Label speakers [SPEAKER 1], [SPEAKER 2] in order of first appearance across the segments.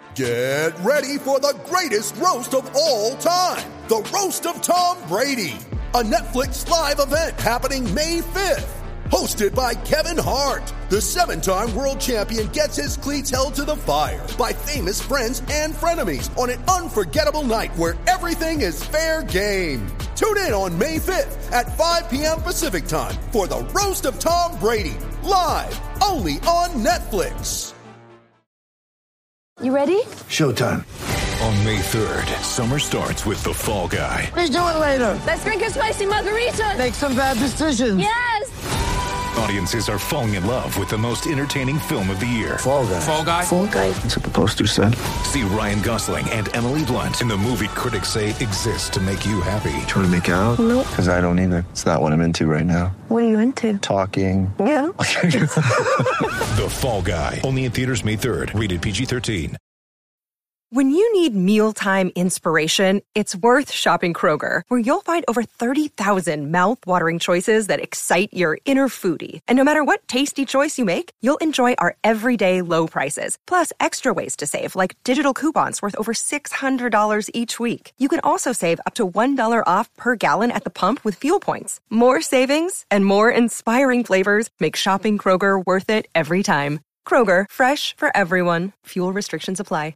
[SPEAKER 1] Get ready for the greatest roast of all time, the Roast of Tom Brady, a Netflix live event happening May 5th. Hosted by Kevin Hart, the 7-time world champion gets his cleats held to the fire by famous friends and frenemies on an unforgettable night where everything is fair game. Tune in on May 5th at 5 p.m. Pacific time for the Roast of Tom Brady, live only on Netflix.
[SPEAKER 2] You ready?
[SPEAKER 3] Showtime.
[SPEAKER 4] On May 3rd, summer starts with The Fall Guy.
[SPEAKER 3] Let's do it later.
[SPEAKER 2] Let's drink a spicy margarita.
[SPEAKER 3] Make some bad decisions.
[SPEAKER 2] Yes!
[SPEAKER 4] Audiences are falling in love with the most entertaining film of the year.
[SPEAKER 3] Fall Guy.
[SPEAKER 5] Fall Guy?
[SPEAKER 2] Fall Guy.
[SPEAKER 3] That's what the poster said.
[SPEAKER 4] See Ryan Gosling and Emily Blunt in the movie critics say exists to make you happy.
[SPEAKER 3] Trying to make it out?
[SPEAKER 2] Nope.
[SPEAKER 3] Because I don't either. It's not what I'm into right now.
[SPEAKER 2] What are you into?
[SPEAKER 3] Talking.
[SPEAKER 2] Yeah.
[SPEAKER 4] The Fall Guy. Only in theaters May 3rd. Rated PG-13.
[SPEAKER 6] When you need mealtime inspiration, it's worth shopping Kroger, where you'll find over 30,000 mouth-watering choices that excite your inner foodie. And no matter what tasty choice you make, you'll enjoy our everyday low prices, plus extra ways to save, like digital coupons worth over $600 each week. You can also save up to $1 off per gallon at the pump with fuel points. More savings and more inspiring flavors make shopping Kroger worth it every time. Kroger, fresh for everyone. Fuel restrictions apply.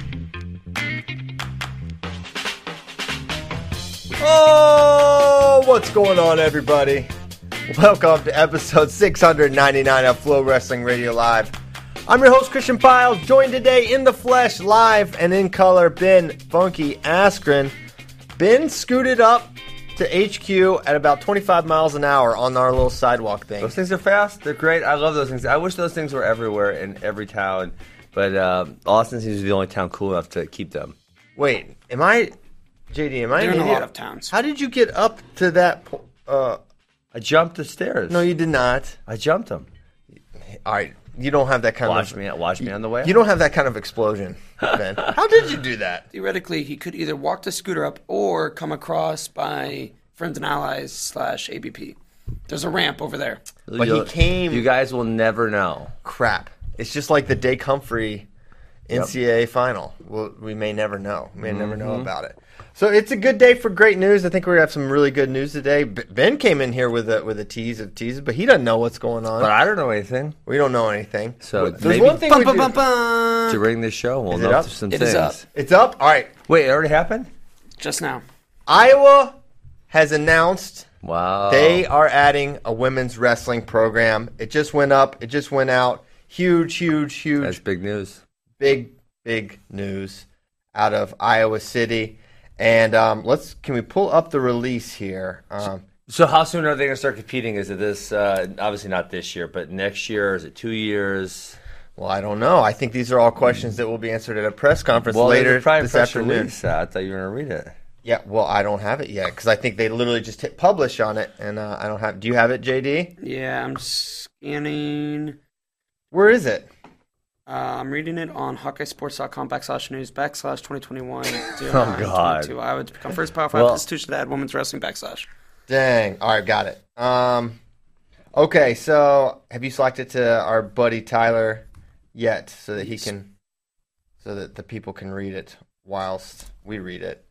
[SPEAKER 7] Oh, what's going on, everybody? Welcome to episode 699 of Flow Wrestling Radio Live. I'm your host, Christian Piles, joined today in the flesh, live and in color, Ben Funky Askren. Ben scooted up to HQ at about 25 miles an hour on our little sidewalk thing.
[SPEAKER 8] Those things are fast. They're great. I love those things. I wish those things were everywhere in every town, but Austin seems to be the only town cool enough to keep them.
[SPEAKER 7] Wait, am I... JD, am I
[SPEAKER 5] They're
[SPEAKER 7] an
[SPEAKER 5] in a
[SPEAKER 7] idiot?
[SPEAKER 5] lot of towns.
[SPEAKER 7] How did you get up to that...
[SPEAKER 8] I jumped the stairs.
[SPEAKER 7] No, you did not.
[SPEAKER 8] I jumped them.
[SPEAKER 7] All right, you don't have that kind
[SPEAKER 8] Watch me on the way.
[SPEAKER 7] You don't have that kind of explosion, Ben. How did you do that?
[SPEAKER 5] Theoretically, he could either walk the scooter up or come across by Friends and Allies / ABP. There's a ramp over there.
[SPEAKER 7] But he came...
[SPEAKER 8] You guys will never know.
[SPEAKER 7] Crap. It's just like the Dake Humphrey NCAA final. We may never know. We may never know about it. So it's a good day for great news. I think we're going to have some really good news today. Ben came in here with a tease of teases, but he doesn't know what's going on.
[SPEAKER 8] But I don't know anything.
[SPEAKER 7] We don't know anything.
[SPEAKER 8] So
[SPEAKER 7] there's
[SPEAKER 8] maybe
[SPEAKER 7] one thing we do.
[SPEAKER 8] to ring this show, we'll
[SPEAKER 7] Is
[SPEAKER 8] know
[SPEAKER 7] it up?
[SPEAKER 8] some
[SPEAKER 5] It
[SPEAKER 8] things.
[SPEAKER 5] is up.
[SPEAKER 7] It's up? All right.
[SPEAKER 8] Wait, it already happened?
[SPEAKER 5] Just now.
[SPEAKER 7] Iowa has announced
[SPEAKER 8] Wow.
[SPEAKER 7] they are adding a women's wrestling program. It just went up. It just went out. Huge.
[SPEAKER 8] That's big news.
[SPEAKER 7] Big news out of Iowa City. And can we pull up the release here?
[SPEAKER 8] So how soon are they going to start competing? Is it this, obviously not this year, but next year? Is it 2 years?
[SPEAKER 7] Well, I don't know. I think these are all questions that will be answered at a press conference
[SPEAKER 8] Well,
[SPEAKER 7] later
[SPEAKER 8] there's a
[SPEAKER 7] this
[SPEAKER 8] press
[SPEAKER 7] afternoon.
[SPEAKER 8] release. I thought you were going to read it.
[SPEAKER 7] Yeah, well, I don't have it yet because I think they literally just hit publish on it, and I don't have. Do you have it, JD?
[SPEAKER 5] Yeah, I'm scanning.
[SPEAKER 7] Where is it?
[SPEAKER 5] I'm reading it on HawkeyeSports.com/news/2021.
[SPEAKER 8] Oh, God.
[SPEAKER 5] I would become first Power 5 institution to add women's wrestling /
[SPEAKER 7] Dang. All right, got it. Okay, so have you selected to our buddy Tyler yet so that so that the people can read it whilst we read it?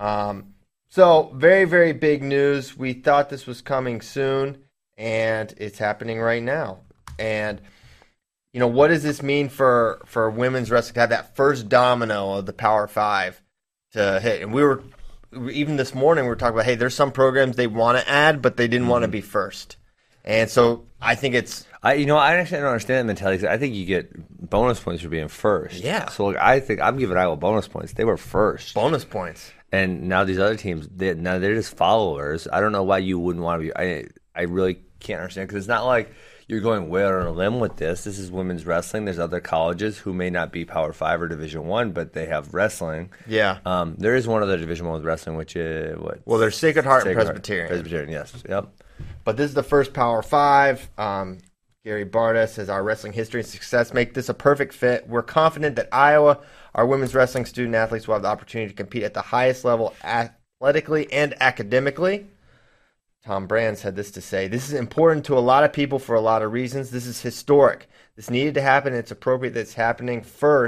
[SPEAKER 7] So very, very big news. We thought this was coming soon, and it's happening right now. And what does this mean for women's wrestling to have that first domino of the Power 5 to hit? And even this morning, we were talking about, hey, there's some programs they want to add, but they didn't want to be first. And so I think it's...
[SPEAKER 8] I actually don't understand that mentality because I think you get bonus points for being first.
[SPEAKER 7] Yeah.
[SPEAKER 8] So I think I'm giving Iowa bonus points. They were first.
[SPEAKER 7] Bonus points.
[SPEAKER 8] And now these other teams, they're just followers. I don't know why you wouldn't want to be... I really can't understand because it's not like you're going way out on a limb with this. This is women's wrestling. There's other colleges who may not be Power 5 or Division 1, but they have wrestling.
[SPEAKER 7] Yeah.
[SPEAKER 8] There is one other Division 1 with wrestling, which is what?
[SPEAKER 7] Well, there's Sacred Heart and Presbyterian.
[SPEAKER 8] Presbyterian, yes. Yep.
[SPEAKER 7] But this is the first Power 5. Gary Barta says our wrestling history and success make this a perfect fit. We're confident that Iowa, our women's wrestling student athletes, will have the opportunity to compete at the highest level athletically and academically. Tom Brands had this to say: "This is important to a lot of people for a lot of reasons. This is historic. This needed to happen, and it's appropriate that it's happening first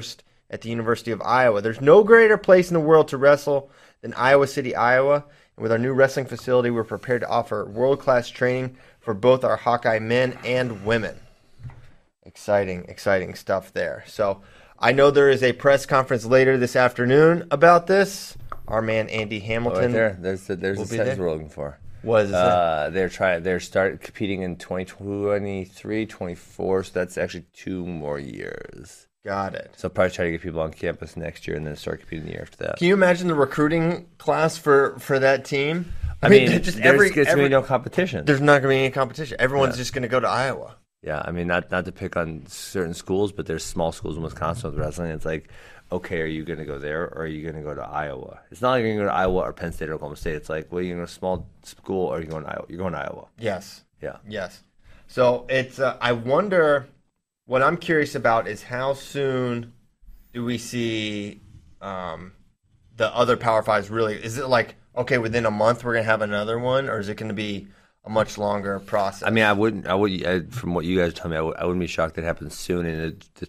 [SPEAKER 7] at the University of Iowa. There's no greater place in the world to wrestle than Iowa City, Iowa. And with our new wrestling facility, we're prepared to offer world-class training for both our Hawkeye men and women. Exciting stuff there. So I know there is a press conference later this afternoon about this. Our man Andy Hamilton.
[SPEAKER 8] Right there. There's the sentence we're looking for.
[SPEAKER 7] What is it?
[SPEAKER 8] They're start competing in 2023, 24, so that's actually 2 more years.
[SPEAKER 7] Got it.
[SPEAKER 8] So I'll probably try to get people on campus next year and then start competing the year after that.
[SPEAKER 7] Can you imagine the recruiting class for that team?
[SPEAKER 8] I mean, just there's going to be no competition.
[SPEAKER 7] There's not going to be any competition. Everyone's just going to go to Iowa.
[SPEAKER 8] Yeah, I mean, not to pick on certain schools, but there's small schools in Wisconsin with wrestling. It's like, okay, are you going to go there or are you going to go to Iowa? It's not like you're going to go to Iowa or Penn State or Oklahoma State. It's like, well, you're going to a small school or are you going to Iowa? You're going to Iowa.
[SPEAKER 7] Yes.
[SPEAKER 8] Yeah.
[SPEAKER 7] Yes. So it's, I wonder, what I'm curious about is how soon do we see the other Power Fives really? Is it like, okay, within a month we're going to have another one, or is it going to be a much longer process?
[SPEAKER 8] I mean, I would, from what you guys tell me, I wouldn't be shocked that it happens soon. And the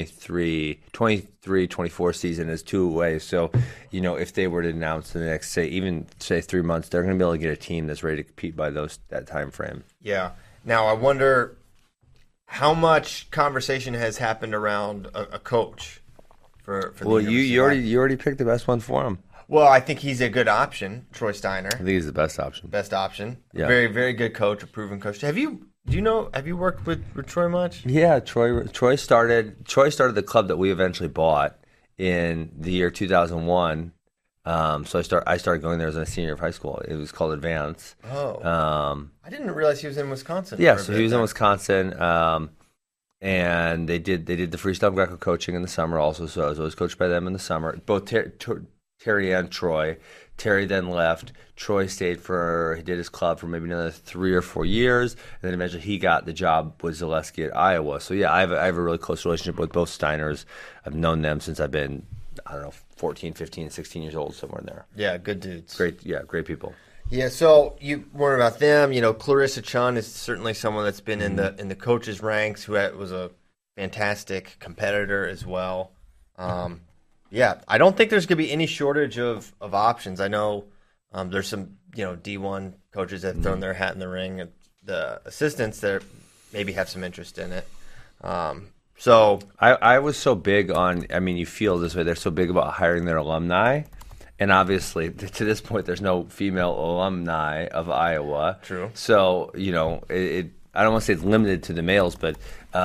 [SPEAKER 8] 23-24 season is 2 away. So, if they were to announce in the next, say 3 months, they're going to be able to get a team that's ready to compete by that time frame.
[SPEAKER 7] Yeah. Now, I wonder how much conversation has happened around a coach for the
[SPEAKER 8] you already picked the best one for him.
[SPEAKER 7] Well, I think he's a good option, Troy Steiner.
[SPEAKER 8] I think he's the best option.
[SPEAKER 7] Best option.
[SPEAKER 8] Yeah.
[SPEAKER 7] Very, very good coach, a proven coach. Have you worked with Troy much?
[SPEAKER 8] Yeah, Troy started the club that we eventually bought in the year 2001. So I started going there as a senior of high school. It was called Advance.
[SPEAKER 7] Oh. I didn't realize he was in Wisconsin.
[SPEAKER 8] Yeah, so he was in Wisconsin. And they did the freestyle Greco coaching in the summer also. So I was always coached by them in the summer. Both Terry and Troy. Terry then left. Troy he did his club for maybe another 3 or 4 years, and then eventually he got the job with Zaleski at Iowa. So yeah, I have a really close relationship with both Steiners. I've known them since I've been, 14, 15, 16 years old, somewhere in there.
[SPEAKER 7] Yeah, good dudes.
[SPEAKER 8] Great people.
[SPEAKER 7] Yeah, so you were about them. Clarissa Chun is certainly someone that's been in the coaches' ranks, who was a fantastic competitor as well. Yeah, I don't think there's going to be any shortage of options. I know there's some D1 coaches that have thrown their hat in the ring, and the assistants that maybe have some interest in it. So
[SPEAKER 8] I was so big on. I mean, you feel this way. They're so big about hiring their alumni, and obviously to this point, there's no female alumni of Iowa.
[SPEAKER 7] True.
[SPEAKER 8] So I don't want to say it's limited to the males, but.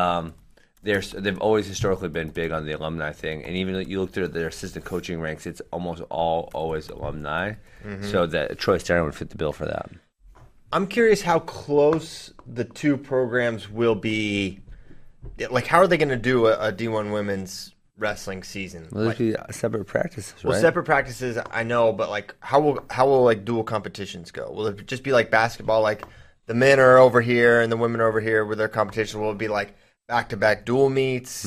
[SPEAKER 8] They've always historically been big on the alumni thing, and even you look through their assistant coaching ranks, it's almost always alumni. Mm-hmm. So that Troy Steiner would fit the bill for that.
[SPEAKER 7] I'm curious how close the two programs will be. Like, how are they going to do a D1 women's wrestling season?
[SPEAKER 8] Will there be separate practices? Right?
[SPEAKER 7] Well, separate practices, I know, but like, how will like dual competitions go? Will it just be like basketball, like the men are over here and the women are over here with their competition? Will it be like back-to-back dual meets?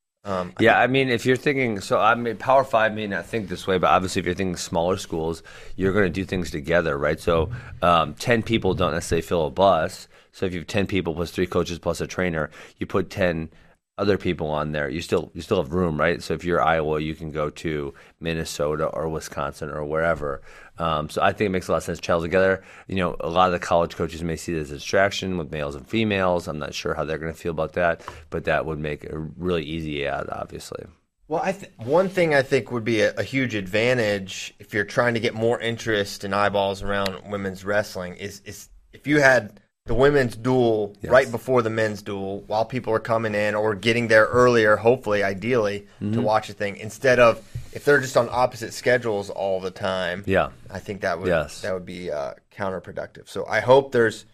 [SPEAKER 8] If you're thinking, Power 5 may not think this way, but obviously if you're thinking smaller schools, you're going to do things together, right? So 10 people don't necessarily fill a bus. So if you have 10 people plus 3 coaches plus a trainer, you put 10 other people on there. You still have room, right? So if you're Iowa, you can go to Minnesota or Wisconsin or wherever. So I think it makes a lot of sense to travel together. A lot of the college coaches may see it as a distraction with males and females. I'm not sure how they're going to feel about that, but that would make a really easy ad, obviously.
[SPEAKER 7] Well, one thing I think would be a huge advantage if you're trying to get more interest and eyeballs around women's wrestling is if you had the women's duel right before the men's duel while people are coming in or getting there earlier, hopefully, ideally, to watch a thing, instead of if they're just on opposite schedules all the time.
[SPEAKER 8] Yeah.
[SPEAKER 7] I think that would be counterproductive. So I hope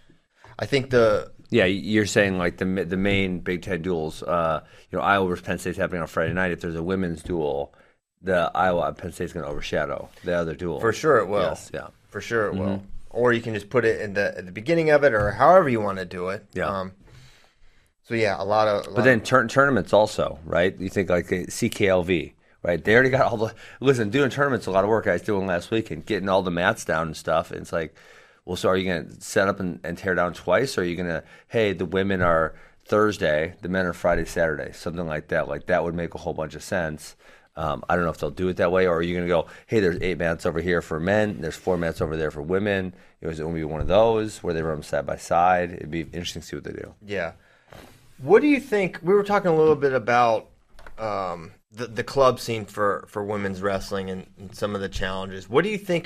[SPEAKER 8] you're saying like the main Big Ten duels, Iowa versus Penn State's happening on Friday night. If there's a women's duel, the Iowa Penn State's going to overshadow the other duel.
[SPEAKER 7] For sure it will.
[SPEAKER 8] Yes, yeah.
[SPEAKER 7] For sure it will. Or you can just put it at the beginning of it, or however you want to do it.
[SPEAKER 8] Yeah.
[SPEAKER 7] But
[SPEAKER 8] then tournaments also, right? You think like CKLV, right? They already got all the. Listen, doing tournaments is a lot of work. I was doing last week and getting all the mats down and stuff. And it's like, well, so are you going to set up and tear down twice, or are you going to? Hey, the women are Thursday, the men are Friday, Saturday, something like that. Like that would make a whole bunch of sense. I don't know if they'll do it that way, or are you going to go, hey, there's 8 mats over here for men, there's 4 mats over there for women. It was going to be one of those where they run them side by side. It'd be interesting to see what they do.
[SPEAKER 7] Yeah. What do you think? We were talking a little bit about the club scene for women's wrestling and some of the challenges. What do you think,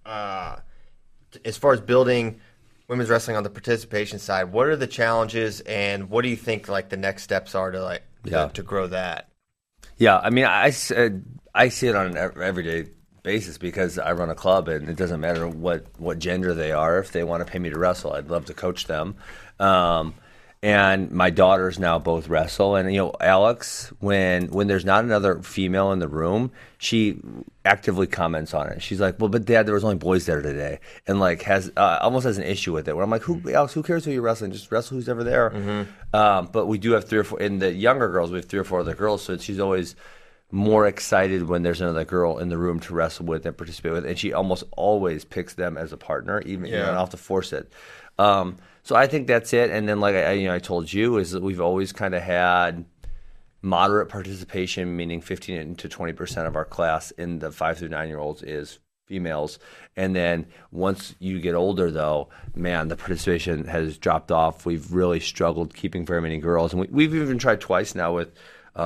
[SPEAKER 7] as far as building women's wrestling on the participation side, what are the challenges, and what do you think like the next steps are to to grow that?
[SPEAKER 8] Yeah, I mean, I see it on an everyday basis because I run a club, and it doesn't matter what gender they are. If they want to pay me to wrestle, I'd love to coach them. And my daughters now both wrestle. And, Alex, when there's not another female in the room, she actively comments on it. She's like, well, but Dad, there was only boys there today. And, has almost has an issue with it. Where I'm like, Alex, who cares who you're wrestling? Just wrestle who's ever there. Mm-hmm. But we do have 3 or 4. In the younger girls, we have 3 or 4 other girls. So she's always more excited when there's another girl in the room to wrestle with and participate with. And she almost always picks them as a partner, even you don't have to force it. So I think that's it. And then, like I told you, is that we've always kind of had moderate participation, meaning 15 to 20% of our class in the 5 through 9-year-olds is females. And then once you get older, though, man, the participation has dropped off. We've really struggled keeping very many girls. And we've even tried twice now with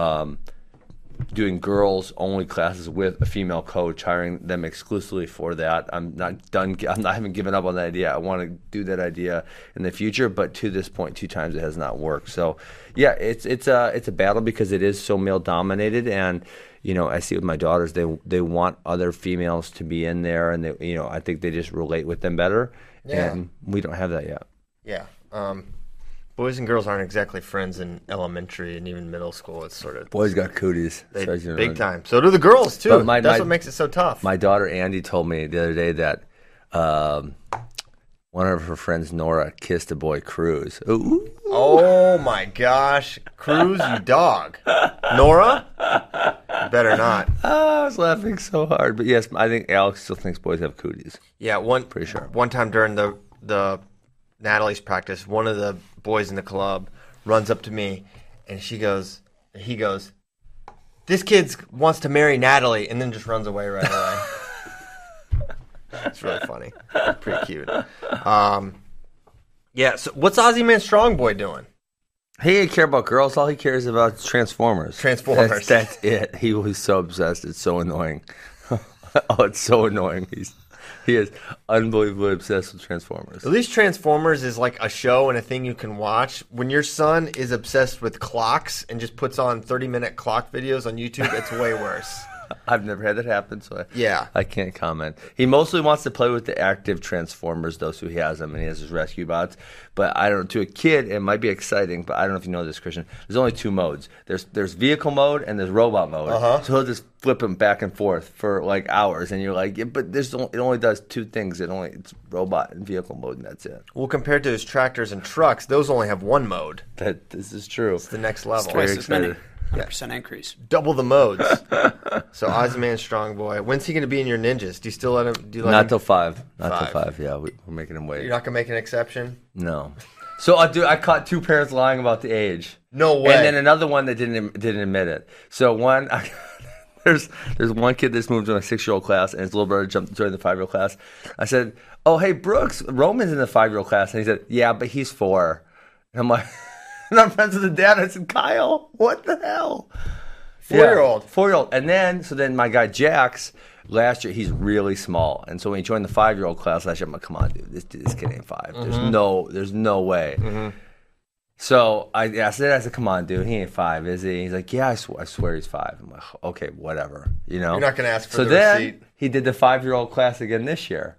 [SPEAKER 8] doing girls-only classes with a female coach, hiring them exclusively for that. I'm not done. I haven't given up on that idea. I want to do that idea in the future, but to this point, 2 times it has not worked. So, yeah, it's a battle because it is so male-dominated, and I see it with my daughters. They want other females to be in there, and they, I think they just relate with them better, and we don't have that yet.
[SPEAKER 7] Yeah. Boys and girls aren't exactly friends in elementary and even middle school. It's sort of
[SPEAKER 8] boys got cooties,
[SPEAKER 7] big time. So do the girls too. That's what makes it so tough.
[SPEAKER 8] My daughter Andy told me the other day that one of her friends, Nora, kissed a boy, Cruz. Ooh.
[SPEAKER 7] Oh my gosh, Cruz, you dog, Nora. You better not.
[SPEAKER 8] I was laughing so hard, but yes, I think Alex still thinks boys have cooties.
[SPEAKER 7] Yeah, pretty sure. One time during the Natalie's practice, one of the boys in the club runs up to me, and he goes, "This kid wants to marry Natalie," and then just runs away right away. It's really funny. Pretty cute. So what's Ozzy Man Strong Boy doing?
[SPEAKER 8] He didn't care about girls. All he cares about is Transformers. That's it. He was so obsessed. It's so annoying. It's so annoying. He is unbelievably obsessed with Transformers.
[SPEAKER 7] At least Transformers is like a show and a thing you can watch. When your son is obsessed with clocks and just puts on 30-minute clock videos on YouTube, it's way worse.
[SPEAKER 8] I've never had that happen, so I can't comment. He mostly wants to play with the active Transformers, though, so he has them, and he has his rescue bots. But I don't know, to a kid, it might be exciting, but I don't know if you know this, Christian. There's only 2 modes. There's vehicle mode and there's robot mode. Uh-huh. So he'll just flip them back and forth for like hours, and you're like, yeah, but it only does 2 things. It's robot and vehicle mode, and that's it.
[SPEAKER 7] Well, compared to his tractors and trucks, those only have 1 mode.
[SPEAKER 8] This is true.
[SPEAKER 7] It's the next level.
[SPEAKER 5] It's twice as many. 100% increase.
[SPEAKER 7] Double the modes. So Ozzy Man Strong Boy. When's he going to be in your ninjas? Do you still let him?
[SPEAKER 8] Not till 5. Not till 5. Yeah, we're making him wait.
[SPEAKER 7] You're not going to make an exception?
[SPEAKER 8] No. So I caught 2 parents lying about the age.
[SPEAKER 7] No way.
[SPEAKER 8] And then another one that didn't admit it. So there's one kid that's moved to a 6-year-old class, and his little brother joined the 5-year-old class. I said, "Oh, hey Brooks, Roman's in the 5-year-old class," and he said, "Yeah, but he's 4." And I'm like. And I'm friends with the dad. I said, "Kyle, what the hell?"
[SPEAKER 7] 4-year-old.
[SPEAKER 8] Yeah, 4-year-old. And then my guy Jax, last year, he's really small. And so when he joined the 5-year-old class last year, I'm like, "Come on, dude, this kid ain't 5. Mm-hmm. There's no way." Mm-hmm. So I said, "Come on, dude, he ain't 5, is he?" He's like, "Yeah, I swear he's 5. I'm like, "Okay, whatever." You're
[SPEAKER 7] not going to ask for the
[SPEAKER 8] then
[SPEAKER 7] receipt.
[SPEAKER 8] He did the 5-year-old class again this year.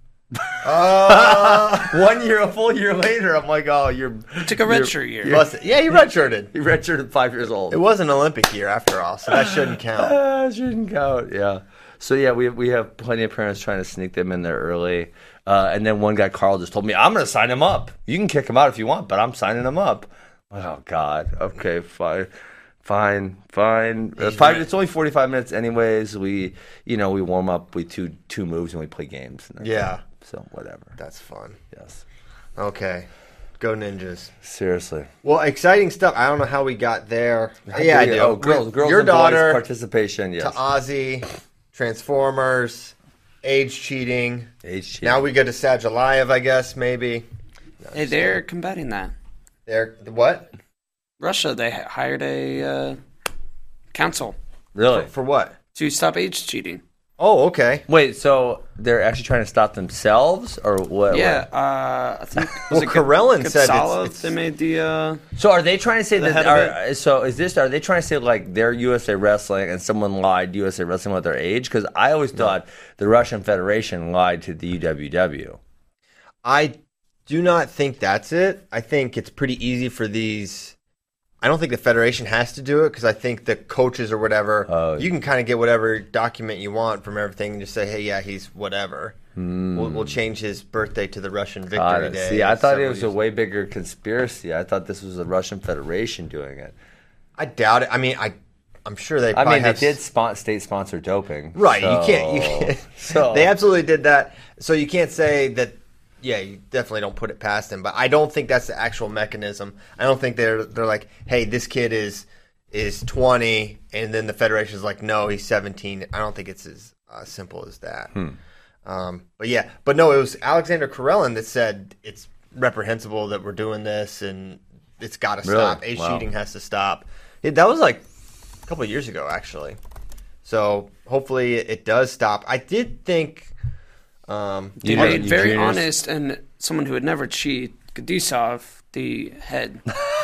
[SPEAKER 8] A full year later, I'm like, "Oh, you
[SPEAKER 5] took a redshirt year."
[SPEAKER 7] Yeah, he redshirted.
[SPEAKER 8] He redshirted 5 years old.
[SPEAKER 7] It was an Olympic year after all, so that shouldn't count.
[SPEAKER 8] Shouldn't count. Yeah. So yeah, we have plenty of parents trying to sneak them in there early. And then one guy, Carl, just told me, "I'm going to sign him up. You can kick him out if you want, but I'm signing him up." Oh God. Okay, fine. It's only 45 minutes anyways. We warm up. We do 2 moves and we play games.
[SPEAKER 7] Yeah.
[SPEAKER 8] So whatever.
[SPEAKER 7] That's fun.
[SPEAKER 8] Yes.
[SPEAKER 7] Okay. Go Ninjas.
[SPEAKER 8] Seriously.
[SPEAKER 7] Well, exciting stuff. I don't know how we got there. Yeah, I do.
[SPEAKER 8] Oh, girls
[SPEAKER 7] Your
[SPEAKER 8] and
[SPEAKER 7] daughter
[SPEAKER 8] boys participation, yes.
[SPEAKER 7] to Ozzy, Transformers, age cheating. Now we go to Sajalayev, I guess, maybe. No,
[SPEAKER 5] hey, they're combating that.
[SPEAKER 7] They're what?
[SPEAKER 5] Russia, they hired a council.
[SPEAKER 8] Really?
[SPEAKER 7] For what?
[SPEAKER 5] To stop age cheating.
[SPEAKER 7] Oh, okay.
[SPEAKER 8] Wait, so they're actually trying to stop themselves, or what?
[SPEAKER 5] Yeah, I think.
[SPEAKER 7] Well, Karelin said
[SPEAKER 5] it's they made the.
[SPEAKER 8] So are they trying to say
[SPEAKER 5] the
[SPEAKER 8] that?
[SPEAKER 5] head
[SPEAKER 8] Are they trying to say like they're USA Wrestling and someone lied to USA Wrestling with their age? Because I always thought the Russian Federation lied to the UWW.
[SPEAKER 7] I do not think that's it. I think it's pretty easy for these. I don't think the Federation has to do it because I think the coaches or whatever, you can kind of get whatever document you want from everything and just say, hey, yeah, he's whatever. We'll change his birthday to the Russian Victory Day.
[SPEAKER 8] See, I thought it was a way bigger conspiracy. I thought this was the Russian Federation doing it.
[SPEAKER 7] I doubt it. I mean, I'm sure they probably
[SPEAKER 8] they did state-sponsored doping.
[SPEAKER 7] Right.
[SPEAKER 8] So,
[SPEAKER 7] You can't. They absolutely did that. So you can't say that. Yeah, you definitely don't put it past him, but I don't think that's the actual mechanism. I don't think they're like, hey, this kid is 20, and then the Federation's like, no, he's 17. I don't think it's as simple as that. But no, it was Alexander Karelin that said it's reprehensible that we're doing this, and it's got to stop. Age cheating has to stop. That was like a couple of years ago, actually. So hopefully it does stop. I did think.
[SPEAKER 5] Very honest and someone who would never cheat. Gadisov, the head.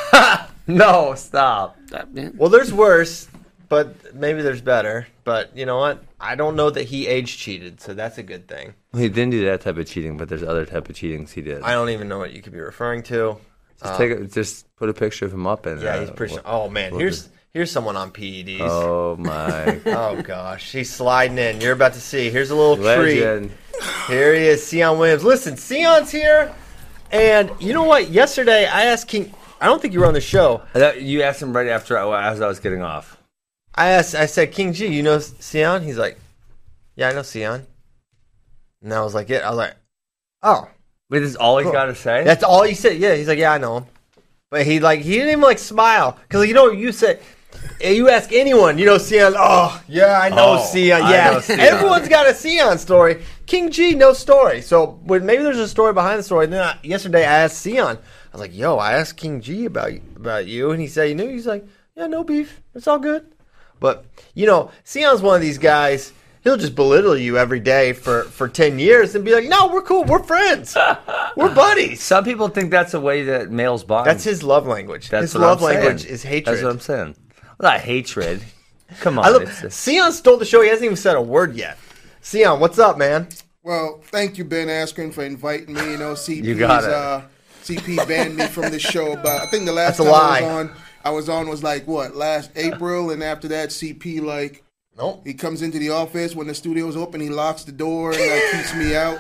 [SPEAKER 8] No, stop.
[SPEAKER 7] Well, there's worse, but maybe there's better. But you know what? I don't know that he age cheated, so that's a good thing.
[SPEAKER 8] He didn't do that type of cheating, but there's other type of cheatings he did.
[SPEAKER 7] I don't even know what you could be referring to.
[SPEAKER 8] Just put a picture of him up and
[SPEAKER 7] he's pretty. Oh man, here's someone on PEDs.
[SPEAKER 8] Oh my.
[SPEAKER 7] Oh gosh, he's sliding in. You're about to see. Here's a little
[SPEAKER 8] Legend.
[SPEAKER 7] treat. Here he is, Sion Williams. Listen, Sion's here, and you know what? Yesterday I asked King. I don't think you were on the show.
[SPEAKER 8] You asked him right after as I was getting off.
[SPEAKER 7] I said, King G, you know Sion? He's like, yeah, I know Sion. And I was like, yeah. I was like, oh.
[SPEAKER 8] Wait, this is all he's got to say?
[SPEAKER 7] That's all he said. Yeah, he's like, yeah, I know him. But he didn't even smile because you said. You ask anyone, Sion. Oh, yeah, I know Sion. Yeah,
[SPEAKER 8] know Sion.
[SPEAKER 7] Everyone's got a Sion story. King G, no story. So maybe there's a story behind the story. And then yesterday I asked Sion. I was like, yo, I asked King G about you, and he said, you knew. He's like, yeah, no beef. It's all good. But Sion's one of these guys. He'll just belittle you every day for 10 years and be like, no, we're cool. We're friends. We're buddies.
[SPEAKER 8] Some people think that's the way that males bond.
[SPEAKER 7] That's his love language. His love language is hatred.
[SPEAKER 8] That's what I'm saying. Not hatred. Come on.
[SPEAKER 7] Sion stole the show. He hasn't even said a word yet. Sion, what's up, man?
[SPEAKER 9] Well, thank you, Ben Askren, for inviting me. CP's,
[SPEAKER 8] you got it.
[SPEAKER 9] CP banned me from the show, but I think the last time I was on was like, last April, and after that, CP,
[SPEAKER 7] nope.
[SPEAKER 9] He comes into the office when the studio's open, he locks the door and keeps me out,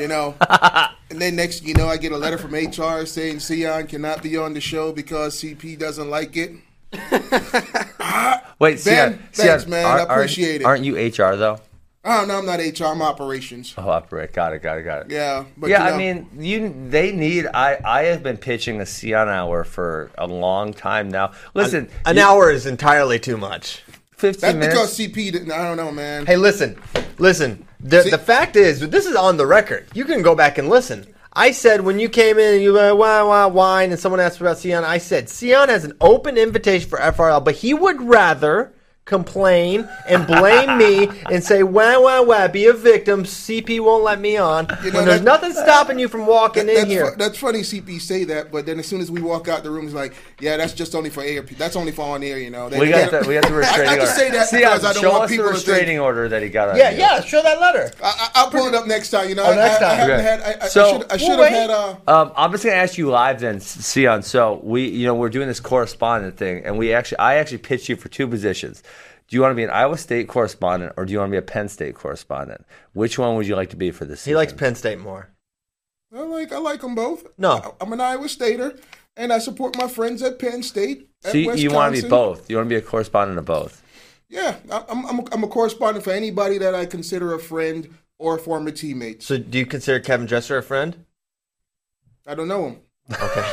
[SPEAKER 9] And then next, I get a letter from HR saying Sion cannot be on the show because CP doesn't like it.
[SPEAKER 8] Wait,
[SPEAKER 9] Ben, thanks, man. I appreciate it.
[SPEAKER 8] Aren't you HR, though?
[SPEAKER 9] Oh, no, I'm not HR. I'm operations.
[SPEAKER 8] Oh, operate. Got it.
[SPEAKER 9] Yeah. But
[SPEAKER 8] I mean, they need... I have been pitching a Sion hour for a long time now. Listen...
[SPEAKER 7] An hour is entirely too much.
[SPEAKER 8] 15 minutes?
[SPEAKER 9] That's because CP didn't... I don't know, man.
[SPEAKER 7] Hey, listen. The fact is, this is on the record. You can go back and listen. I said when you came in and you went, whine, and someone asked about Sion, I said, Sion has an open invitation for FRL, but he would rather complain and blame me and say, be a victim, CP won't let me on. When there's nothing stopping you from walking in here.
[SPEAKER 9] That's funny CP say that, but then as soon as we walk out the room, it's like, yeah, that's just only for air. That's only for on air,
[SPEAKER 8] We got the restraining order.
[SPEAKER 9] I say that because I don't want people to think.
[SPEAKER 8] Show us the restraining order that he got on
[SPEAKER 7] Yeah, show that letter.
[SPEAKER 9] I'll pull it up next time,
[SPEAKER 7] next time.
[SPEAKER 9] I should have had...
[SPEAKER 8] I'm just going to ask you live then, Sion. So, we're doing this correspondent thing, and I actually pitched you for two positions. Do you want to be an Iowa State correspondent or do you want to be a Penn State correspondent? Which one would you like to be for this season?
[SPEAKER 7] He likes Penn State more.
[SPEAKER 9] I like them both.
[SPEAKER 7] No.
[SPEAKER 9] I'm an Iowa Stater, and I support my friends at Penn State.
[SPEAKER 8] So you want to be both? You want to be a correspondent of both?
[SPEAKER 9] Yeah. I'm a correspondent for anybody that I consider a friend or a former teammate.
[SPEAKER 7] So do you consider Kevin Dresser a friend?
[SPEAKER 9] I don't know him.
[SPEAKER 7] Okay.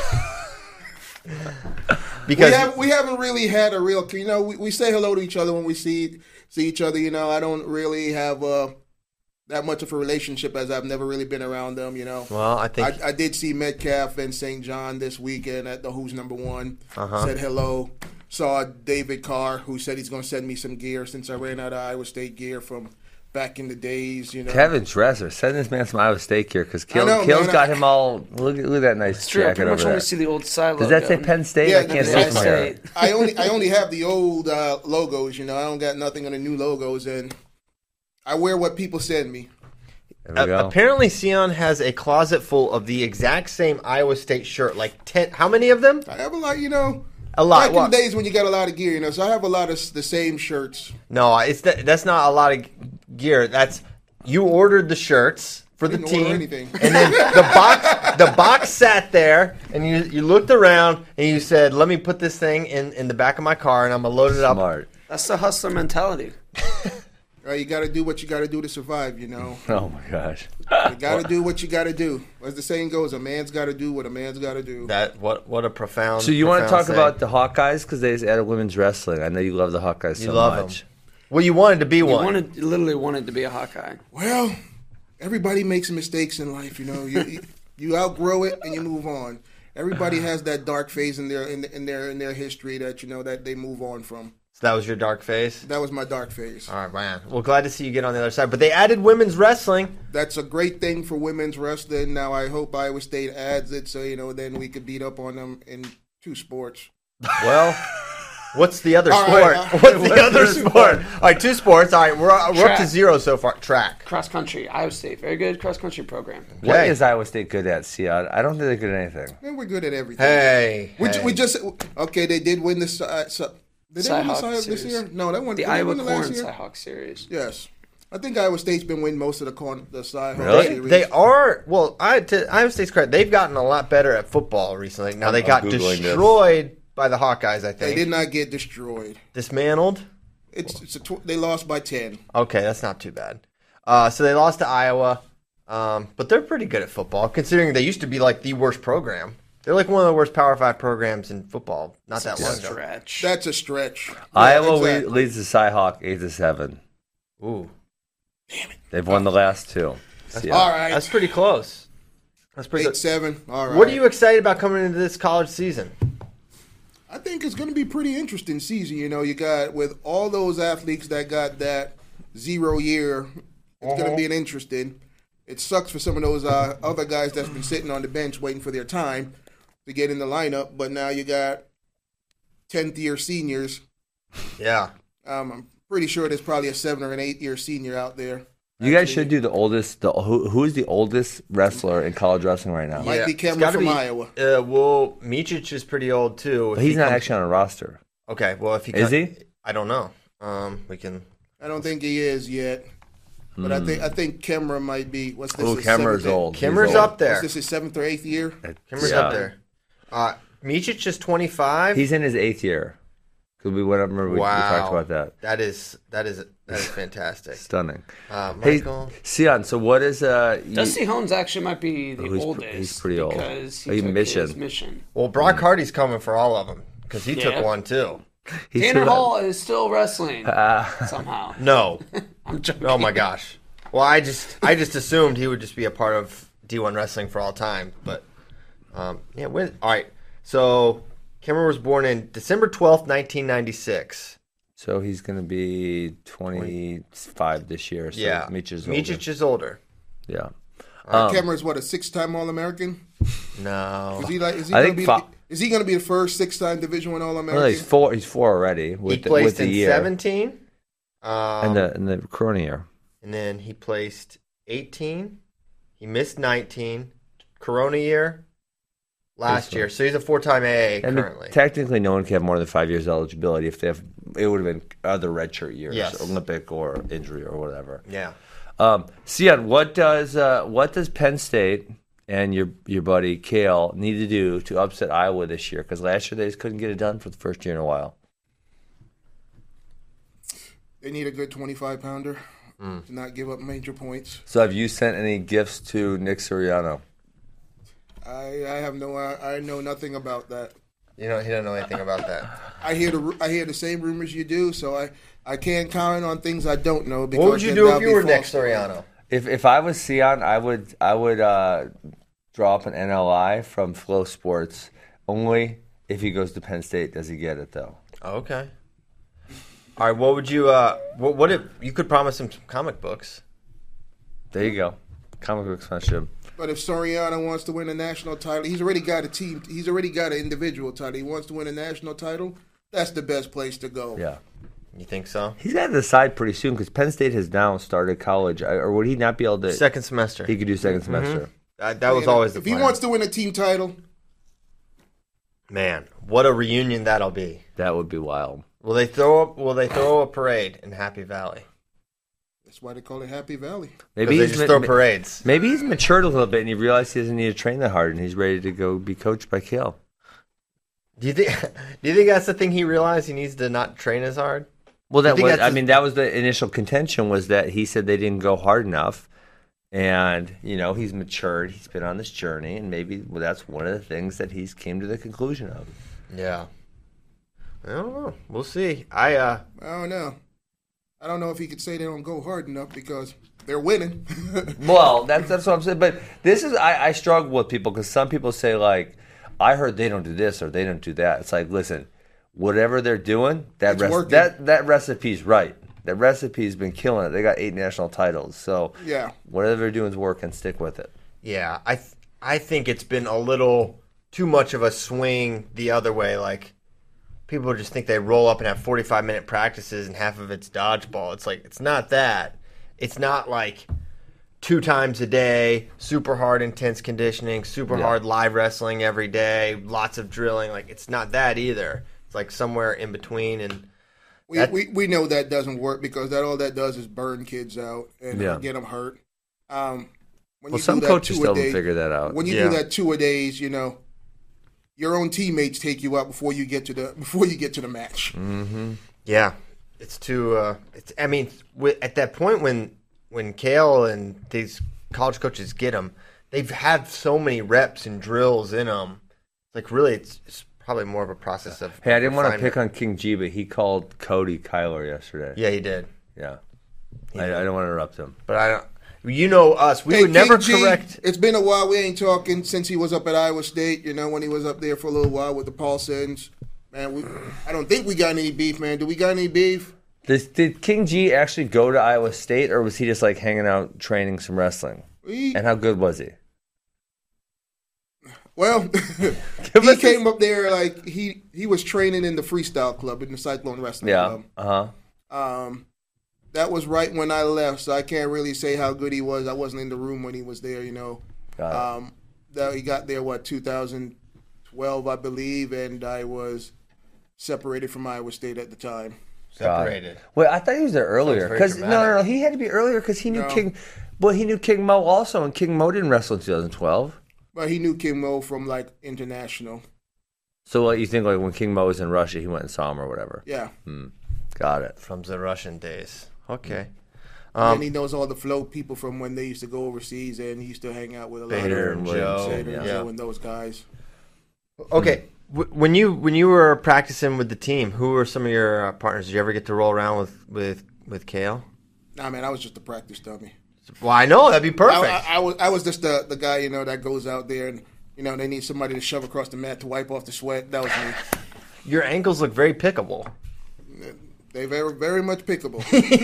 [SPEAKER 7] Because
[SPEAKER 9] we haven't really had a real, we say hello to each other when we see each other. I don't really have that much of a relationship as I've never really been around them.
[SPEAKER 7] Well, I think
[SPEAKER 9] I did see Metcalf and St. John this weekend at the Who's Number One. Said hello. Saw David Carr, who said he's going to send me some gear since I ran out of Iowa State gear from back in the days.
[SPEAKER 8] Kevin Dresser, send this man some Iowa State gear because Kale's got him all. Look at that nice
[SPEAKER 5] jacket. I pretty much
[SPEAKER 8] over
[SPEAKER 5] only
[SPEAKER 8] there.
[SPEAKER 5] see the old side
[SPEAKER 8] Does
[SPEAKER 5] logo.
[SPEAKER 8] that say Penn State?
[SPEAKER 9] Yeah,
[SPEAKER 8] I can't see
[SPEAKER 5] Penn
[SPEAKER 8] it from here.
[SPEAKER 5] State.
[SPEAKER 9] I only have the old logos. I don't got nothing on the new logos, and I wear what people send me.
[SPEAKER 8] There we go.
[SPEAKER 7] Apparently, Sion has a closet full of the exact same Iowa State shirt. Like 10. How many of them?
[SPEAKER 9] I have a lot.
[SPEAKER 7] A lot.
[SPEAKER 9] Back in the days when you got a lot of gear, so I have a lot of the same shirts.
[SPEAKER 7] No, that's not a lot of gear. That's you ordered the shirts for the
[SPEAKER 9] Didn't order
[SPEAKER 7] team,
[SPEAKER 9] anything.
[SPEAKER 7] and then the box sat there, and you looked around and you said, "Let me put this thing in the back of my car, and I'm gonna load it up."
[SPEAKER 8] Smart.
[SPEAKER 5] That's the hustler mentality.
[SPEAKER 9] You got to do what you got to do to survive.
[SPEAKER 8] Oh my gosh.
[SPEAKER 9] You got to do what you got to do. As the saying goes, a man's got to do what a man's got to do.
[SPEAKER 7] What a profound.
[SPEAKER 8] So you want to
[SPEAKER 7] profound
[SPEAKER 8] talk
[SPEAKER 7] saying.
[SPEAKER 8] about the Hawkeyes because they just added women's wrestling? I know you love the Hawkeyes so
[SPEAKER 7] You love
[SPEAKER 8] much.
[SPEAKER 7] them. Well, you wanted to be one.
[SPEAKER 5] Literally wanted to be a Hawkeye.
[SPEAKER 9] Well, everybody makes mistakes in life. You outgrow it and you move on. Everybody has that dark phase in their history that that they move on from.
[SPEAKER 7] So that was your dark phase?
[SPEAKER 9] That was my dark phase.
[SPEAKER 7] All right, man. Well, glad to see you get on the other side. But they added women's wrestling.
[SPEAKER 9] That's a great thing for women's wrestling. Now I hope Iowa State adds it so then we could beat up on them in 2 sports.
[SPEAKER 7] Well, what's the other
[SPEAKER 9] All
[SPEAKER 7] sport?
[SPEAKER 9] right,
[SPEAKER 7] What's the other sport? All right, 2 sports. All right, we're up to 0 so far. Track.
[SPEAKER 5] Cross country. Iowa State. Very good cross country program.
[SPEAKER 8] What is Iowa State good at, Sion? I don't think they're good at anything.
[SPEAKER 9] Man, we're good at everything.
[SPEAKER 7] Hey.
[SPEAKER 9] We just they did win this. Did they win the Cyhawk this year? No, that one.
[SPEAKER 5] The
[SPEAKER 9] did
[SPEAKER 5] Iowa
[SPEAKER 9] they win
[SPEAKER 5] Corn
[SPEAKER 9] last year?
[SPEAKER 5] Cyhawk series.
[SPEAKER 9] Yes, I think Iowa State's been winning most of the Cyhawk
[SPEAKER 8] Really?
[SPEAKER 9] series.
[SPEAKER 7] They are. Well, to Iowa State's credit, they've gotten a lot better at football recently. Now they got
[SPEAKER 8] Googling
[SPEAKER 7] destroyed by the Hawkeyes. I
[SPEAKER 9] They
[SPEAKER 7] think
[SPEAKER 9] did not get destroyed.
[SPEAKER 7] dismantled.
[SPEAKER 9] They lost by 10.
[SPEAKER 7] Okay, that's not too bad. So they lost to Iowa, but they're pretty good at football, considering they used to be like the worst program. They're like one of the worst Power 5 programs in football. Not that long ago.
[SPEAKER 5] Stretch.
[SPEAKER 9] That's a stretch.
[SPEAKER 8] Iowa
[SPEAKER 9] exactly.
[SPEAKER 8] leads the Cyhawk 8-7.
[SPEAKER 7] Ooh,
[SPEAKER 8] They've won the last 2. Sion.
[SPEAKER 9] All right,
[SPEAKER 7] that's pretty close. That's pretty good.
[SPEAKER 9] 8-7. All right.
[SPEAKER 7] What are you excited about coming into this college season?
[SPEAKER 9] I think it's going to be a pretty interesting season. You got with all those athletes that got that 0 year. It's going to be an interesting. It sucks for some of those other guys that's been sitting on the bench waiting for their time to get in the lineup. But now you got 10th year seniors.
[SPEAKER 7] Yeah.
[SPEAKER 9] I'm pretty sure there's probably a 7 or an 8 year senior out there.
[SPEAKER 8] You guys should do the oldest. Who is the oldest wrestler in college wrestling right now?
[SPEAKER 9] Might be
[SPEAKER 7] It's
[SPEAKER 9] Cameron
[SPEAKER 7] gotta
[SPEAKER 9] from
[SPEAKER 7] be-
[SPEAKER 9] Iowa.
[SPEAKER 7] Well, Micic is pretty old too.
[SPEAKER 8] But he's not actually on a roster.
[SPEAKER 7] Okay, well if he
[SPEAKER 8] Is he?
[SPEAKER 7] I don't know. We can.
[SPEAKER 9] I don't think he is yet. But I think Kemmer might be. What's this?
[SPEAKER 8] Oh,
[SPEAKER 9] his
[SPEAKER 8] Kemmer's
[SPEAKER 9] 7th
[SPEAKER 8] old.
[SPEAKER 7] Kimmer's
[SPEAKER 8] He's old.
[SPEAKER 7] up there.
[SPEAKER 9] What's this? His 7th or 8th year?
[SPEAKER 7] Kimmer's
[SPEAKER 8] Yeah.
[SPEAKER 7] up there. Micic is 25.
[SPEAKER 8] He's in his 8th year. Because we went up. Remember we talked about that.
[SPEAKER 7] That is fantastic.
[SPEAKER 8] Stunning.
[SPEAKER 7] Michael.
[SPEAKER 8] Hey, Sion. So what is
[SPEAKER 5] Dusty Holmes actually might be the
[SPEAKER 8] he's
[SPEAKER 5] oldest.
[SPEAKER 8] pretty old.
[SPEAKER 5] Because
[SPEAKER 8] Oh,
[SPEAKER 5] he
[SPEAKER 8] he
[SPEAKER 5] took
[SPEAKER 8] mission.
[SPEAKER 5] his mission.
[SPEAKER 7] Well, Brock Hardy's coming for all of them because he took
[SPEAKER 5] Yeah.
[SPEAKER 7] one too.
[SPEAKER 8] he's
[SPEAKER 5] Tanner
[SPEAKER 8] still-
[SPEAKER 5] Hall is still wrestling somehow.
[SPEAKER 7] No.
[SPEAKER 5] I'm joking.
[SPEAKER 7] Oh my gosh. Well, I just assumed he would just be a part of D1 wrestling for all time, but yeah. All right. So Kimmer was born in December 12th, 1996.
[SPEAKER 8] So he's going to be 25 this year. So
[SPEAKER 7] Yeah.
[SPEAKER 8] Micic
[SPEAKER 7] is older.
[SPEAKER 8] Yeah.
[SPEAKER 9] Kemmer's what, a 6-time All-American?
[SPEAKER 7] No.
[SPEAKER 9] Is he
[SPEAKER 8] I
[SPEAKER 9] going
[SPEAKER 8] think
[SPEAKER 9] to be the first 6-time Division I All-American?
[SPEAKER 8] Well, he's 4. He's 4 already
[SPEAKER 7] He
[SPEAKER 8] with
[SPEAKER 7] placed
[SPEAKER 8] the
[SPEAKER 7] in
[SPEAKER 8] year
[SPEAKER 7] 17.
[SPEAKER 8] and the Corona year.
[SPEAKER 7] And then he placed 18. He missed 19. Corona year last year. So he's a 4-time AA
[SPEAKER 8] I mean,
[SPEAKER 7] currently.
[SPEAKER 8] technically, no one can have more than 5 years eligibility. If they have, it would have been other redshirt years,
[SPEAKER 7] Yes.
[SPEAKER 8] Olympic or injury or whatever.
[SPEAKER 7] Yeah.
[SPEAKER 8] Sion, what does Penn State and your buddy Kale need to do to upset Iowa this year? Because last year they just couldn't get it done for the first year in a while.
[SPEAKER 9] They need a good 25-pounder to not give up major points.
[SPEAKER 8] So have you sent any gifts to Nick Sirianno?
[SPEAKER 9] I know nothing about that.
[SPEAKER 7] He don't know anything about that.
[SPEAKER 9] I hear the same rumors you do, so I can't comment on things I don't know. Because
[SPEAKER 7] What would you do if you were Nick Soriano?
[SPEAKER 8] If I was Sion, I would draw up an NLI from Flow Sports. Only if he goes to Penn State does he get it, though.
[SPEAKER 7] Okay. All right. What would you? What if you could promise him some comic books?
[SPEAKER 8] There you go. Comic book sponsorship.
[SPEAKER 9] But if Soriano wants to win a national title, he's already got a team. He's already got an individual title. He wants to win a national title. That's the best place to go.
[SPEAKER 8] Yeah.
[SPEAKER 7] You think so?
[SPEAKER 8] He's got to decide pretty soon because Penn State has now started college. Or would he not be able to?
[SPEAKER 7] Second semester.
[SPEAKER 8] He could do second semester.
[SPEAKER 7] That was always the
[SPEAKER 9] If
[SPEAKER 7] plan.
[SPEAKER 9] he wants to win a team title,
[SPEAKER 7] man, what a reunion that'll be.
[SPEAKER 8] That would be wild.
[SPEAKER 7] Will they throw a parade in Happy Valley?
[SPEAKER 9] that's why they call it Happy Valley.
[SPEAKER 8] Maybe
[SPEAKER 7] they just throw parades.
[SPEAKER 8] Maybe he's matured a little bit and he realized he doesn't need to train that hard and he's ready to go be coached by Kale.
[SPEAKER 7] Do you think that's the thing he realized? He needs to not train as hard.
[SPEAKER 8] Well, that was the initial contention was that he said they didn't go hard enough, and he's matured. He's been on this journey, and maybe that's one of the things that he's came to the conclusion of.
[SPEAKER 7] Yeah, I don't know. We'll see. I
[SPEAKER 9] don't know. I don't know if he could say they don't go hard enough because they're winning.
[SPEAKER 8] Well, that's what I'm saying. But this is I struggle with people because some people say like, I heard they don't do this or they don't do that. It's like, listen. Whatever they're doing, that recipe's right. That recipe's been killing it. They got 8 national titles. So
[SPEAKER 9] yeah,
[SPEAKER 8] whatever they're doing is working. Stick with it.
[SPEAKER 7] Yeah, I think it's been a little too much of a swing the other way. Like people just think they roll up and have 45-minute practices and half of it's dodgeball. It's like it's not that. It's not like 2 times a day, super hard intense conditioning, super hard live wrestling every day, lots of drilling. Like it's not that either. It's like somewhere in between, and
[SPEAKER 9] we know that doesn't work because all that does is burn kids out and get them hurt.
[SPEAKER 8] Some coaches still haven't figured that out.
[SPEAKER 9] When you do that 2 a days, your own teammates take you out before you get to the match.
[SPEAKER 8] Mm-hmm.
[SPEAKER 7] Yeah, it's too. At that point when Kale and these college coaches get them, they've had so many reps and drills in them. Like really, it's probably more of a process of.
[SPEAKER 8] Hey, I didn't want to pick on King G, but he called Cody Kyler yesterday.
[SPEAKER 7] Yeah, he did.
[SPEAKER 8] Yeah, I don't want to interrupt him,
[SPEAKER 7] but I don't. You know us, we would never correct.
[SPEAKER 9] It's been a while. We ain't talking since he was up at Iowa State. When he was up there for a little while with the Paulsons. Man, I don't think we got any beef, man. Do we got any beef?
[SPEAKER 8] Did King G actually go to Iowa State, or was he just like hanging out training some wrestling? And how good was he?
[SPEAKER 9] Well, he came up there like he was training in the Freestyle Club, in the Cyclone Wrestling Club.
[SPEAKER 8] Uh-huh.
[SPEAKER 9] That was right when I left, so I can't really say how good he was. I wasn't in the room when he was there, That he got there, 2012, I believe, and I was separated from Iowa State at the time.
[SPEAKER 7] Separated.
[SPEAKER 8] Wait, I thought he was there earlier. Because no, he had to be earlier because he knew King. Well, he knew King Mo also, and King Mo didn't wrestle in 2012.
[SPEAKER 9] But he knew King Mo from international.
[SPEAKER 8] So you think when King Mo was in Russia, he went and saw him or whatever?
[SPEAKER 9] Yeah.
[SPEAKER 8] Got it.
[SPEAKER 7] From the Russian days. Okay.
[SPEAKER 9] And he knows all the Flow people from when they used to go overseas, and he used to hang out with a lot
[SPEAKER 7] Bader
[SPEAKER 9] of
[SPEAKER 7] and Joe.
[SPEAKER 9] Joe and those guys.
[SPEAKER 7] Okay. When you were practicing with the team, who were some of your partners? Did you ever get to roll around with Kale?
[SPEAKER 9] Nah, man, I was just a practice dummy.
[SPEAKER 7] Well, I know that'd be perfect.
[SPEAKER 9] I was just the guy that goes out there and they need somebody to shove across the mat to wipe off the sweat. That was me.
[SPEAKER 7] Your ankles look very pickable.
[SPEAKER 9] They very very much pickable.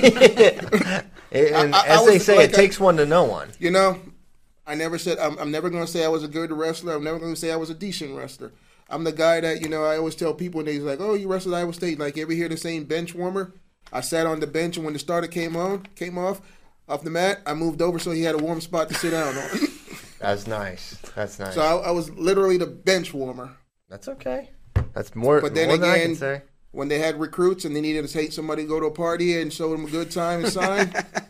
[SPEAKER 7] And as they say, it takes one to know one.
[SPEAKER 9] I never said I'm never going to say I was a good wrestler. I'm never going to say I was a decent wrestler. I'm the guy that I always tell people when they're like, "Oh, you wrestled Iowa State." Like, ever hear the saying bench warmer? I sat on the bench, and when the starter came off the mat, I moved over so he had a warm spot to sit down on.
[SPEAKER 7] That's nice. So
[SPEAKER 9] I was literally the bench warmer.
[SPEAKER 7] That's okay. That's more.
[SPEAKER 9] But then
[SPEAKER 7] more
[SPEAKER 9] again,
[SPEAKER 7] than I can say.
[SPEAKER 9] When they had recruits and they needed to take somebody to go to a party and show them a good time and sign.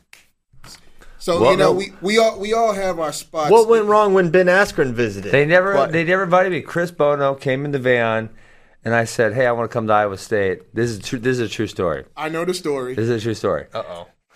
[SPEAKER 9] So we all have our spots.
[SPEAKER 7] What went wrong when Ben Askren visited?
[SPEAKER 8] They never invited me. Chris Bono came in the van, and I said, "Hey, I want to come to Iowa State." This is a true story.
[SPEAKER 9] I know the story.
[SPEAKER 8] This is a true story.
[SPEAKER 7] Uh-oh.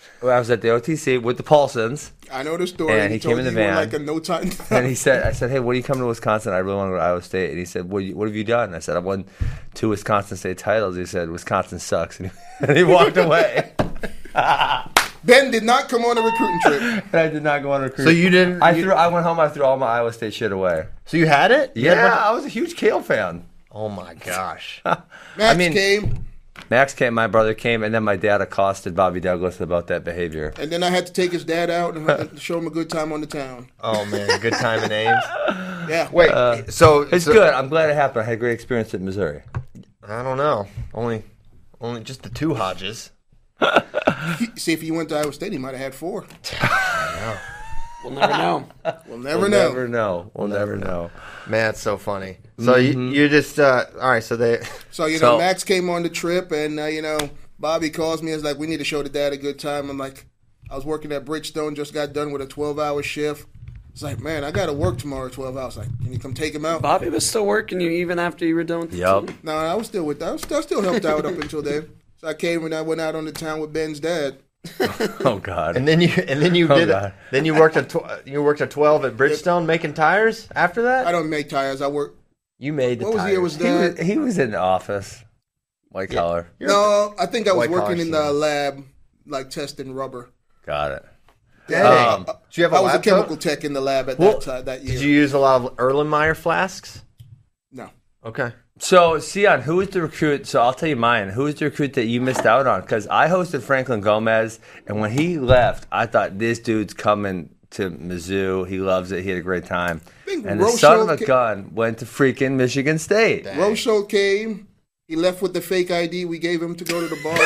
[SPEAKER 8] I was at the OTC with the Paulsons.
[SPEAKER 9] I know the story.
[SPEAKER 8] And he came in the van.
[SPEAKER 9] Like a no time.
[SPEAKER 8] And I said, hey, what are you coming to Wisconsin? I really want to go to Iowa State. And he said, what have you done? I said, I won 2 Wisconsin State titles. He said, Wisconsin sucks. And he walked away.
[SPEAKER 9] Ben did not come on a recruiting trip.
[SPEAKER 8] And I did not go on a recruiting.
[SPEAKER 7] So you didn't?
[SPEAKER 8] I went home. I threw all my Iowa State shit away.
[SPEAKER 7] So you had it?
[SPEAKER 8] Yeah, I was a huge Kale fan.
[SPEAKER 7] Oh my gosh.
[SPEAKER 9] Max came.
[SPEAKER 8] Max came, my brother came, and then my dad accosted Bobby Douglas about that behavior.
[SPEAKER 9] And then I had to take his dad out and show him a good time on the town.
[SPEAKER 7] Oh man, good time in Ames.
[SPEAKER 9] Yeah.
[SPEAKER 7] Wait, so
[SPEAKER 8] it's good. I'm glad it happened. I had a great experience at Missouri.
[SPEAKER 7] I don't know. Only just the 2 Hodges.
[SPEAKER 9] See, if he went to Iowa State, he might have had 4.
[SPEAKER 5] We'll never know.
[SPEAKER 9] We'll never know.
[SPEAKER 8] We'll never know.
[SPEAKER 7] Man, it's so funny. So you just all right. So
[SPEAKER 9] Max came on the trip, and Bobby calls me. It's like, we need to show the dad a good time. I'm like, I was working at Bridgestone, just got done with a 12-hour shift. It's like, man, I got to work tomorrow 12 hours. Like, can you come take him out?
[SPEAKER 5] Bobby was still working you even after you were done with the team?
[SPEAKER 9] No, I was still with that. I still helped out up until then. So I came and I went out on the town with Ben's dad.
[SPEAKER 8] Oh God!
[SPEAKER 7] And then you Then you worked at 12 at Bridgestone making tires. After that,
[SPEAKER 9] I don't make tires. I work.
[SPEAKER 7] You made the
[SPEAKER 9] what
[SPEAKER 7] tires.
[SPEAKER 9] Year was that?
[SPEAKER 8] He was in the office, white collar.
[SPEAKER 9] No, I think I was working in the lab, like testing rubber.
[SPEAKER 8] Got it.
[SPEAKER 7] Dang. Do you have
[SPEAKER 9] I was a chemical tech in the lab at that year.
[SPEAKER 7] Did you use a lot of Erlenmeyer flasks?
[SPEAKER 9] No.
[SPEAKER 7] Okay.
[SPEAKER 8] So, Sion, who was the recruit? So, I'll tell you mine. Who was the recruit that you missed out on? Because I hosted Franklin Gomez, and when he left, I thought, this dude's coming to Mizzou. He loves it. He had a great time. And the son of a gun went to freaking Michigan State.
[SPEAKER 9] Rochelle came. He left with the fake ID we gave him to go to the bar.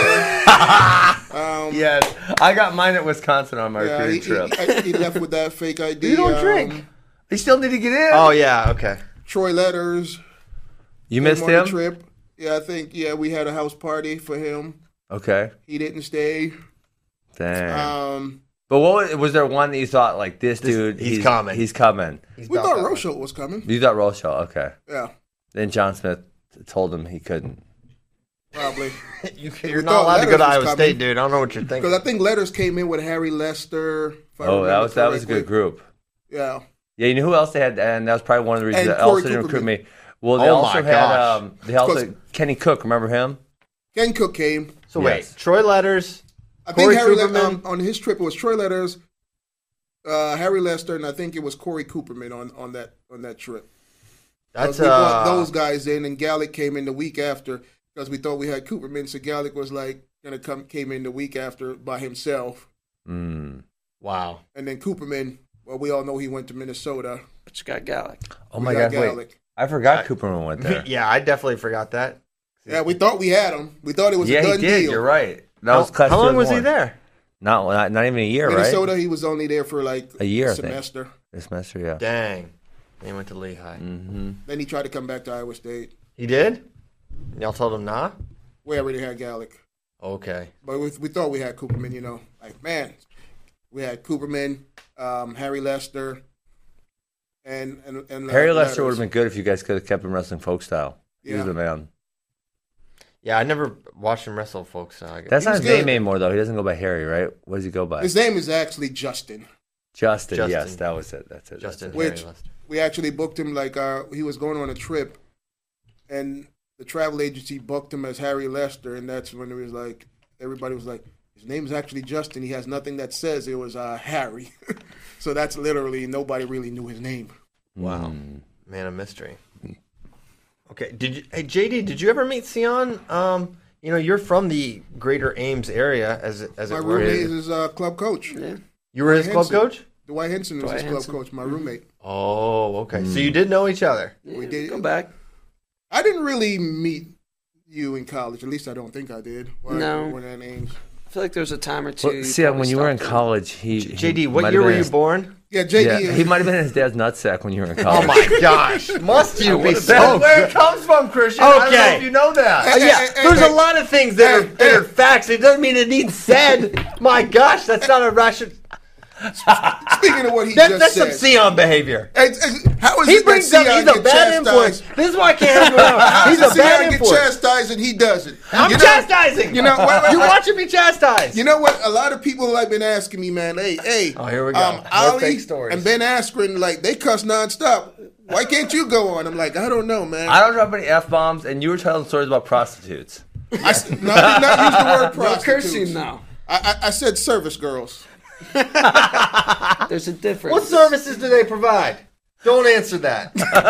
[SPEAKER 8] Yes. I got mine at Wisconsin on my recruiting trip.
[SPEAKER 9] He left with that fake ID.
[SPEAKER 8] You don't drink. You still need to get in.
[SPEAKER 7] Oh, yeah. Okay.
[SPEAKER 9] Troy Letters.
[SPEAKER 8] You missed him?
[SPEAKER 9] Trip. Yeah, I think, we had a house party for him.
[SPEAKER 8] Okay.
[SPEAKER 9] He didn't stay.
[SPEAKER 8] Dang. But what was there one that you thought, like, this dude, he's coming? He's coming.
[SPEAKER 9] We thought Rochelle was coming.
[SPEAKER 8] You thought Rochelle, okay.
[SPEAKER 9] Yeah.
[SPEAKER 8] Then John Smith told him he couldn't.
[SPEAKER 9] Probably.
[SPEAKER 7] You're not allowed to go to Iowa State, dude. I don't know what you're thinking.
[SPEAKER 9] Because I think Letters came in with Harry Lester.
[SPEAKER 8] That was a good group.
[SPEAKER 9] Yeah.
[SPEAKER 8] Yeah, you know who else they had? And that was probably one of the reasons that also didn't recruit me. Well, they also had Kenny Cook. Remember him?
[SPEAKER 9] Ken Cook came.
[SPEAKER 7] So wait, Troy Letters.
[SPEAKER 9] I think Harry on his trip it was Troy Letters, Harry Lester, and I think it was Corey Cooperman on that trip.
[SPEAKER 7] That's
[SPEAKER 9] we brought those guys in, and Gallic came in the week after because we thought we had Cooperman. So Gallic was like came in the week after by himself.
[SPEAKER 7] Wow.
[SPEAKER 9] And then Cooperman, well, we all know he went to Minnesota.
[SPEAKER 5] But you got Gallic.
[SPEAKER 8] Oh my God! Wait, I forgot Cooperman went there.
[SPEAKER 7] Yeah, I definitely forgot that.
[SPEAKER 9] Yeah, we thought we had him. We thought it was a done deal.
[SPEAKER 8] Yeah, he did. You're right. That was
[SPEAKER 7] how long was he there?
[SPEAKER 8] Not even a year,
[SPEAKER 9] Minnesota,
[SPEAKER 8] right?
[SPEAKER 9] He was only there for like
[SPEAKER 8] a year,
[SPEAKER 9] semester.
[SPEAKER 8] A semester, yeah.
[SPEAKER 7] Dang. Then he went to Lehigh.
[SPEAKER 8] Mm-hmm.
[SPEAKER 9] Then he tried to come back to Iowa State.
[SPEAKER 7] He did? Y'all told him nah?
[SPEAKER 9] We already had Gallic.
[SPEAKER 7] Okay.
[SPEAKER 9] But we thought we had Cooperman, Like, man, we had Cooperman, Harry Lester, and
[SPEAKER 8] Harry Lester would have been good if you guys could have kept him wrestling folk style. He was the man.
[SPEAKER 7] Yeah, I never watched him wrestle folk style.
[SPEAKER 8] That's not his name anymore, though. He doesn't go by Harry, right? What does he go by?
[SPEAKER 9] His name is actually Justin.
[SPEAKER 8] Justin, yes, that was it. That's it.
[SPEAKER 7] Justin
[SPEAKER 8] Harry
[SPEAKER 7] Lester.
[SPEAKER 9] We actually booked him like he was going on a trip, and the travel agency booked him as Harry Lester, and that's when it was like everybody was like, his name is actually Justin. He has nothing that says it was Harry. So that's literally nobody really knew his name.
[SPEAKER 7] Wow, man of mystery. Okay, JD, did you ever meet Sion? You're from the greater Ames area, as it were.
[SPEAKER 9] My roommate is his club coach. Yeah.
[SPEAKER 7] You were his club coach?
[SPEAKER 9] Dwight Henson was his club coach, my roommate.
[SPEAKER 7] Oh, okay. So you did know each other?
[SPEAKER 5] Yeah, we did. Go back.
[SPEAKER 9] I didn't really meet you in college. At least I don't think I did.
[SPEAKER 5] No.
[SPEAKER 9] When at Ames.
[SPEAKER 5] I feel like there was a time or two.
[SPEAKER 8] Well, see, when you were in college,
[SPEAKER 7] JD, what year were you born?
[SPEAKER 9] Yeah, JD.
[SPEAKER 8] Yeah, he might have been in his dad's nutsack when you were in college.
[SPEAKER 7] Oh my gosh! Must you be so?
[SPEAKER 8] That's where it comes from, Christian. Okay. I don't know if you know that.
[SPEAKER 7] There's a lot of things that are facts. It doesn't mean it needs said. My gosh, that's not a Russian.
[SPEAKER 9] Speaking of what he
[SPEAKER 7] That's
[SPEAKER 9] just
[SPEAKER 7] some
[SPEAKER 9] said.
[SPEAKER 7] Sion behavior.
[SPEAKER 9] How is
[SPEAKER 7] He
[SPEAKER 9] it
[SPEAKER 7] brings
[SPEAKER 9] that
[SPEAKER 7] up,
[SPEAKER 9] Sion
[SPEAKER 7] he's a
[SPEAKER 9] get
[SPEAKER 7] bad influence.
[SPEAKER 9] chastised?
[SPEAKER 7] This is why I can't have him around.
[SPEAKER 9] How
[SPEAKER 7] He's
[SPEAKER 9] does
[SPEAKER 7] a bad
[SPEAKER 9] Sion get
[SPEAKER 7] influence.
[SPEAKER 9] chastised and he doesn't?
[SPEAKER 7] I'm
[SPEAKER 9] You know-
[SPEAKER 7] chastising.
[SPEAKER 9] You know, wait,
[SPEAKER 7] You're watching me chastise.
[SPEAKER 9] You know what? A lot of people have been asking me, man. Hey,
[SPEAKER 7] Oh, here we go. More
[SPEAKER 9] Ali
[SPEAKER 7] fake stories.
[SPEAKER 9] and Ben Askren, like they cuss nonstop. Why can't you go on? I'm like, I don't know, man.
[SPEAKER 8] I don't drop any F-bombs, and you were telling stories about prostitutes.
[SPEAKER 9] I did not use the word
[SPEAKER 5] No
[SPEAKER 9] prostitutes.
[SPEAKER 5] cursing now.
[SPEAKER 9] I said service girls.
[SPEAKER 5] There's a difference.
[SPEAKER 7] What services do they provide? Don't answer that.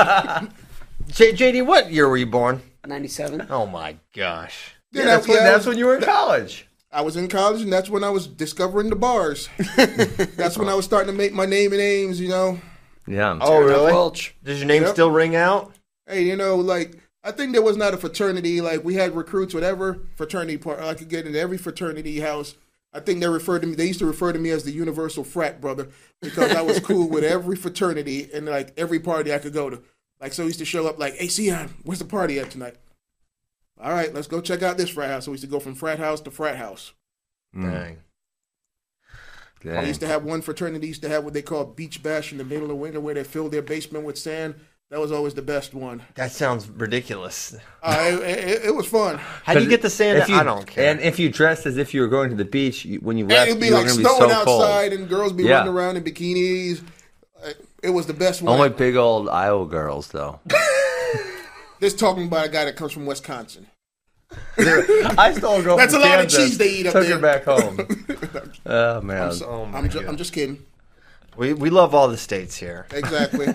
[SPEAKER 7] JD, what year were you born?
[SPEAKER 5] 97.
[SPEAKER 7] Oh my gosh.
[SPEAKER 9] Then
[SPEAKER 8] That's when you were in college.
[SPEAKER 9] I was in college, and that's when I was discovering the bars. That's when I was starting to make my name and names, you know.
[SPEAKER 8] Yeah.
[SPEAKER 7] Oh, really?
[SPEAKER 5] Welch.
[SPEAKER 7] Does your name
[SPEAKER 9] Yep.
[SPEAKER 7] still ring out?
[SPEAKER 9] Hey, you know, like I think there was not a fraternity. Like we had recruits, whatever fraternity part. I could get into every fraternity house. I think they referred to me. They used to refer to me as the universal frat brother because I was cool with every fraternity and like every party I could go to. Like so, I used to show up like, "Hey, Sion, where's the party at tonight?" All right, let's go check out this frat house. So we used to go from frat house to frat house.
[SPEAKER 7] Dang.
[SPEAKER 9] I used to have one fraternity used to have what they call beach bash in the middle of winter, where they filled their basement with sand. That was always the best one.
[SPEAKER 7] That sounds ridiculous.
[SPEAKER 9] It was fun.
[SPEAKER 7] How do you get the sand? I don't care.
[SPEAKER 8] And if you dressed as if you were going to the beach, when you
[SPEAKER 9] And
[SPEAKER 8] left,
[SPEAKER 9] it'd be
[SPEAKER 8] you were
[SPEAKER 9] like
[SPEAKER 8] going to be
[SPEAKER 9] snowing
[SPEAKER 8] so cold.
[SPEAKER 9] outside, and girls be
[SPEAKER 8] Yeah.
[SPEAKER 9] running around in bikinis. It was the best one.
[SPEAKER 8] Only big old Iowa girls, though.
[SPEAKER 9] This talking about a guy that comes from Wisconsin.
[SPEAKER 8] I stole a girl
[SPEAKER 9] That's
[SPEAKER 8] from
[SPEAKER 9] a lot of
[SPEAKER 8] Kansas,
[SPEAKER 9] cheese they eat up
[SPEAKER 8] took
[SPEAKER 9] there.
[SPEAKER 8] her back home. Oh, man.
[SPEAKER 9] I'm just kidding.
[SPEAKER 7] We love all the states here.
[SPEAKER 9] Exactly.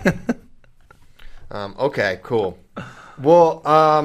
[SPEAKER 7] Okay, cool. Well,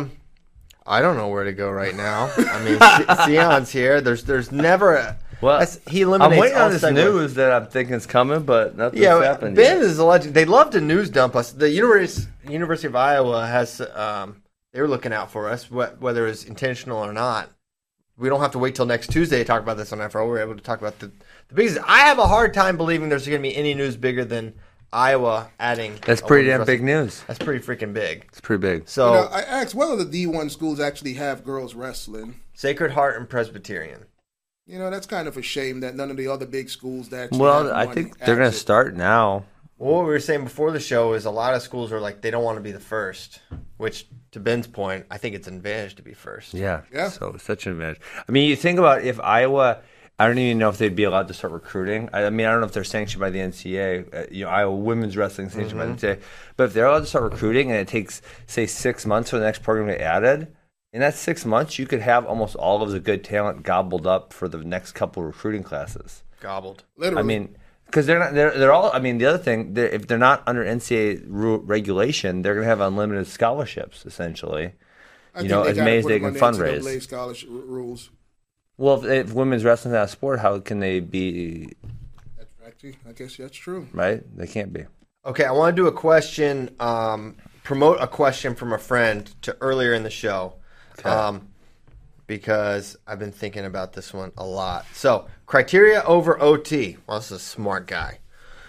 [SPEAKER 7] I don't know where to go right now. I mean, Sion's here. There's never a...
[SPEAKER 8] Well,
[SPEAKER 7] he eliminates
[SPEAKER 8] I'm waiting
[SPEAKER 7] all
[SPEAKER 8] on this
[SPEAKER 7] segues.
[SPEAKER 8] news that I'm thinking is coming, but nothing's
[SPEAKER 7] Yeah,
[SPEAKER 8] happened
[SPEAKER 7] Ben
[SPEAKER 8] yet.
[SPEAKER 7] is a legend. They love to news dump us. The University of Iowa has... they were looking out for us, whether it's intentional or not. We don't have to wait till next Tuesday to talk about this on FRO. We're able to talk about the biggest... I have a hard time believing there's going to be any news bigger than Iowa adding...
[SPEAKER 8] That's pretty damn big news.
[SPEAKER 7] That's pretty freaking big.
[SPEAKER 8] It's pretty big.
[SPEAKER 7] So,
[SPEAKER 9] You know, I asked whether the D1 schools actually have girls wrestling.
[SPEAKER 7] Sacred Heart and Presbyterian.
[SPEAKER 9] You know, that's kind of a shame that none of the other big schools that actually
[SPEAKER 8] Well,
[SPEAKER 9] have
[SPEAKER 8] I
[SPEAKER 9] one
[SPEAKER 8] think they're going
[SPEAKER 9] has
[SPEAKER 8] to
[SPEAKER 9] it.
[SPEAKER 8] start now.
[SPEAKER 7] Well, what we were saying before the show is a lot of schools are like, they don't want to be the first, which, to Ben's point, I think it's an advantage to be first.
[SPEAKER 8] Yeah.
[SPEAKER 9] Yeah.
[SPEAKER 8] So it's such an advantage. I mean, you think about if Iowa, I don't even know if they'd be allowed to start recruiting. I mean, I don't know if they're sanctioned by the NCAA. Iowa women's wrestling sanctioned by the NCAA. But if they're allowed to start recruiting and it takes, say, 6 months for the next program to get added, in that 6 months, you could have almost all of the good talent gobbled up for the next couple of recruiting classes.
[SPEAKER 7] Gobbled.
[SPEAKER 9] Literally.
[SPEAKER 8] I mean, because they're all. I mean, the other thing, if they're not under NCAA regulation, they're going to have unlimited scholarships essentially.
[SPEAKER 9] I
[SPEAKER 8] You
[SPEAKER 9] think
[SPEAKER 8] know,
[SPEAKER 9] they
[SPEAKER 8] as
[SPEAKER 9] gotta
[SPEAKER 8] many as
[SPEAKER 9] put
[SPEAKER 8] they
[SPEAKER 9] them
[SPEAKER 8] can
[SPEAKER 9] under NCAA
[SPEAKER 8] fundraise.
[SPEAKER 9] scholarship rules.
[SPEAKER 8] Well, if women's wrestling's not a sport, how can they be?
[SPEAKER 9] That's actually, I guess that's true.
[SPEAKER 8] Right? They can't be.
[SPEAKER 7] Okay, I want to do a question, promote a question from a friend to earlier in the show.
[SPEAKER 8] Okay.
[SPEAKER 7] Because I've been thinking about this one a lot. So, criteria over OT. Well, this is a smart guy.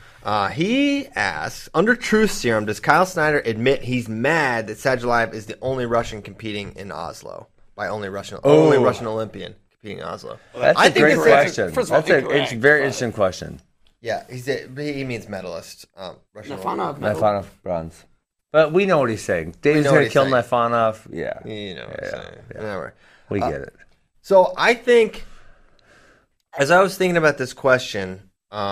[SPEAKER 7] He asks, under Truth Serum, does Kyle Snyder admit he's mad that Sadulayev is the only Russian competing in Oslo? By only Russian Olympian competing in Oslo.
[SPEAKER 8] That's
[SPEAKER 7] I
[SPEAKER 8] a
[SPEAKER 7] think
[SPEAKER 8] great
[SPEAKER 7] it's-
[SPEAKER 8] question.
[SPEAKER 5] first of all,
[SPEAKER 8] That's a
[SPEAKER 5] incorrect,
[SPEAKER 8] very
[SPEAKER 5] but-
[SPEAKER 8] interesting question.
[SPEAKER 7] Yeah, he means medalist. Russian
[SPEAKER 5] Nafanov,
[SPEAKER 8] Nifanov bronze. But we know what he's saying. Dave's
[SPEAKER 7] know
[SPEAKER 8] going
[SPEAKER 7] what
[SPEAKER 8] to kill
[SPEAKER 7] he's saying.
[SPEAKER 8] Nifanov. Yeah.
[SPEAKER 7] You know what I'm saying.
[SPEAKER 8] yeah.
[SPEAKER 7] Whatever.
[SPEAKER 8] We get it.
[SPEAKER 7] So I think, as I was thinking about this question,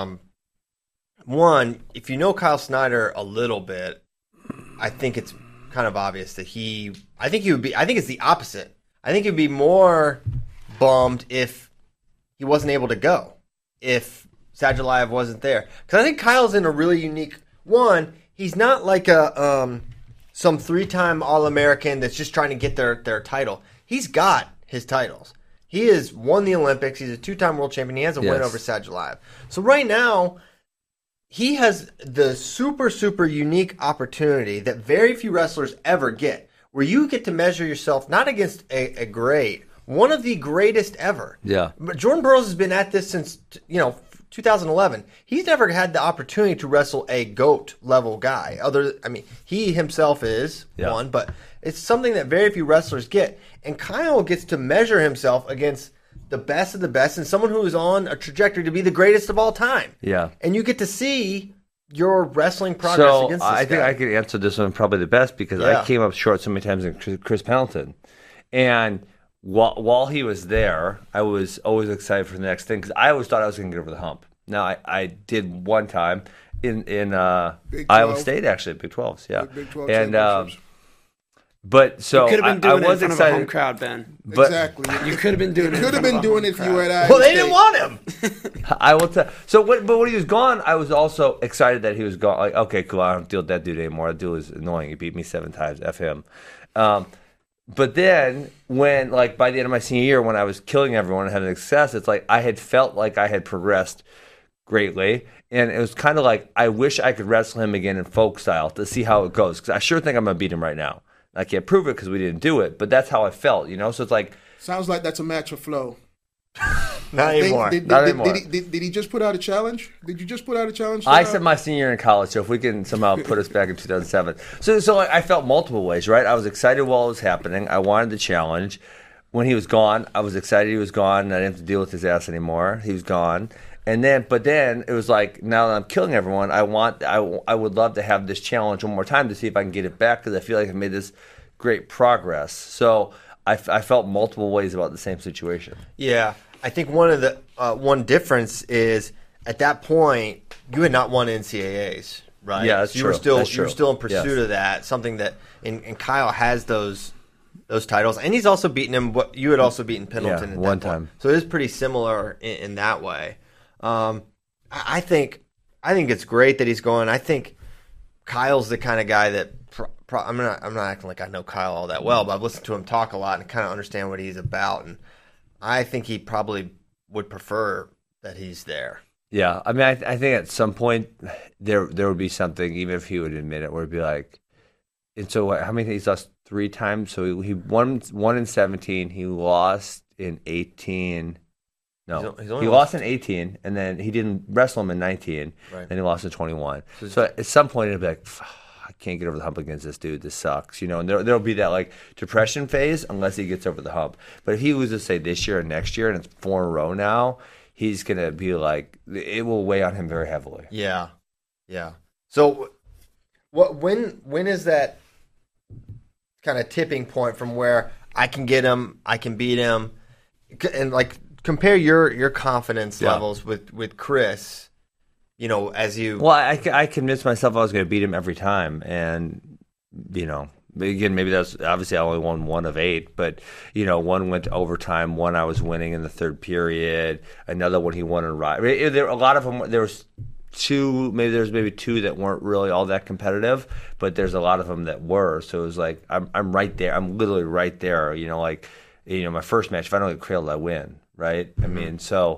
[SPEAKER 7] one, if you know Kyle Snyder a little bit, I think it's kind of obvious that I think it's the opposite. I think he'd be more bummed if he wasn't able to go, if Sadulayev wasn't there. Because I think Kyle's in a really unique one. He's not like some 3-time All-American that's just trying to get their title. He's got his titles. He has won the Olympics. He's a 2-time world champion. He has a win over Sadulayev. So right now, he has the super, super unique opportunity that very few wrestlers ever get, where you get to measure yourself not against a great, one of the greatest ever.
[SPEAKER 8] Yeah.
[SPEAKER 7] But Jordan Burroughs has been at this since 2011. He's never had the opportunity to wrestle a GOAT level guy. He himself is one, but it's something that very few wrestlers get. And Kyle gets to measure himself against the best of the best and someone who is on a trajectory to be the greatest of all time.
[SPEAKER 8] Yeah.
[SPEAKER 7] And you get to see your wrestling progress against this
[SPEAKER 8] I think
[SPEAKER 7] guy.
[SPEAKER 8] I could answer this one probably the best because I came up short so many times in Chris Pendleton. And while he was there, I was always excited for the next thing because I always thought I was going to get over the hump. Now, I did one time in Iowa State, actually, Big 12s, yeah.
[SPEAKER 9] Big 12
[SPEAKER 8] and
[SPEAKER 9] championships.
[SPEAKER 8] But so
[SPEAKER 5] You could have been doing
[SPEAKER 8] I
[SPEAKER 5] it
[SPEAKER 8] was
[SPEAKER 5] in front
[SPEAKER 8] excited.
[SPEAKER 5] of a home crowd, Ben.
[SPEAKER 8] But
[SPEAKER 9] Exactly.
[SPEAKER 5] You could have been doing it.
[SPEAKER 9] Could have been doing it if you were at Iowa
[SPEAKER 7] Well, they
[SPEAKER 9] State.
[SPEAKER 7] didn't want him.
[SPEAKER 8] I will tell. But when he was gone, I was also excited that he was gone. Like, okay, cool. I don't deal with that dude anymore. That dude was annoying. He beat me 7 times. F him. But then, when like by the end of my senior year, when I was killing everyone and having success, it's like I had felt like I had progressed greatly, and it was kind of like I wish I could wrestle him again in folk style to see how it goes. Because I sure think I'm gonna beat him right now. I can't prove it because we didn't do it, but that's how I felt, you know. So it's like
[SPEAKER 9] Sounds like that's a match for Flo.
[SPEAKER 7] Not anymore.
[SPEAKER 9] Did he just put out a challenge? Did you just put out a challenge?
[SPEAKER 8] I said my senior year in college, so if we can somehow put us back in 2007. So I felt multiple ways, right? I was excited while it was happening. I wanted the challenge. When he was gone, I was excited he was gone, and I didn't have to deal with his ass anymore. He was gone. But then it was like, now that I'm killing everyone, I would love to have this challenge one more time to see if I can get it back because I feel like I've made this great progress. So I felt multiple ways about the same situation.
[SPEAKER 7] Yeah, I think one difference is at that point you had not won NCAAs, right?
[SPEAKER 8] Yeah, that's
[SPEAKER 7] you
[SPEAKER 8] true.
[SPEAKER 7] You were still in pursuit of that. Something that and Kyle has those titles, and he's also beaten him. You had also beaten Pendleton at
[SPEAKER 8] one
[SPEAKER 7] that point.
[SPEAKER 8] time.
[SPEAKER 7] So it is pretty similar in that way. I think it's great that he's going. I think Kyle's the kind of guy that I'm not acting like I know Kyle all that well, but I've listened to him talk a lot and kind of understand what he's about, and I think he probably would prefer that he's there.
[SPEAKER 8] Yeah, I mean, I think at some point there would be something, even if he would admit it, where it'd be like, and so how many he's lost 3 times? So he won in 17, he lost in 18. No,
[SPEAKER 7] He's
[SPEAKER 8] he
[SPEAKER 7] only
[SPEAKER 8] lost in 18, and then he didn't wrestle him in 19,
[SPEAKER 7] Right.
[SPEAKER 8] then he lost in 21. So at some point it'd be like, I can't get over the hump against this dude. This sucks, you know. And there'll be that like depression phase unless he gets over the hump. But if he loses, say, this year and next year, and it's 4 in a row now, he's gonna be like, it will weigh on him very heavily.
[SPEAKER 7] Yeah. So, when is that kind of tipping point from where I can get him, I can beat him, and like compare your confidence levels with Chris? You know, as you
[SPEAKER 8] I convinced myself I was going to beat him every time, and you know, again, maybe that's obviously I only won 1 of 8, but you know, 1 went to overtime, 1 I was winning in the 3rd period, another one he won in right. There a lot of them. There was 2, maybe 2 that weren't really all that competitive, but there's a lot of them that were. So it was like I'm right there. I'm literally right there. You know, like my first match, if I don't get Cradled, I win, right? I mean, so.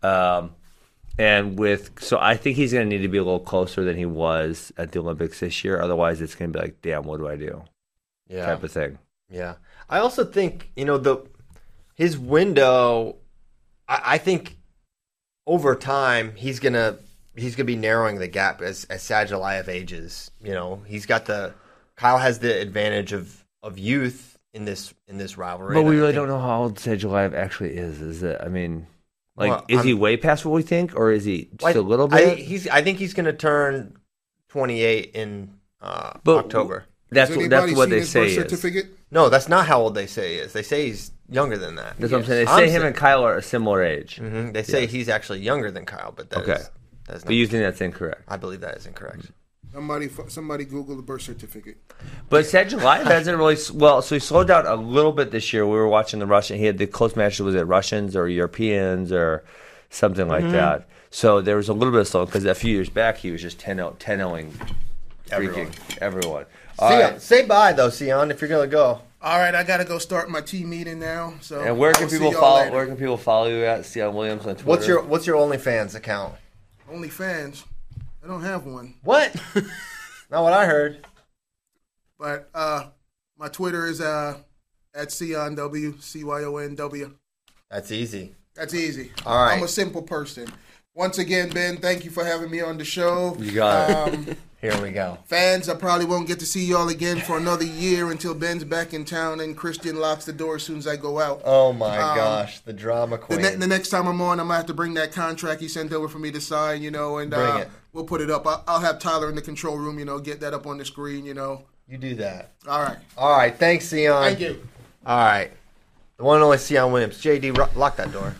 [SPEAKER 8] So I think he's going to need to be a little closer than he was at the Olympics this year. Otherwise, it's going to be like, damn, what do I do?
[SPEAKER 7] Yeah.
[SPEAKER 8] Type of thing.
[SPEAKER 7] Yeah. I also think, his window, I think over time he's gonna be narrowing the gap as Sadulayev ages. You know, Kyle has the advantage of youth in this rivalry.
[SPEAKER 8] But we really don't know how old Sadulayev actually is. Is it? I mean, is he way past what we think, or is he just a little bit?
[SPEAKER 7] I think he's going to turn 28 in October.
[SPEAKER 8] That's what they say he is.
[SPEAKER 7] No, that's not how old they say he is. They say he's younger than that.
[SPEAKER 8] That's what I'm saying. They say him and Kyle are a similar age.
[SPEAKER 7] Mm-hmm. They say he's actually younger than Kyle, but that's not.
[SPEAKER 8] But you think that's incorrect?
[SPEAKER 7] I believe that is incorrect.
[SPEAKER 9] Somebody Google the birth certificate.
[SPEAKER 8] But Sadulayev hasn't really so he slowed down a little bit this year. We were watching the Russian. He had the close matches. Was it Russians or Europeans or something like that? So there was a little bit of slow because a few years back he was just 10-0ing everyone.
[SPEAKER 7] Say bye though, Sion, if you're gonna go.
[SPEAKER 9] All right, I gotta go start my team meeting now. So
[SPEAKER 8] and where can people follow? Later. Where can people follow you at? Sion Williams on Twitter.
[SPEAKER 7] What's your OnlyFans account?
[SPEAKER 9] OnlyFans. I don't have one.
[SPEAKER 7] What? Not what I heard.
[SPEAKER 9] But my Twitter is at CyonW, CYONW.
[SPEAKER 7] That's easy.
[SPEAKER 9] All right. I'm a simple person. Once again, Ben, thank you for having me on the show.
[SPEAKER 8] You got it.
[SPEAKER 7] Here we go.
[SPEAKER 9] Fans, I probably won't get to see y'all again for another year until Ben's back in town and Christian locks the door as soon as I go out.
[SPEAKER 7] Oh, my gosh. The drama queen.
[SPEAKER 9] The next time I'm on, I'm going to have to bring that contract he sent over for me to sign, and
[SPEAKER 7] Bring it.
[SPEAKER 9] we'll put it up. I'll have Tyler in the control room, get that up on the screen,
[SPEAKER 7] You do that.
[SPEAKER 9] All right.
[SPEAKER 7] All right. Thanks, Sion.
[SPEAKER 9] Thank you.
[SPEAKER 7] All right. The one and only Sion Williams. JD, lock that door.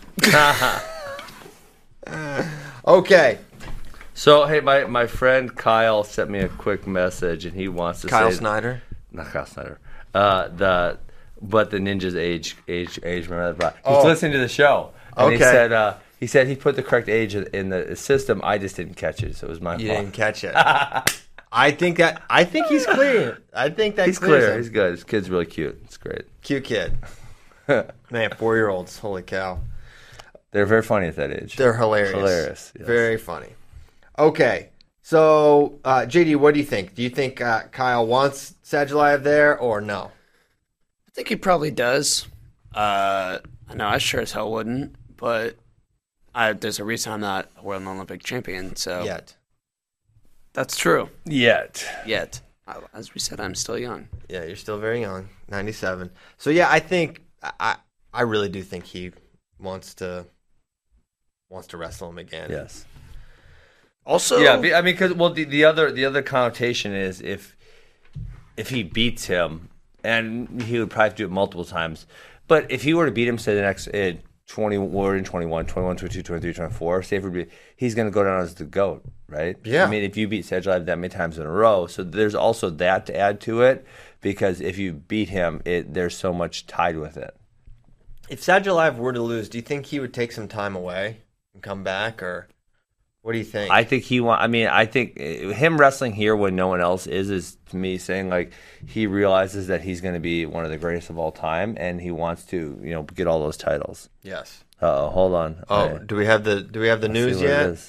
[SPEAKER 7] Okay.
[SPEAKER 8] So, hey, my friend Kyle sent me a quick message, and he wants to
[SPEAKER 7] Kyle
[SPEAKER 8] say...
[SPEAKER 7] Snyder?
[SPEAKER 8] Not Kyle Snyder. But the ninja's age. Remember that? He's listening to the show. And he said he put the correct age in the system. I just didn't catch it, so it was my fault.
[SPEAKER 7] You didn't catch it. I think he's clear. I think that
[SPEAKER 8] he's clear. He's good. His kid's really cute. It's great.
[SPEAKER 7] Cute kid. Man, 4-year-olds. Holy cow.
[SPEAKER 8] They're very funny at that age.
[SPEAKER 7] They're hilarious.
[SPEAKER 8] Hilarious. Yes.
[SPEAKER 7] Very funny. Okay. So, JD, what do you think? Do you think Kyle wants Sadulayev there or no?
[SPEAKER 5] I think he probably does. No, I sure as hell wouldn't. But there's a reason I'm not a world and Olympic champion. So
[SPEAKER 7] Yet.
[SPEAKER 5] That's true.
[SPEAKER 8] Yet.
[SPEAKER 5] As we said, I'm still young.
[SPEAKER 7] Yeah, you're still very young. 97. So, yeah, I think I really do think he wants to wrestle him again.
[SPEAKER 8] Yes.
[SPEAKER 5] Also,
[SPEAKER 8] yeah, I mean, because the other connotation is if he beats him, and he would probably have to do it multiple times. But if he were to beat him, say the next 21, 22, 23, 24, say he's going to go down as the GOAT, right?
[SPEAKER 7] Yeah.
[SPEAKER 8] I mean, if you beat Sadulayev that many times in a row, so there's also that to add to it, because if you beat him, there's so much tied with it.
[SPEAKER 7] If Sadulayev were to lose, do you think he would take some time away and come back, or what do you think?
[SPEAKER 8] I think I think him wrestling here when no one else is to me saying like he realizes that he's going to be one of the greatest of all time, and he wants to get all those titles.
[SPEAKER 7] Yes.
[SPEAKER 8] Hold on.
[SPEAKER 7] Do we have the news yet?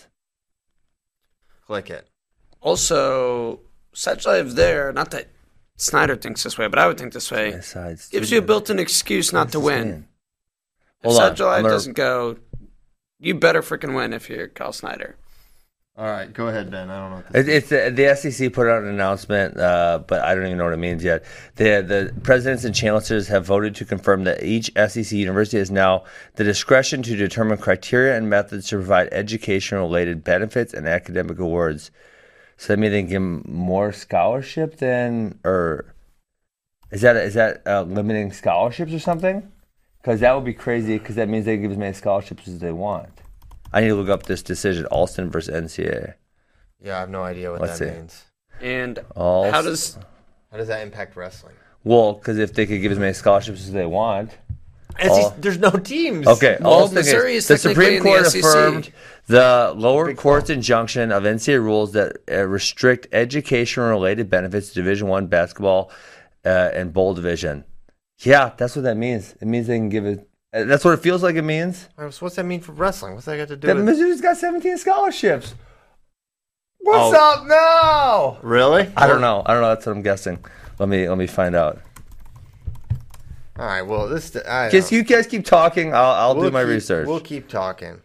[SPEAKER 7] Click it.
[SPEAKER 5] Also, Sadulayev there. Not that Snyder thinks this way, but I would think this way. Gives you a built-in excuse not to win. If Sadulayev doesn't go, you better freaking win if you're Kyle Snyder.
[SPEAKER 7] All right, go ahead, Ben. I don't know what
[SPEAKER 8] it's the SEC put out an announcement, but I don't even know what it means yet. The presidents and chancellors have voted to confirm that each SEC university has now the discretion to determine criteria and methods to provide education-related benefits and academic awards. So that means they give them more scholarship or is that limiting scholarships or something? Because that would be crazy, because that means they give as many scholarships as they want. I need to look up this decision, Alston versus NCAA.
[SPEAKER 7] Yeah, I have no idea what that means.
[SPEAKER 5] And how does
[SPEAKER 7] that impact wrestling?
[SPEAKER 8] Well, because if they could give as many scholarships as they want.
[SPEAKER 7] There's no teams.
[SPEAKER 8] Okay,
[SPEAKER 5] well, Missouri is
[SPEAKER 8] the Supreme Court affirmed the lower court's
[SPEAKER 7] Big
[SPEAKER 8] injunction of NCAA rules that restrict education-related benefits to Division I basketball and bowl division. Yeah, that's what that means. It means they can give it. That's what it feels like it means.
[SPEAKER 7] So what's that mean for wrestling? What's that got to do
[SPEAKER 8] with
[SPEAKER 7] with
[SPEAKER 8] Mizzou's got 17 scholarships. What's up now?
[SPEAKER 7] Really?
[SPEAKER 8] I don't know. That's what I'm guessing. Let me find out.
[SPEAKER 7] All right. Well,
[SPEAKER 8] You guys keep talking. I'll do my research.
[SPEAKER 7] We'll keep talking.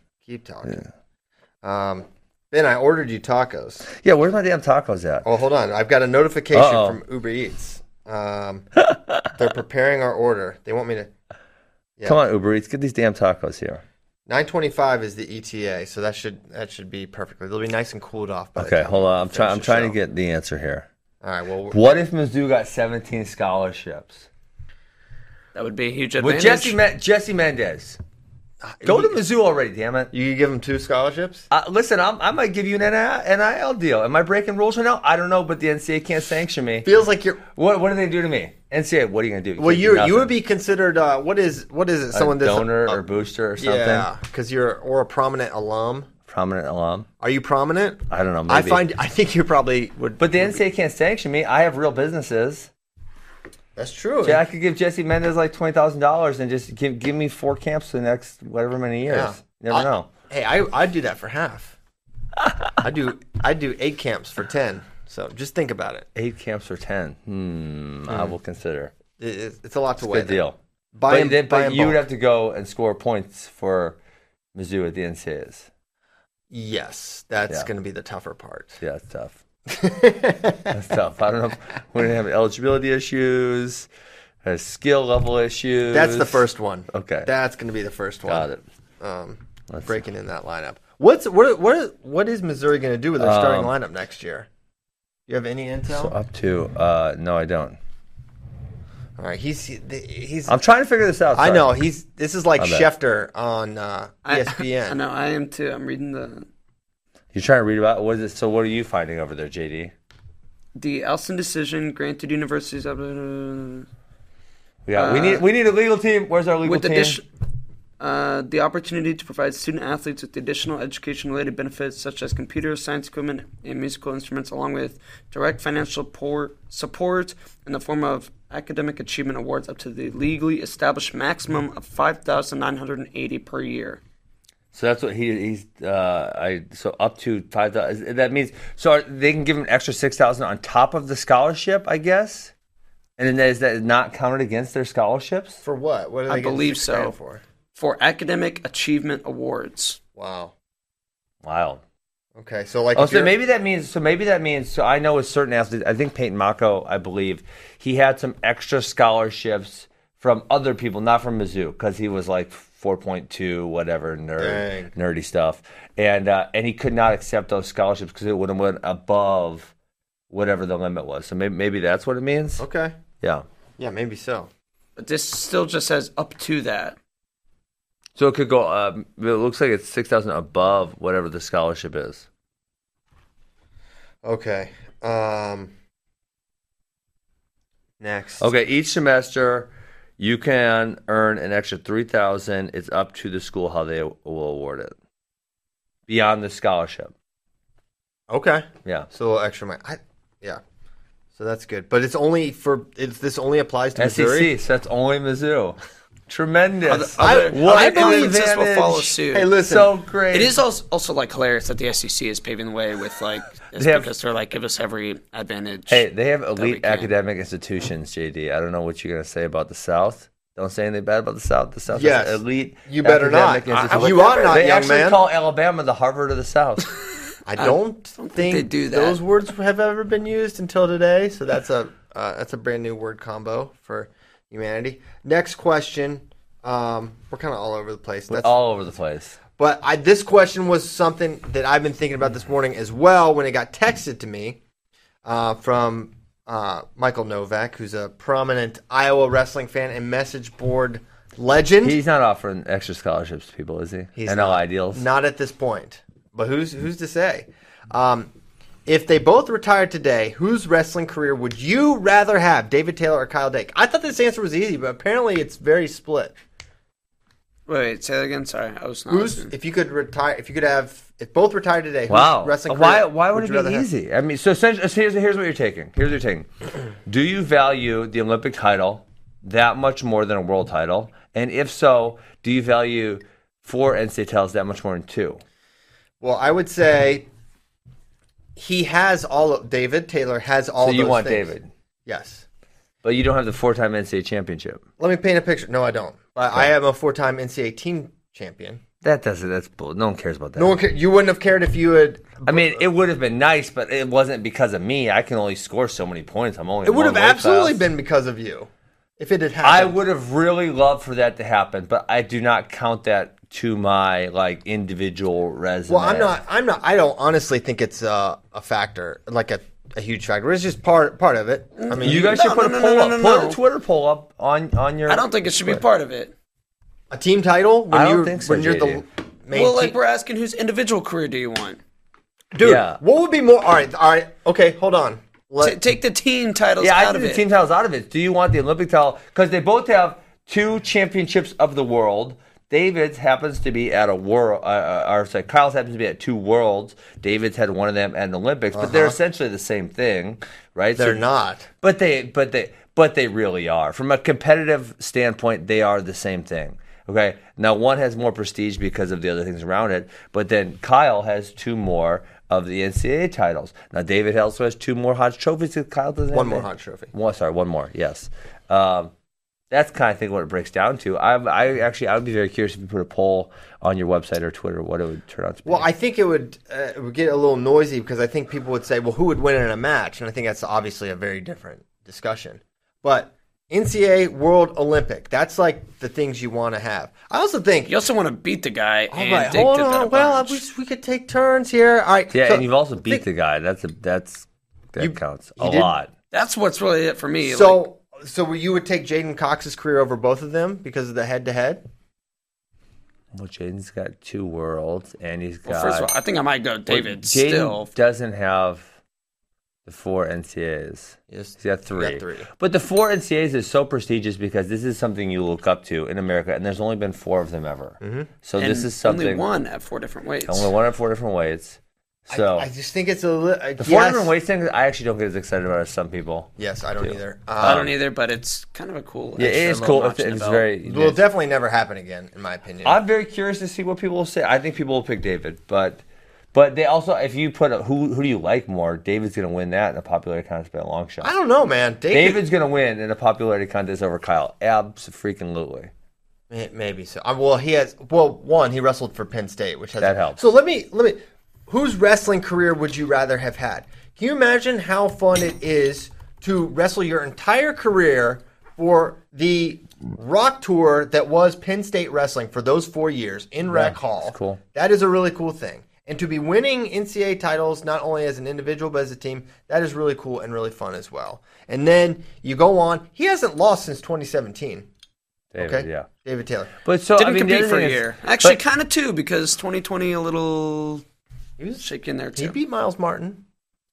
[SPEAKER 7] Yeah. Ben, I ordered you tacos.
[SPEAKER 8] Yeah, where's my damn tacos at?
[SPEAKER 7] Oh, hold on. I've got a notification from Uber Eats. They're preparing our order. They want me to. Yeah.
[SPEAKER 8] Come on, Uber Eats, get these damn tacos here.
[SPEAKER 7] $9.25 is the ETA, so that should be perfect. They'll be nice and cooled off.
[SPEAKER 8] Okay, hold on. I'm trying to get the answer here.
[SPEAKER 7] All right. Well,
[SPEAKER 8] what if Mizzou got 17 scholarships?
[SPEAKER 5] That would be a huge advantage.
[SPEAKER 8] With Jesse Mendez. Go to Mizzou already, damn it.
[SPEAKER 7] You give him 2 scholarships?
[SPEAKER 8] Listen, I might give you an NIL deal. Am I breaking rules right now? I don't know, but the NCAA can't sanction me.
[SPEAKER 7] Feels like you're.
[SPEAKER 8] What do they do to me? NCAA, what are you going to do?
[SPEAKER 7] Well, you would be considered. What is it? Someone
[SPEAKER 8] a donor or booster or something?
[SPEAKER 7] Yeah, because you're a prominent alum.
[SPEAKER 8] Prominent alum.
[SPEAKER 7] Are you prominent?
[SPEAKER 8] I don't know. Maybe.
[SPEAKER 7] I think you probably would.
[SPEAKER 8] But the NCAA can't sanction me. I have real businesses.
[SPEAKER 7] That's true.
[SPEAKER 8] Yeah, I could give Jesse Mendez like $20,000 and just give me 4 camps for the next whatever many years. Yeah. Never know.
[SPEAKER 7] Hey, I'd do that for half. I do 8 camps for 10. So just think about it.
[SPEAKER 8] 8 camps for 10. I will consider.
[SPEAKER 7] It's a lot to weigh.
[SPEAKER 8] Good deal.
[SPEAKER 7] But
[SPEAKER 8] you would have to go and score points for Mizzou at the NCAAs.
[SPEAKER 7] Yes, that's going to be the tougher part.
[SPEAKER 8] Yeah, it's tough. That's tough. I don't know if we're going to have eligibility issues, skill level issues.
[SPEAKER 7] That's the first one.
[SPEAKER 8] Okay.
[SPEAKER 7] That's going to be the first one.
[SPEAKER 8] Got it.
[SPEAKER 7] Breaking in that lineup. What is Missouri going to do with their starting lineup next year? You have any intel?
[SPEAKER 8] So up to no, I don't.
[SPEAKER 7] All right, he's.
[SPEAKER 8] I'm trying to figure this out.
[SPEAKER 7] Sorry. I know this is like Schefter on ESPN.
[SPEAKER 5] I know, I am too. I'm reading the.
[SPEAKER 8] You're trying to read about what is it? So what are you finding over there, JD?
[SPEAKER 5] The Elson decision granted universities.
[SPEAKER 8] Yeah, we need a legal team. Where's our legal team?
[SPEAKER 5] The opportunity to provide student athletes with additional education-related benefits such as computer science equipment and musical instruments, along with direct financial support in the form of academic achievement awards up to the legally established maximum of $5,980 per year.
[SPEAKER 8] So that's what he's. So up to 5,000. That means they can give him an extra 6,000 on top of the scholarship, I guess. And then is that not counted against their scholarships?
[SPEAKER 7] For what? What are they
[SPEAKER 5] I believe so.
[SPEAKER 7] For
[SPEAKER 5] academic achievement awards.
[SPEAKER 7] Wow.
[SPEAKER 8] Wild.
[SPEAKER 7] Okay, so like.
[SPEAKER 8] So maybe that means. So I know with certain athletes, I think Peyton Mako, I believe, he had some extra scholarships from other people, not from Mizzou, because he was like 4.2 whatever nerdy stuff, and he could not accept those scholarships because it would have went above whatever the limit was. So maybe that's what it means.
[SPEAKER 7] Okay.
[SPEAKER 8] Yeah.
[SPEAKER 7] Yeah, maybe so.
[SPEAKER 5] But this still just says up to that.
[SPEAKER 8] So it could go. It looks like it's 6,000 above whatever the scholarship is.
[SPEAKER 7] Okay. Next.
[SPEAKER 8] Okay. Each semester, you can earn an extra 3,000. It's up to the school how they will award it. Beyond the scholarship.
[SPEAKER 7] Okay.
[SPEAKER 8] Yeah.
[SPEAKER 7] So a little extra money. Yeah. So that's good, but it's only for. This only applies to Missouri.
[SPEAKER 8] SEC. So that's only Mizzou. Tremendous.
[SPEAKER 5] I believe this will follow suit.
[SPEAKER 7] Hey, listen.
[SPEAKER 8] So great.
[SPEAKER 5] It is also like hilarious that the SEC is paving the way with because they're like, give us every advantage.
[SPEAKER 8] Hey, they have elite academic institutions, JD. I don't know what you're going to say about the South. Don't say anything bad about the South. The South
[SPEAKER 7] yes.
[SPEAKER 8] is elite.
[SPEAKER 7] You better not.
[SPEAKER 8] You
[SPEAKER 7] ought not,
[SPEAKER 8] they
[SPEAKER 7] young
[SPEAKER 8] actually
[SPEAKER 7] man.
[SPEAKER 8] call Alabama the Harvard of the South.
[SPEAKER 7] I don't think
[SPEAKER 5] they do that.
[SPEAKER 7] Those words have ever been used until today. So that's a brand new word combo for humanity. Next question. We're kind of all over the place.
[SPEAKER 8] We're all over the place.
[SPEAKER 7] But this question was something that I've been thinking about this morning as well when it got texted to me from Michael Novak, who's a prominent Iowa wrestling fan and message board legend.
[SPEAKER 8] He's not offering extra scholarships to people, is he?
[SPEAKER 7] He's
[SPEAKER 8] NL
[SPEAKER 7] not.
[SPEAKER 8] Ideals?
[SPEAKER 7] Not at this point. But who's to say? If they both retired today, whose wrestling career would you rather have, David Taylor or Kyle Dake? I thought this answer was easy, but apparently it's very split.
[SPEAKER 5] Wait, say that again. Sorry, I was not listening.
[SPEAKER 7] If both retired today,
[SPEAKER 8] wow.
[SPEAKER 7] Wrestling career
[SPEAKER 8] why would it be easy? Have? I mean, so essentially, here's what you're taking. Here's what you're taking. Do you value the Olympic title that much more than a world title? And if so, do you value 4 NCAA titles that much more than 2?
[SPEAKER 7] Well, I would say David Taylor has all those things. So
[SPEAKER 8] you want David?
[SPEAKER 7] Yes.
[SPEAKER 8] But you don't have the 4-time NCAA championship.
[SPEAKER 7] Let me paint a picture. No, I don't. Okay. I am a 4-time NCAA team champion.
[SPEAKER 8] That's bull. No one cares about that.
[SPEAKER 7] No one cares. You wouldn't have cared if you had.
[SPEAKER 8] I mean, it would have been nice, but it wasn't because of me. I can only score so many points. I'm only.
[SPEAKER 7] It would have absolutely been because of you, if it had happened.
[SPEAKER 8] I would have really loved for that to happen, but I do not count that to my individual resume.
[SPEAKER 7] Well, I'm not. I don't honestly think it's a factor, like a huge factor. It's just part of it. I mean,
[SPEAKER 8] you guys should put a poll up. Put a Twitter poll up on your.
[SPEAKER 5] I don't think it should be part of it.
[SPEAKER 7] A team title?
[SPEAKER 8] I don't think so,
[SPEAKER 7] when you're the main
[SPEAKER 5] well,
[SPEAKER 7] team?
[SPEAKER 5] we're asking whose individual career do you want?
[SPEAKER 7] Dude,
[SPEAKER 8] yeah.
[SPEAKER 7] What would be more? All right. Okay, hold on.
[SPEAKER 5] Take the team titles out of it.
[SPEAKER 8] Yeah, I think the team titles out of it. Do you want the Olympic title? Because they both have 2 championships of the world. David's happens to be at a world, Kyle's happens to be at 2 worlds. David's had one of them at an Olympics, but they're essentially the same thing, right?
[SPEAKER 7] They're not.
[SPEAKER 8] But they really are. From a competitive standpoint, they are the same thing. Okay, now one has more prestige because of the other things around it, but then Kyle has 2 more of the NCAA titles. Now David also has 2 more Hodge trophies because Kyle doesn't have
[SPEAKER 7] one more Hodge trophy.
[SPEAKER 8] One more, yes. That's kind of think what it breaks down to. I would be very curious if you put a poll on your website or Twitter, what it would turn out to be.
[SPEAKER 7] Well, I think it would get a little noisy because I think people would say, well, who would win in a match? And I think that's obviously a very different discussion. But NCAA World Olympic, that's like the things you want to have. I also think
[SPEAKER 5] you also want to beat the guy.
[SPEAKER 7] All right, hold on. Well, we could take turns here. All right.
[SPEAKER 8] Yeah, so, and you've also beat the guy. That counts a lot.
[SPEAKER 5] That's what's really it for me.
[SPEAKER 7] So you would take Jaden Cox's career over both of them because of the head-to-head?
[SPEAKER 8] Well, Jaden's got 2 worlds, and he's got...
[SPEAKER 5] first of all, I think I might go David
[SPEAKER 8] still. Jaden doesn't have the 4 NCAAs.
[SPEAKER 7] Yes.
[SPEAKER 8] He's got 3.
[SPEAKER 7] He's got 3.
[SPEAKER 8] But the 4 NCAAs is so prestigious because this is something you look up to in America, and there's only been 4 of them ever.
[SPEAKER 7] Mm-hmm.
[SPEAKER 8] So this is something...
[SPEAKER 5] Only one at 4 different weights.
[SPEAKER 8] Only one at 4 different weights. So
[SPEAKER 7] I just think it's a little...
[SPEAKER 8] The 4 different weights thing, I actually don't get as excited about as some people.
[SPEAKER 7] Yes, I don't either.
[SPEAKER 5] I don't either, but it's kind of a cool...
[SPEAKER 8] Yeah, it is cool. It's very...
[SPEAKER 7] It will definitely never happen again, in my opinion.
[SPEAKER 8] I'm very curious to see what people will say. I think people will pick David, but they also, if you put who do you like more, David's going to win that in a popularity contest by a long shot.
[SPEAKER 7] I don't know, man.
[SPEAKER 8] David's going to win in a popularity contest over Kyle. Abso-freaking-lutely.
[SPEAKER 7] Maybe so. Well, he wrestled for Penn State, which has...
[SPEAKER 8] That helps.
[SPEAKER 7] So let me... Whose wrestling career would you rather have had? Can you imagine how fun it is to wrestle your entire career for the Rock Tour that was Penn State Wrestling for those 4 years in Rec Hall?
[SPEAKER 8] That's cool.
[SPEAKER 7] That is a really cool thing. And to be winning NCAA titles, not only as an individual but as a team, that is really cool and really fun as well. And then you go on. He hasn't lost since 2017.
[SPEAKER 8] David,
[SPEAKER 7] okay?
[SPEAKER 8] Yeah.
[SPEAKER 7] David Taylor.
[SPEAKER 5] But didn't compete for a year. Actually, kind of too, because 2020 a little... He was shaking there too.
[SPEAKER 7] He beat Miles Martin.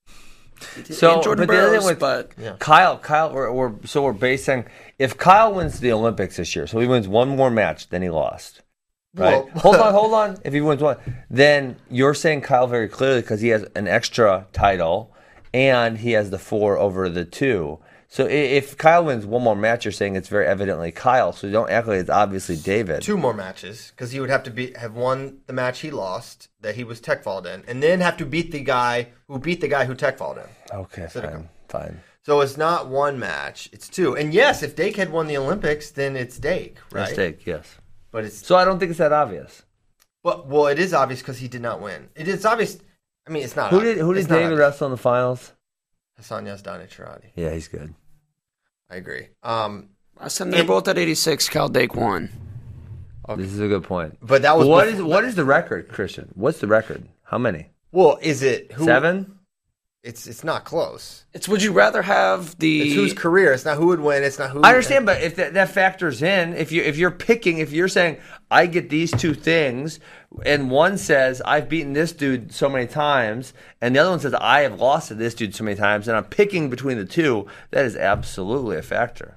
[SPEAKER 8] So,
[SPEAKER 5] Jordan
[SPEAKER 8] but
[SPEAKER 5] Burroughs,
[SPEAKER 8] the other thing with Kyle, we're basing if Kyle wins the Olympics this year, so he wins one more match, then he lost. Right?
[SPEAKER 7] Well,
[SPEAKER 8] hold on. If he wins one, then you're saying Kyle very clearly because he has an extra title and he has the 4 over the 2. So if Kyle wins one more match, you're saying it's very evidently Kyle. So don't act like it's obviously David.
[SPEAKER 7] 2 more matches because he would have to have won the match he lost that he was tech fauled in, and then have to beat the guy who tech fauled in.
[SPEAKER 8] Okay, fine.
[SPEAKER 7] So it's not 1 match; it's 2. And yes, if Dake had won the Olympics, then it's Dake, right?
[SPEAKER 8] It's Dake, yes.
[SPEAKER 7] But it's
[SPEAKER 8] so I don't think it's that obvious.
[SPEAKER 7] Well, it is obvious because he did not win. It is obvious. I mean, it's not.
[SPEAKER 8] Who did David wrestle in the finals?
[SPEAKER 7] Hassan Yazdani Cherati.
[SPEAKER 8] Yeah, he's good.
[SPEAKER 7] I agree.
[SPEAKER 5] They're both at 86. Cal Dake won.
[SPEAKER 8] Okay. This is a good point.
[SPEAKER 7] But that was
[SPEAKER 8] what is the record, Christian? What's the record? How many?
[SPEAKER 7] Well, is it
[SPEAKER 8] 7?
[SPEAKER 7] It's not close.
[SPEAKER 5] It's would you rather have
[SPEAKER 7] It's whose career? It's not who would win. It's not who.
[SPEAKER 8] I understand, but if that factors in, if you're saying I get these 2 things, and one says I've beaten this dude so many times, and the other one says I have lost to this dude so many times, and I'm picking between the 2, that is absolutely a factor.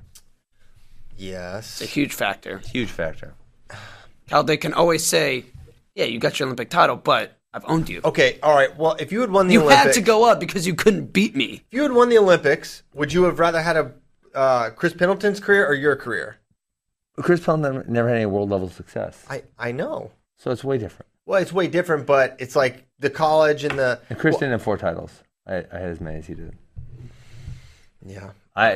[SPEAKER 7] Yes,
[SPEAKER 5] it's a huge factor.
[SPEAKER 8] Huge factor.
[SPEAKER 5] Cal Dake can always say, "Yeah, you got your Olympic title, but I've owned you."
[SPEAKER 7] Okay, all right. Well, if you had won the Olympics...
[SPEAKER 5] You had to go up because you couldn't beat me.
[SPEAKER 7] If you had won the Olympics, would you have rather had a Chris Pendleton's career or your career?
[SPEAKER 8] Chris Pendleton never had any world-level success.
[SPEAKER 7] I know.
[SPEAKER 8] So it's way different.
[SPEAKER 7] Well, it's way different, but it's like the college and the...
[SPEAKER 8] And Chris didn't have 4 titles. I had as many as he did.
[SPEAKER 7] Yeah.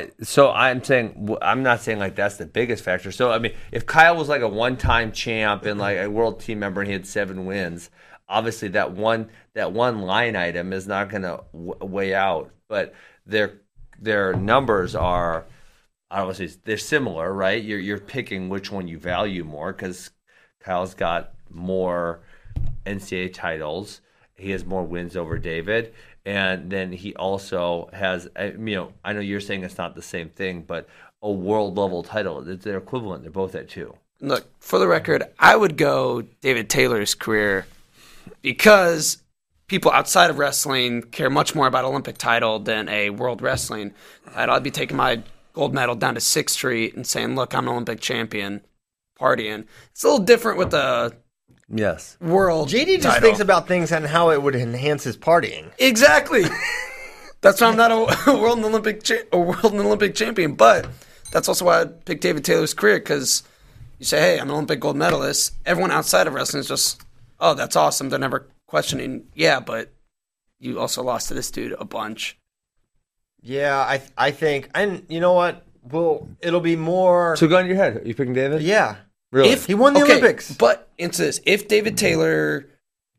[SPEAKER 8] I'm not saying like that's the biggest factor. So, I mean, if Kyle was like a one-time champ and like a world team member and he had 7 wins... Obviously, that one line item is not going to weigh out, but their numbers are obviously they're similar, right? You're picking which one you value more because Kyle's got more NCAA titles, he has more wins over David, and then he also has. I know you're saying it's not the same thing, but a world level title, they're equivalent. They're both at 2.
[SPEAKER 5] Look, for the record, I would go David Taylor's career. Because people outside of wrestling care much more about Olympic title than a world wrestling title. I'd be taking my gold medal down to 6th Street and saying, look, I'm an Olympic champion, partying. It's a little different with the world
[SPEAKER 7] JD just
[SPEAKER 5] title.
[SPEAKER 7] thinks about things and how it would enhance his partying.
[SPEAKER 5] Exactly. That's why I'm not a world and Olympic champion. But that's also why I picked David Taylor's career, because you say, hey, I'm an Olympic gold medalist. Everyone outside of wrestling is just... oh, that's awesome. They're never questioning, yeah, but you also lost to this dude a bunch.
[SPEAKER 7] Yeah, I think, and you know what? Well, it'll be more.
[SPEAKER 8] So gun to your head. Are you picking David?
[SPEAKER 7] Yeah.
[SPEAKER 8] Really?
[SPEAKER 7] He won the Olympics.
[SPEAKER 5] But into this, if David Taylor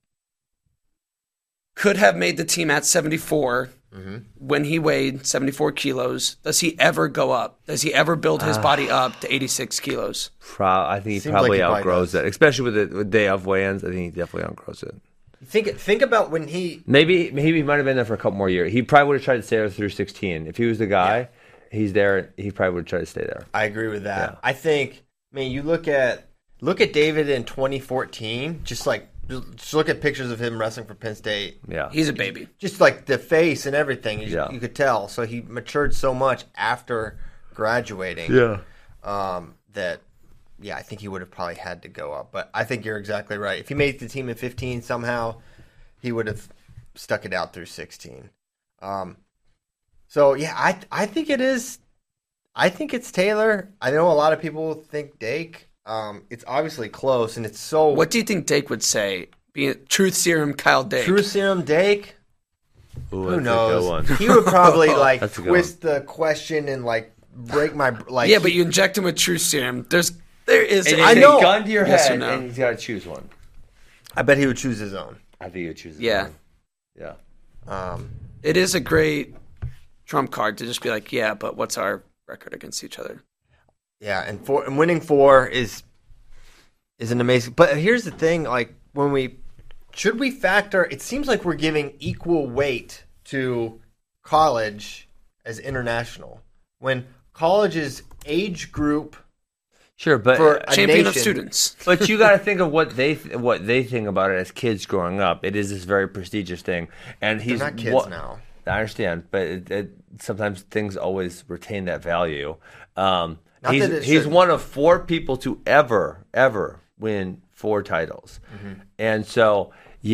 [SPEAKER 5] could have made the team at 74 when he weighed 74 kilos, does he ever go up? Does he ever build his body up to 86 kilos?
[SPEAKER 8] I think he probably outgrows it, especially with the day of weigh-ins. I think he definitely outgrows it.
[SPEAKER 7] Think about when he...
[SPEAKER 8] Maybe he might have been there for a couple more years. He probably would have tried to stay there through 16. If he was the guy, he's there, he probably would have tried to stay there.
[SPEAKER 7] I agree with that.
[SPEAKER 8] Yeah.
[SPEAKER 7] I think, you look at David in 2014, just look at pictures of him wrestling for Penn State.
[SPEAKER 5] Yeah. He's a baby.
[SPEAKER 7] Just like the face and everything, you could tell. So he matured so much after graduating.
[SPEAKER 8] Yeah.
[SPEAKER 7] That, I think he would have probably had to go up. But I think you're exactly right. If he made the team in 15 somehow, he would have stuck it out through 16. I think it is. I think it's Taylor. I know a lot of people think Dake. It's obviously close, and it's so...
[SPEAKER 5] What do you think Dake would say? Being Truth Serum Kyle Dake.
[SPEAKER 7] Truth Serum Dake?
[SPEAKER 8] Ooh,
[SPEAKER 7] who knows? He would probably, twist the question and, break my...
[SPEAKER 5] yeah, but you inject him with Truth Serum. There is...
[SPEAKER 8] And
[SPEAKER 5] I know.
[SPEAKER 8] gun to your
[SPEAKER 5] yes
[SPEAKER 8] head,
[SPEAKER 5] or no?
[SPEAKER 8] and he's got to choose one.
[SPEAKER 7] I bet he would choose his own.
[SPEAKER 8] I think he would choose his own.
[SPEAKER 7] Yeah.
[SPEAKER 5] It is a great trump card to just be like, yeah, but what's our record against each other?
[SPEAKER 7] Yeah, and winning 4 is an amazing. But here's the thing: should we factor? It seems like we're giving equal weight to college as international when college's age group.
[SPEAKER 8] Sure, but
[SPEAKER 7] for
[SPEAKER 5] champion of students.
[SPEAKER 8] But you got to think of what they think about it as kids growing up. It is this very prestigious thing, and
[SPEAKER 7] They're not kids now.
[SPEAKER 8] I understand, but sometimes things always retain that value. He's one of 4 people to ever win 4 titles. Mm-hmm. And so,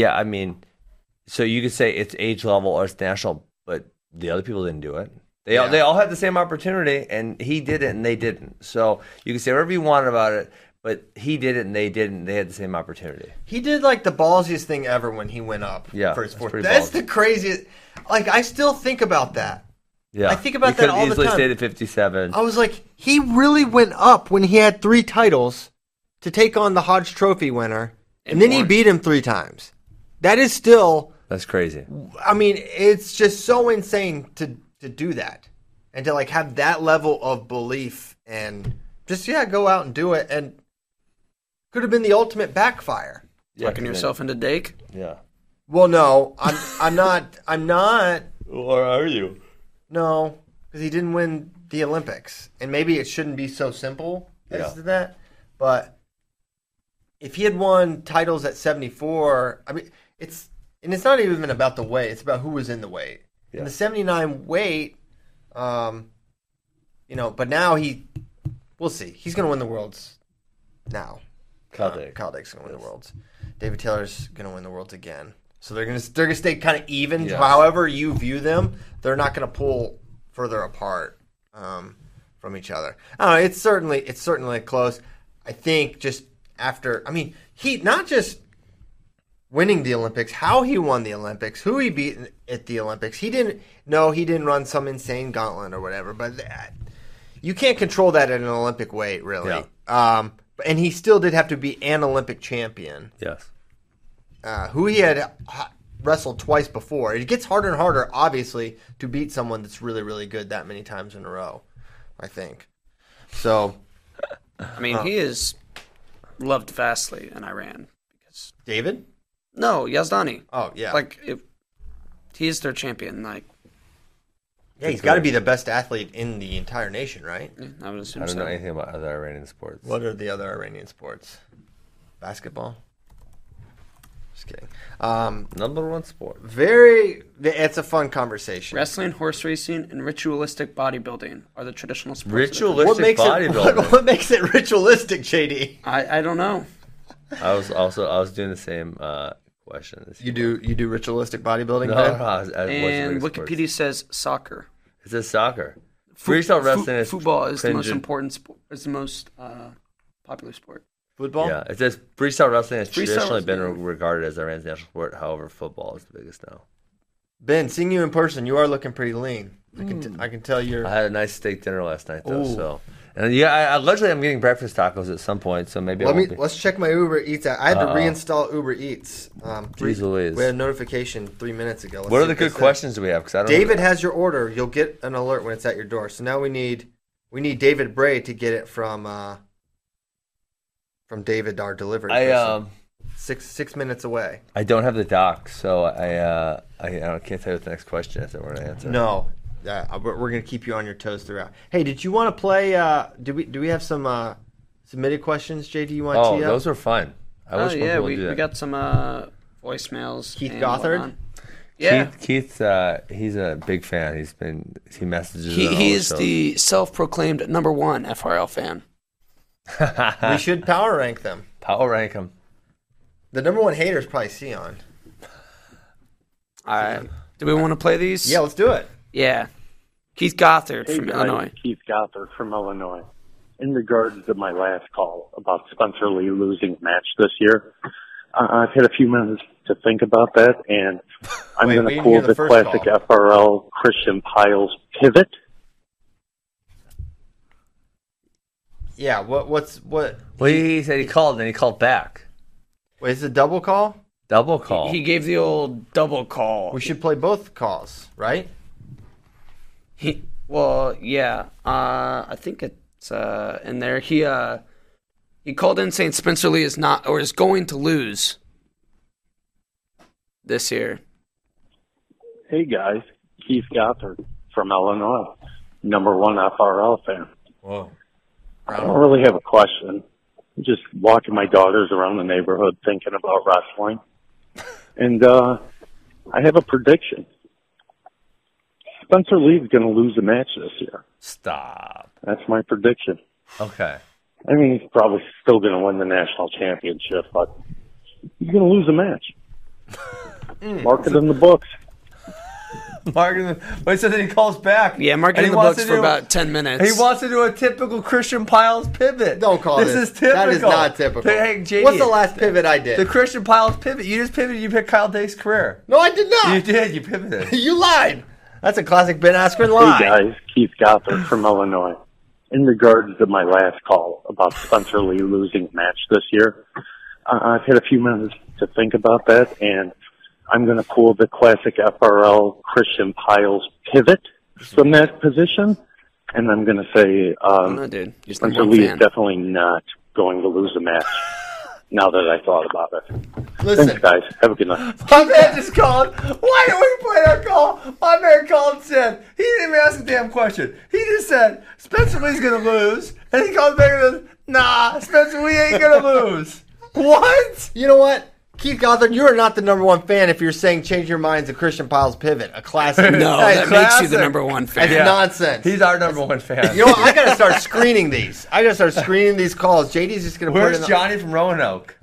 [SPEAKER 8] so you could say it's age level or it's national, but the other people didn't do it. They all had the same opportunity, and he did it and they didn't. So you can say whatever you want about it, but he did it and they didn't. They had the same opportunity.
[SPEAKER 7] He did the ballsiest thing ever when he went up for his 4th. That's the craziest. I still think about that.
[SPEAKER 8] Yeah,
[SPEAKER 7] I think about that all the time.
[SPEAKER 8] He could easily stayed at 57.
[SPEAKER 7] I was like, he really went up when he had 3 titles to take on the Hodge Trophy winner, and then he beat him 3 times. That is still...
[SPEAKER 8] That's crazy.
[SPEAKER 7] It's just so insane to do that and to have that level of belief and just go out and do it, and could have been the ultimate backfire.
[SPEAKER 5] Tucking yourself into Dake?
[SPEAKER 8] Yeah.
[SPEAKER 7] Well, no, I'm not.
[SPEAKER 8] Or are you?
[SPEAKER 7] No, because he didn't win the Olympics, and maybe it shouldn't be so simple as that. But if he had won titles at 74, it's not even about the weight; it's about who was in the weight. Yeah. In the 79 weight, but now we'll see. He's going to win the Worlds now. Kyle Dake's going to win the Worlds. David Taylor's going to win the Worlds again. So they're going to stay kind of even. Yes. However you view them, they're not going to pull further apart from each other. I don't know. It's certainly close. I think just after. He not just winning the Olympics, how he won the Olympics, who he beat at the Olympics. He didn't run some insane gauntlet or whatever. But you can't control that at an Olympic weight, really. Yeah. And he still did have to be an Olympic champion.
[SPEAKER 8] Yes.
[SPEAKER 7] Who he had wrestled twice before. It gets harder and harder, obviously, to beat someone that's really, really good that many times in a row, I think. So,
[SPEAKER 5] he is loved vastly in Iran. Because
[SPEAKER 7] David?
[SPEAKER 5] No, Yazdani.
[SPEAKER 7] Oh, yeah.
[SPEAKER 5] He's their champion.
[SPEAKER 7] Yeah, he's got to be the best athlete in the entire nation, right?
[SPEAKER 5] Yeah, I would assume
[SPEAKER 8] I don't know anything about other Iranian sports.
[SPEAKER 7] What are the other Iranian sports? Basketball? Just kidding.
[SPEAKER 8] Number 1 sport.
[SPEAKER 7] It's a fun conversation.
[SPEAKER 5] Wrestling, horse racing, and ritualistic bodybuilding are the traditional sports.
[SPEAKER 8] Ritualistic bodybuilding?
[SPEAKER 7] What makes it ritualistic, JD?
[SPEAKER 5] I don't know.
[SPEAKER 8] I was doing the same question.
[SPEAKER 7] You do ritualistic bodybuilding?
[SPEAKER 8] No,
[SPEAKER 5] and Wikipedia says soccer.
[SPEAKER 8] It says soccer. Freestyle wrestling is
[SPEAKER 5] football is the most important sport. It's the most popular sport.
[SPEAKER 7] Football?
[SPEAKER 8] Yeah, it says freestyle wrestling has traditionally been regarded as Iran's national sport. However, football is the biggest now.
[SPEAKER 7] Ben, seeing you in person, you are looking pretty lean. I can tell you're.
[SPEAKER 8] I had a nice steak dinner last night, though. Ooh. So, and allegedly I'm getting breakfast tacos at some point. So maybe
[SPEAKER 7] let's check my Uber Eats app. I had to reinstall Uber Eats.
[SPEAKER 8] Jeez Louise.
[SPEAKER 7] We had a notification 3 minutes ago.
[SPEAKER 8] What are the good questions do we have? Because
[SPEAKER 7] David has your order. You'll get an alert when it's at your door. So now we need David Bray to get it from David, our delivery person. 6 minutes away.
[SPEAKER 8] I don't have the doc, so I can't tell you what the next question is that we're going to answer.
[SPEAKER 7] No. We're going to keep you on your toes throughout. Hey, did you want to play? Do we have some submitted questions, JD? You want to tee up?
[SPEAKER 8] Those were fun. I wish more people would do that.
[SPEAKER 5] We got some voicemails.
[SPEAKER 7] Keith Gothard.
[SPEAKER 5] Yeah,
[SPEAKER 8] Keith. He's a big fan. He messages.
[SPEAKER 5] He is the self-proclaimed #1 FRL fan.
[SPEAKER 7] We should power rank them.
[SPEAKER 8] Power rank them.
[SPEAKER 7] The #1 hater is probably Sion.
[SPEAKER 5] All right. Do we want to play these?
[SPEAKER 7] Yeah, let's do it.
[SPEAKER 5] Yeah. Keith Gothard from Illinois.
[SPEAKER 10] Keith Gothard from Illinois. In regards to my last call about Spencer Lee losing a match this year, I've had a few minutes to think about that, and I'm going to pull the classic FRL Christian Piles pivot.
[SPEAKER 7] Yeah, what?
[SPEAKER 8] Well, he said he called, and then he called back.
[SPEAKER 7] Wait, is it a double call?
[SPEAKER 8] Double call.
[SPEAKER 5] He gave the old double call.
[SPEAKER 7] We should play both calls, right?
[SPEAKER 5] Yeah. I think it's in there. He called in saying Spencer Lee is not or is going to lose this year.
[SPEAKER 10] Hey guys, Keith Gothard from Illinois, #1 FRL fan.
[SPEAKER 8] Whoa.
[SPEAKER 10] I don't really have a question. I'm just walking my daughters around the neighborhood thinking about wrestling. And I have a prediction. Spencer Lee's going to lose a match this year.
[SPEAKER 8] Stop.
[SPEAKER 10] That's my prediction.
[SPEAKER 8] Okay.
[SPEAKER 10] I mean, he's probably still going to win the national championship, but he's going to lose a match. Mark it in the books.
[SPEAKER 8] Wait, so then he calls back.
[SPEAKER 5] Yeah, mark it in the books for about 10 minutes.
[SPEAKER 8] He wants to do a typical Christian Piles pivot.
[SPEAKER 7] Don't call this.
[SPEAKER 8] This is typical.
[SPEAKER 7] That is not typical.
[SPEAKER 8] Hey, JD,
[SPEAKER 7] what's the last pivot I did?
[SPEAKER 8] The Christian Piles pivot. You just pivoted. You picked Kyle Day's career.
[SPEAKER 7] No, I did not.
[SPEAKER 8] You did. You pivoted.
[SPEAKER 7] You lied. That's a classic Ben Askren lie.
[SPEAKER 10] Hey guys, Keith Gothard from Illinois. In regards to my last call about Spencer Lee losing a match this year, I've had a few minutes to think about that, and I'm going to pull the classic FRL Christian Piles pivot from that position, and I'm going to say Spencer Lee is definitely not going to lose a match. Now that I thought about it.
[SPEAKER 7] Listen.
[SPEAKER 10] Thanks, guys. Have a good night.
[SPEAKER 8] My man just called. Why did we play our call? My man called and said, he didn't even ask a damn question. He just said, Spencer Lee's going to lose. And he called back and said, nah, Spencer Lee ain't going to lose. What?
[SPEAKER 7] You know what? Keith Gothard, you are not the #1 fan if you're saying change your minds to Christian Piles pivot. A classic.
[SPEAKER 5] No, that makes you the #1 fan.
[SPEAKER 7] That's nonsense.
[SPEAKER 8] He's our #1 fan.
[SPEAKER 7] You know what? I got to start screening these. I got to start screening these calls. JD's just going to put it in.
[SPEAKER 8] Where's Johnny from Roanoke?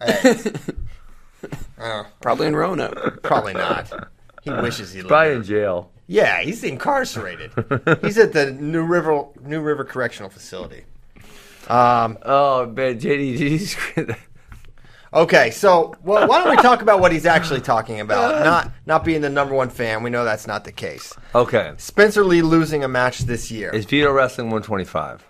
[SPEAKER 5] Probably in Roanoke.
[SPEAKER 7] Probably not. He wishes he lived.
[SPEAKER 8] Probably in jail.
[SPEAKER 7] Yeah, he's incarcerated. He's at the New River Correctional Facility.
[SPEAKER 8] Oh, man, JD, did you screen that?
[SPEAKER 7] Okay, so why don't we talk about what he's actually talking about? Not being the #1 fan. We know that's not the case.
[SPEAKER 8] Okay.
[SPEAKER 7] Spencer Lee losing a match this year.
[SPEAKER 8] Is Vito wrestling 125?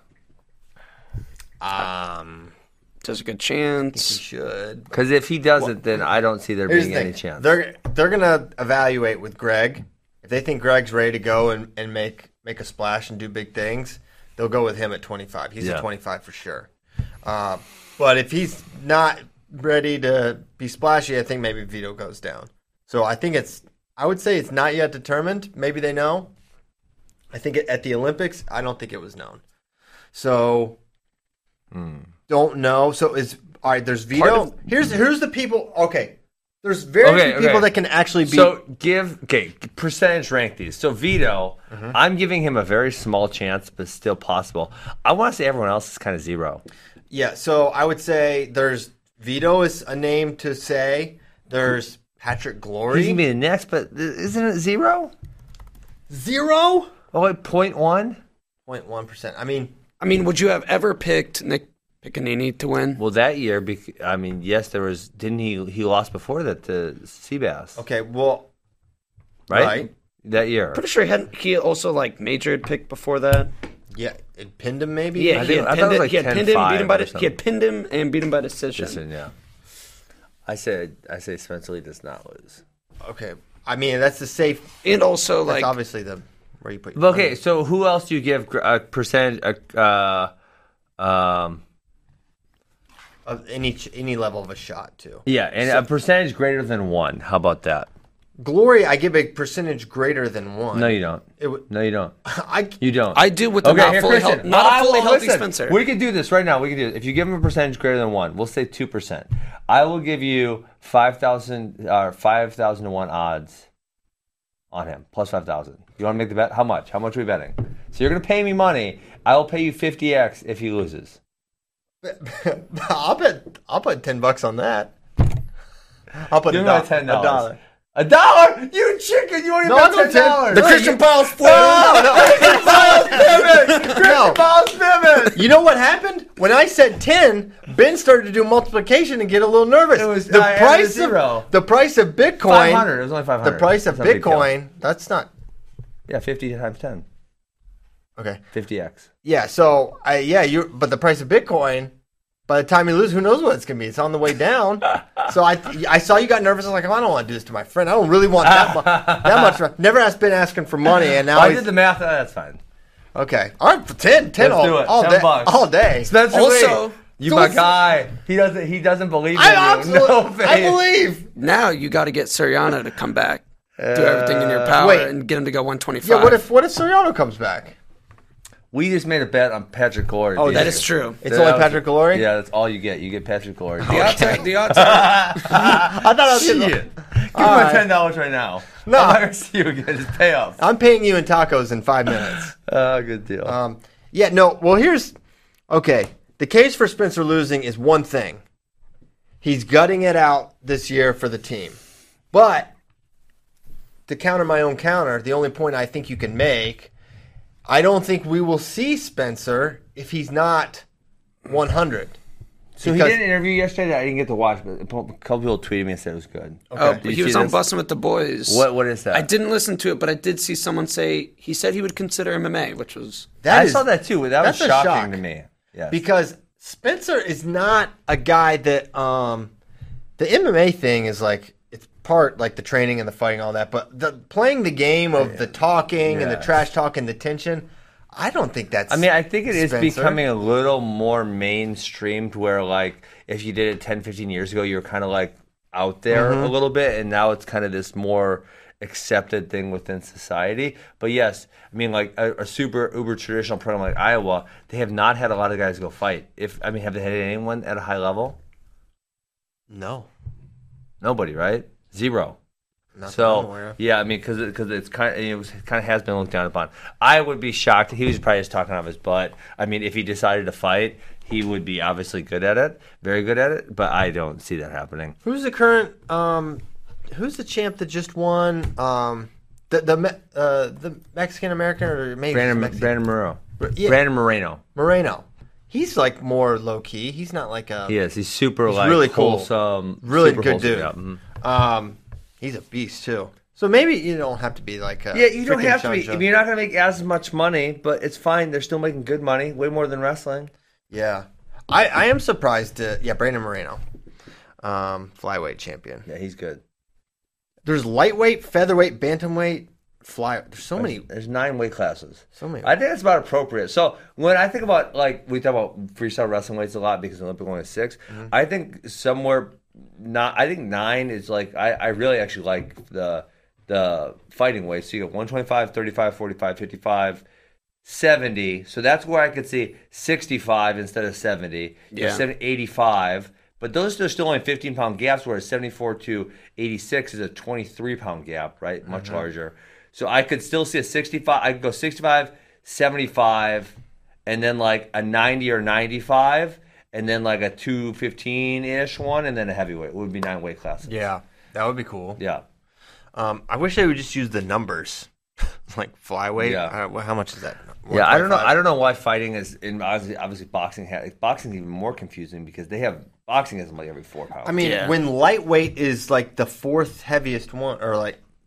[SPEAKER 5] There's a good chance.
[SPEAKER 7] He should.
[SPEAKER 8] Because if he doesn't, then I don't see there being any chance.
[SPEAKER 7] They're gonna evaluate with Greg. If they think Greg's ready to go and make a splash and do big things, they'll go with him at 25. He's a 25 for sure. But if he's not ready to be splashy, I think maybe Vito goes down. So I would say it's not yet determined. Maybe they know. I think at the Olympics, I don't think it was known. So don't know. So all right, there's Vito. Here's the people. Okay. There's very few people that can actually be.
[SPEAKER 8] So percentage rank these. So Vito, I'm giving him a very small chance, but still possible. I want to say everyone else is kind of 0.
[SPEAKER 7] Yeah, so I would say there's Vito is a name to say. There's Patrick Glory.
[SPEAKER 8] He's going to be the next, but isn't it 0?
[SPEAKER 7] 0?
[SPEAKER 8] Oh, wait, 0.1?
[SPEAKER 7] 0.1%. I mean,
[SPEAKER 5] would you have ever picked Nick Piccanini to win?
[SPEAKER 8] Well, that year, yes, there was. Didn't he lost before that to Seabass?
[SPEAKER 7] Okay, well,
[SPEAKER 8] right. that year.
[SPEAKER 5] Pretty sure he also like majored pick before that.
[SPEAKER 7] Yeah, it pinned him maybe.
[SPEAKER 5] Yeah, he had pinned him and beat him by decision.
[SPEAKER 8] Yeah. I say Spencer Lee does not lose.
[SPEAKER 7] Okay, I mean that's the safe.
[SPEAKER 5] And also
[SPEAKER 7] that's
[SPEAKER 5] like
[SPEAKER 7] obviously the where you put. Your
[SPEAKER 8] Okay, so who else do you give a percentage?
[SPEAKER 7] Of any level of a shot to.
[SPEAKER 8] Yeah, and a percentage greater than 1. How about that?
[SPEAKER 7] Glory, I give a percentage greater than 1.
[SPEAKER 8] No, you don't. No, you don't. You don't.
[SPEAKER 5] I do with the not fully healthy Spencer.
[SPEAKER 8] We can do this right now. We can do it. If you give him a percentage greater than 1, we'll say 2%. I will give you 5,000 to 1 odds on him, plus 5,000. You want to make the bet? How much? How much are we betting? So you're going to pay me money. I will pay you 50x if he loses.
[SPEAKER 7] I'll put $10 on that. I'll put
[SPEAKER 8] $10.
[SPEAKER 7] $1.
[SPEAKER 8] $1? You chicken! You want to bet $10?
[SPEAKER 7] The Christian Piles flip. Christian Piles pivot. You know what happened? When I said 10, Ben started to do multiplication and get a little nervous.
[SPEAKER 8] It was
[SPEAKER 7] the price of Bitcoin.
[SPEAKER 8] 500. It was only 500.
[SPEAKER 7] The price of Bitcoin. That's not.
[SPEAKER 8] Yeah, 50 times 10.
[SPEAKER 7] Okay.
[SPEAKER 8] 50x.
[SPEAKER 7] Yeah. So but the price of Bitcoin. By the time you lose, who knows what it's going to be? It's on the way down. So I saw you got nervous. I was like, oh, I don't want to do this to my friend. I don't really want that much. Never has been asking for money, and now
[SPEAKER 8] I did the math. That's fine.
[SPEAKER 7] Okay, all right, for 10
[SPEAKER 8] Let's do it.
[SPEAKER 7] all
[SPEAKER 8] $10.
[SPEAKER 7] day, all day.
[SPEAKER 8] Spencer
[SPEAKER 5] Also,
[SPEAKER 8] Lee, you my guy. He doesn't believe in you.
[SPEAKER 7] I believe.
[SPEAKER 5] Now you got to get Soriano to come back, do everything in your power, and get him to go 125.
[SPEAKER 7] Yeah, what if Soriano comes back?
[SPEAKER 8] We just made a bet on Patrick Glory.
[SPEAKER 5] Oh, that is true.
[SPEAKER 7] It's only Patrick Glory?
[SPEAKER 8] Yeah, that's all you get. You get Patrick Glory.
[SPEAKER 5] The odds are.
[SPEAKER 7] I thought I was
[SPEAKER 8] Give me $10 right now.
[SPEAKER 7] No.
[SPEAKER 8] I'm not going to see you again. Just pay up.
[SPEAKER 7] I'm paying you in tacos in 5 minutes.
[SPEAKER 8] Good deal.
[SPEAKER 7] Okay. The case for Spencer losing is one thing. He's gutting it out this year for the team. But to counter my own counter, the only point I think you can make, I don't think we will see Spencer if he's not 100.
[SPEAKER 8] So he did an interview yesterday that I didn't get to watch, but a couple people tweeted me and said it was good.
[SPEAKER 5] Okay. He was on Bussin' with the Boys.
[SPEAKER 8] What is that?
[SPEAKER 5] I didn't listen to it, but I did see someone say he said he would consider MMA, which was...
[SPEAKER 8] I saw that too. That was shocking to me. Yes.
[SPEAKER 7] Because Spencer is not a guy that... the MMA thing is like... It's part like the training and the fighting and all that, but playing the game of the talking and the trash talk and the tension... I don't think that's.
[SPEAKER 8] I mean, I think it is
[SPEAKER 7] Spencer.
[SPEAKER 8] becoming a little more mainstream to where, like, if you did it 10, 15 years ago, you were kind of, like, out there a little bit, and now it's kind of this more accepted thing within society. But, yes, I mean, like, a super uber traditional program like Iowa, they have not had a lot of guys go fight. Have they had anyone at a high level?
[SPEAKER 7] No.
[SPEAKER 8] Nobody, right? Zero. Yeah, I mean, because it's kind of has been looked down upon. I would be shocked. He was probably just talking out of his butt. I mean, if he decided to fight, he would be obviously good at it, very good at it. But I don't see that happening.
[SPEAKER 7] Who's the current? Who's the champ that just won? The Mexican American or maybe
[SPEAKER 8] Brandon Moreno.
[SPEAKER 7] Yeah.
[SPEAKER 8] Brandon Moreno.
[SPEAKER 7] He's like more low key. He's not like a.
[SPEAKER 8] He is. He's super
[SPEAKER 7] he's
[SPEAKER 8] like
[SPEAKER 7] really cool.
[SPEAKER 8] Wholesome,
[SPEAKER 7] really
[SPEAKER 8] super
[SPEAKER 7] good
[SPEAKER 8] wholesome, dude. Yeah.
[SPEAKER 7] He's a beast too. So maybe you don't have to be like a
[SPEAKER 8] you don't have to be. I mean, you're not going to make as much money, but it's fine. They're still making good money, way more than wrestling.
[SPEAKER 7] Yeah, I am surprised to Brandon Moreno, flyweight champion.
[SPEAKER 8] Yeah, he's good.
[SPEAKER 7] There's lightweight, featherweight, bantamweight, There's so many.
[SPEAKER 8] There's 9 weight classes.
[SPEAKER 7] So many.
[SPEAKER 8] I think that's about appropriate. So when I think about we talk about freestyle wrestling weights a lot because the Olympic one is 6. Mm-hmm. I think I think 9 is like I really actually like the fighting weights. So you got 125, 35, 45, 55, 70. So that's where I could see 65 instead of 70.
[SPEAKER 5] Yeah.
[SPEAKER 8] 85. But those are still only 15-pound gaps, whereas 74 to 86 is a 23-pound gap, right? Much larger. So I could still see a 65. I could go 65, 75, and then like a 90 or 95. And then like a 215-ish one, and then a heavyweight. It would be 9 weight classes.
[SPEAKER 7] Yeah, that would be cool.
[SPEAKER 8] Yeah.
[SPEAKER 7] I wish they would just use the numbers, like flyweight.
[SPEAKER 8] Yeah.
[SPEAKER 7] How much is that?
[SPEAKER 8] Yeah, I don't know. I don't know why fighting is obviously boxing. Boxing is even more confusing because they have boxing is like every 4 pounds.
[SPEAKER 7] I mean, when lightweight is like the 4th heaviest one, or like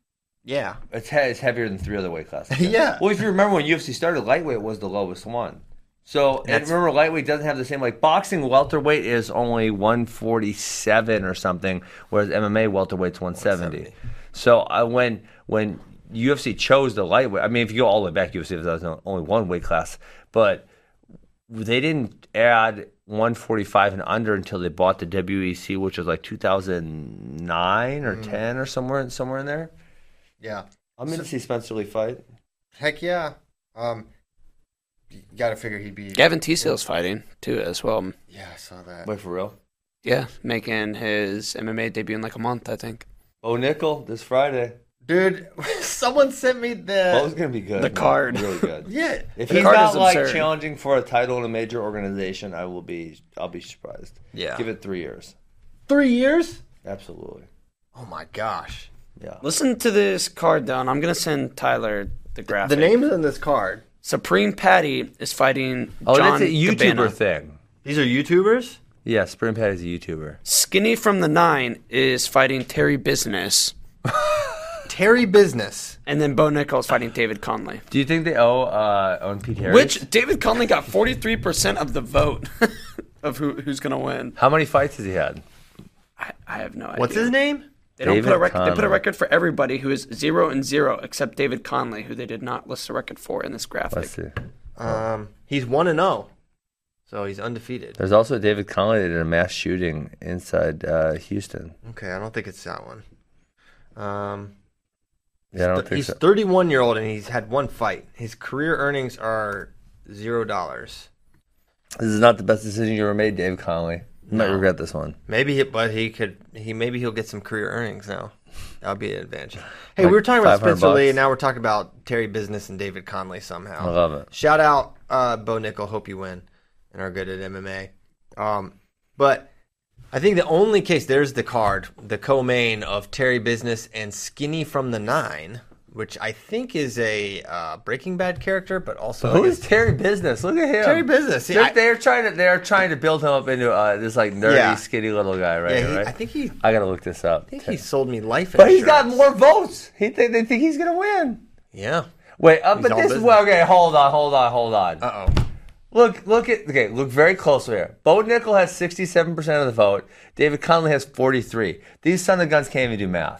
[SPEAKER 7] Yeah.
[SPEAKER 8] It's heavier than 3 other weight classes.
[SPEAKER 7] Yeah.
[SPEAKER 8] Well, if you remember when UFC started, lightweight was the lowest one. So, and remember, lightweight doesn't have the same, like, boxing welterweight is only 147 or something, whereas MMA welterweight's 170. So, when UFC chose the lightweight, I mean, if you go all the way back, UFC was only one weight class, but they didn't add 145 and under until they bought the WEC, which was like 2009 or 10 or somewhere in there.
[SPEAKER 7] Yeah.
[SPEAKER 8] I'm going to see Spencer Lee fight.
[SPEAKER 7] Heck yeah. You got to figure he'd be...
[SPEAKER 5] Gavin Teasdale's fighting, too, as well.
[SPEAKER 7] Yeah, I saw that.
[SPEAKER 8] Wait, for real?
[SPEAKER 5] Yeah, making his MMA debut in like a month, I think.
[SPEAKER 8] Bo Nickel this Friday.
[SPEAKER 7] Dude, someone sent me
[SPEAKER 8] Bo's going to be good.
[SPEAKER 5] The card.
[SPEAKER 8] Really good.
[SPEAKER 7] Yeah.
[SPEAKER 8] If he's not like challenging for a title in a major organization, I'll be surprised.
[SPEAKER 7] Yeah.
[SPEAKER 8] Give it 3 years.
[SPEAKER 7] 3 years?
[SPEAKER 8] Absolutely.
[SPEAKER 7] Oh, my gosh.
[SPEAKER 8] Yeah.
[SPEAKER 5] Listen to this card, though, and I'm going to send Tyler the graphic.
[SPEAKER 7] The names on this card.
[SPEAKER 5] Supreme Patty is fighting John
[SPEAKER 8] that's a YouTuber
[SPEAKER 5] Cabana.
[SPEAKER 8] thing.
[SPEAKER 7] These are YouTubers?
[SPEAKER 8] Yeah, Supreme Patty's a YouTuber.
[SPEAKER 5] Skinny from the 9 is fighting Terry Business.
[SPEAKER 7] Terry Business.
[SPEAKER 5] And then Bo Nickel is fighting David Conley.
[SPEAKER 8] Do you think they own Pete Harris?
[SPEAKER 5] Which David Conley got 43% of the vote of who's going to win.
[SPEAKER 8] How many fights has he had?
[SPEAKER 5] I have no idea.
[SPEAKER 7] What's his name?
[SPEAKER 5] They don't put a record. They put a record for everybody who is 0-0 except David Conley, who they did not list a record for in this graphic.
[SPEAKER 8] Let's see.
[SPEAKER 7] He's 1-0, so he's undefeated.
[SPEAKER 8] There's also David Conley that did a mass shooting inside Houston.
[SPEAKER 7] Okay, I don't think it's that one.
[SPEAKER 8] Yeah, I don't think
[SPEAKER 7] he's
[SPEAKER 8] so.
[SPEAKER 7] 31-year-old and he's had one fight. His career earnings are $0.
[SPEAKER 8] This is not the best decision you ever made, Dave Conley. You might regret this one.
[SPEAKER 7] Maybe, but maybe he'll get some career earnings now. That'll be an advantage. Hey, we were talking about Spencer Lee, and now we're talking about Terry Business and David Conley somehow.
[SPEAKER 8] I love it.
[SPEAKER 7] Shout out Bo Nickel. Hope you win and are good at MMA. But I think the only case, there's the card, the co-main of Terry Business and Skinny from the 9, which I think is a Breaking Bad character, but also
[SPEAKER 8] who is Terry Business? Look at him.
[SPEAKER 7] Terry Business. See,
[SPEAKER 8] they're trying to build him up into this like nerdy, skinny little guy, right?
[SPEAKER 7] Yeah,
[SPEAKER 8] right?
[SPEAKER 7] I think he.
[SPEAKER 8] I gotta look this up.
[SPEAKER 7] I think he sold me life insurance.
[SPEAKER 8] But he's got more votes. They think he's gonna win.
[SPEAKER 7] Yeah.
[SPEAKER 8] Wait, but this is okay. Hold on.
[SPEAKER 7] Uh oh.
[SPEAKER 8] Look very closely here. Bo Nickel has 67% of the vote. David Conley has 43%. These son of guns can't even do math.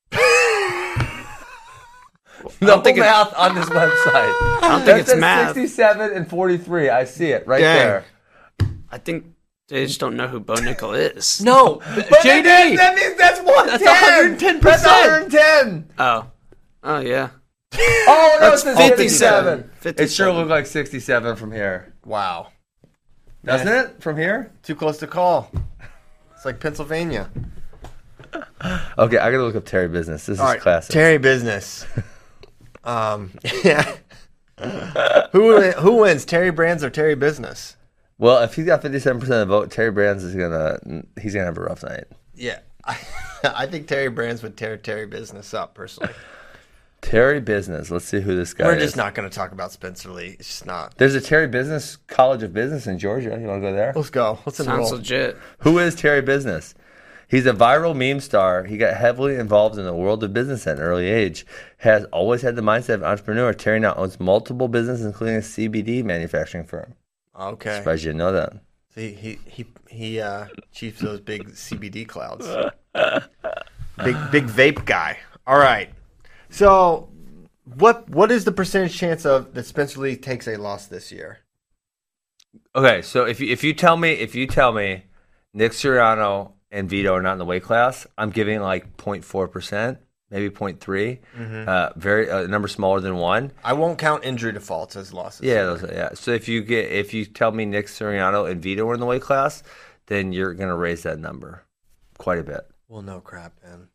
[SPEAKER 8] No math on this website.
[SPEAKER 5] I don't think it's math.
[SPEAKER 8] 67 and 43. I see it right there.
[SPEAKER 5] I think they just don't know who Bo Nickel is.
[SPEAKER 7] No, JD.
[SPEAKER 8] That means that's 110.
[SPEAKER 7] That's 110%.
[SPEAKER 8] That's 110.
[SPEAKER 5] Oh yeah.
[SPEAKER 8] Oh no,
[SPEAKER 5] That's
[SPEAKER 8] it's 57.
[SPEAKER 5] 57.
[SPEAKER 8] It sure looked like 67 from here.
[SPEAKER 7] Wow.
[SPEAKER 8] Doesn't it? From here?
[SPEAKER 7] Too close to call. It's like Pennsylvania.
[SPEAKER 8] Okay, I gotta look up Terry Business. This is classic.
[SPEAKER 7] Terry Business. Yeah. Who wins, Terry Brands or Terry Business?
[SPEAKER 8] Well, if he's got 57% of the vote, Terry Brands he's gonna have a rough night.
[SPEAKER 7] Yeah, I think Terry Brands would tear Terry Business up personally.
[SPEAKER 8] Terry Business. Let's see who this guy is.
[SPEAKER 7] We're just not going to talk about Spencer Lee. It's just not.
[SPEAKER 8] There's a Terry Business College of Business in Georgia. You want to go there?
[SPEAKER 7] Let's go. Let's enroll.
[SPEAKER 5] Sounds legit.
[SPEAKER 8] Who is Terry Business? He's a viral meme star. He got heavily involved in the world of business at an early age. Has always had the mindset of an entrepreneur. Terry now owns multiple businesses, including a CBD manufacturing firm.
[SPEAKER 7] Okay.
[SPEAKER 8] Surprised you didn't know that.
[SPEAKER 7] See, he chiefs those big CBD clouds. big vape guy. All right. So, what is the percentage chance of that Spencer Lee takes a loss this year?
[SPEAKER 8] Okay, so if you tell me Nick Suriano and Vito are not in the weight class, I'm giving like 0.4%, maybe 0.3. Mm-hmm. A number smaller than 1.
[SPEAKER 7] I won't count injury defaults as losses.
[SPEAKER 8] Yeah. So if you tell me Nick Suriano and Vito are in the weight class, then you're gonna raise that number quite a bit.
[SPEAKER 7] Well, no crap, man.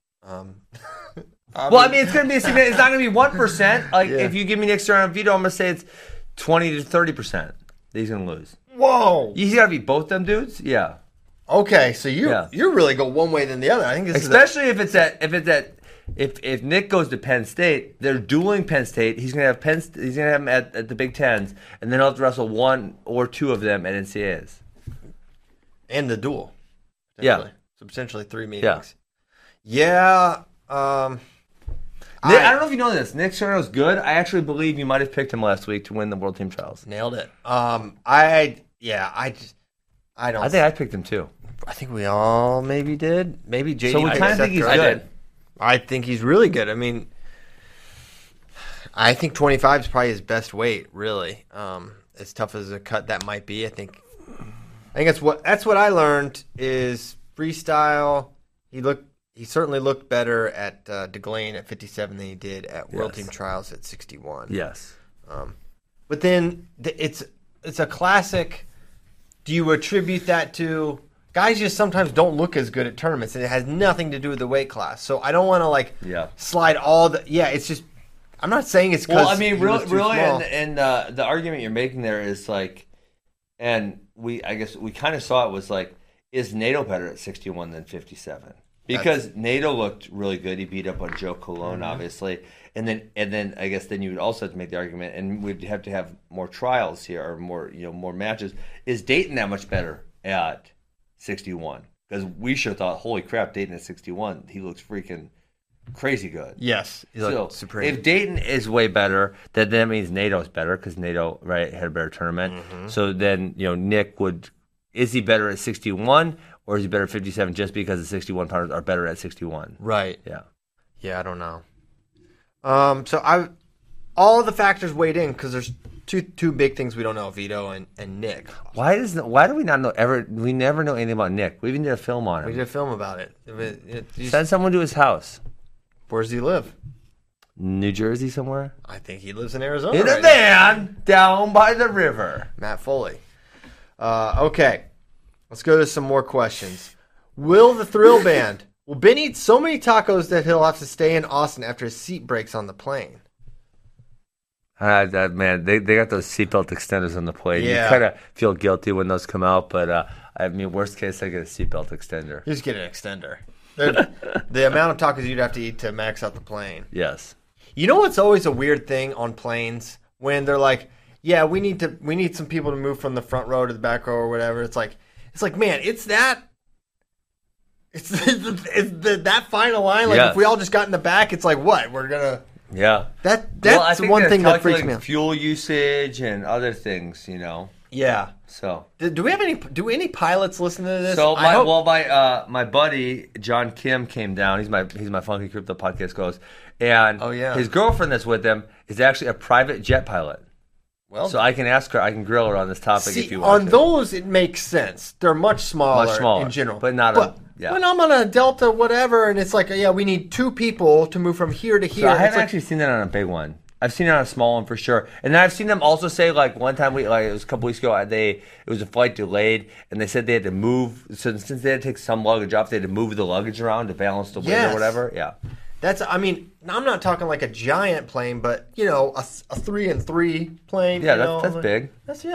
[SPEAKER 8] I mean, it's gonna be. It's not gonna be 1%. Like if you give me Nick Suriano and Vito, I'm gonna say it's 20 to 30% that he's gonna lose.
[SPEAKER 7] Whoa!
[SPEAKER 8] He's gotta beat both them dudes. Yeah.
[SPEAKER 7] Okay, so you really go one way than the other. I think this
[SPEAKER 8] especially if Nick goes to Penn State, they're dueling Penn State. He's gonna have him at the Big Tens, and then he'll have to wrestle 1 or 2 of them at NCAAs.
[SPEAKER 7] And the duel.
[SPEAKER 8] Yeah.
[SPEAKER 7] So potentially 3 meetings. Yeah.
[SPEAKER 8] I don't know if you know this. Nick Cerno's good. I actually believe you might have picked him last week to win the World Team Trials.
[SPEAKER 7] Nailed it. I think
[SPEAKER 8] I picked him too.
[SPEAKER 7] I think we all maybe did. Maybe JD.
[SPEAKER 8] So we kind of think he's good.
[SPEAKER 7] I think he's really good. I mean, I think 25 is probably his best weight. Really, as tough as a cut that might be, I think that's what I learned is freestyle. He certainly looked better at DeGlane at 57 than he did at World Team Trials at 61.
[SPEAKER 8] Yes,
[SPEAKER 7] but then it's a classic. Do you attribute that to guys just sometimes don't look as good at tournaments, and it has nothing to do with the weight class? So I don't want to slide all the. Yeah, it's just. I'm not saying it's because.
[SPEAKER 8] Well, I mean, really, and the argument you're making there is like, and I guess we kind of saw it was like, is Nato better at 61 than 57? Because Nato looked really good. He beat up on Joe Colon, obviously, and then I guess then you would also have to make the argument, and we'd have to have more trials here or more matches. Is Dayton that much better at 61? Because we sure thought, holy crap, Dayton at 61, he looks freaking crazy good.
[SPEAKER 7] Yes, he looked supreme.
[SPEAKER 8] If Dayton is way better, then that means Nato's better because Nato had a better tournament. Mm-hmm. So then Nick is he better at 61 or is he better at 57 just because the 61 pounders are better at 61?
[SPEAKER 7] Right.
[SPEAKER 8] Yeah,
[SPEAKER 7] I don't know. So all the factors weighed in because there's two big things we don't know: Vito and Nick.
[SPEAKER 8] Why do we not know ever? We never know anything about Nick. We even did a film on him.
[SPEAKER 7] We did a film about it.
[SPEAKER 8] Send someone to his house.
[SPEAKER 7] Where does he live?
[SPEAKER 8] New Jersey somewhere?
[SPEAKER 7] I think he lives in Arizona.
[SPEAKER 8] In a van down by the river.
[SPEAKER 7] Matt Foley. Okay, let's go to some more questions. Will the Thrill Band? Will Ben eat so many tacos that he'll have to stay in Austin after his seat breaks on the plane?
[SPEAKER 8] Man, they got those seatbelt extenders on the plane.
[SPEAKER 7] Yeah.
[SPEAKER 8] You kind of feel guilty when those come out, but I mean, worst case, I get a seatbelt extender.
[SPEAKER 7] You just get an extender. The amount of tacos you'd have to eat to max out the plane.
[SPEAKER 8] Yes.
[SPEAKER 7] You know what's always a weird thing on planes when they're like, yeah, we need some people to move from the front row to the back row or whatever. It's like, man, it's that final line. Like if we all just got in the back, it's like what we're gonna.
[SPEAKER 8] Yeah.
[SPEAKER 7] That's one thing that freaks me out.
[SPEAKER 8] Fuel usage and other things,
[SPEAKER 7] Yeah.
[SPEAKER 8] So
[SPEAKER 7] do any pilots listen to this?
[SPEAKER 8] So my buddy John Kim came down. He's my Funky Crypto podcast host, and his girlfriend that's with him is actually a private jet pilot. Well, so I can ask her, I can grill her on this topic if you want.
[SPEAKER 7] On those, it makes sense. They're much smaller in general,
[SPEAKER 8] but not.
[SPEAKER 7] When I'm on a Delta, whatever, and it's like, we need 2 people to move from here to here.
[SPEAKER 8] So I haven't actually seen that on a big one. I've seen it on a small one for sure, and then I've seen them also say like one time it was a couple weeks ago it was a flight delayed, and they said they had to move. So since they had to take some luggage off, they had to move the luggage around to balance the weight or whatever. Yeah, I'm not talking like a giant plane, but a 3-and-3 plane. Yeah, that's big.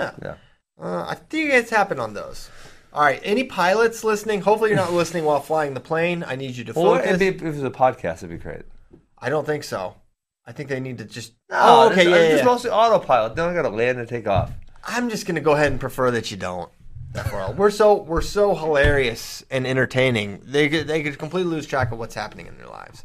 [SPEAKER 7] I think it's happened on those. All right, any pilots listening? Hopefully you're not listening while flying the plane. I need you to focus.
[SPEAKER 8] If it was a podcast, it'd be great.
[SPEAKER 7] I don't think so. I think they need to just.
[SPEAKER 8] It's mostly autopilot. They don't got to land and take off.
[SPEAKER 7] I'm just gonna go ahead and prefer that you don't. We're so hilarious and entertaining. They could completely lose track of what's happening in their lives.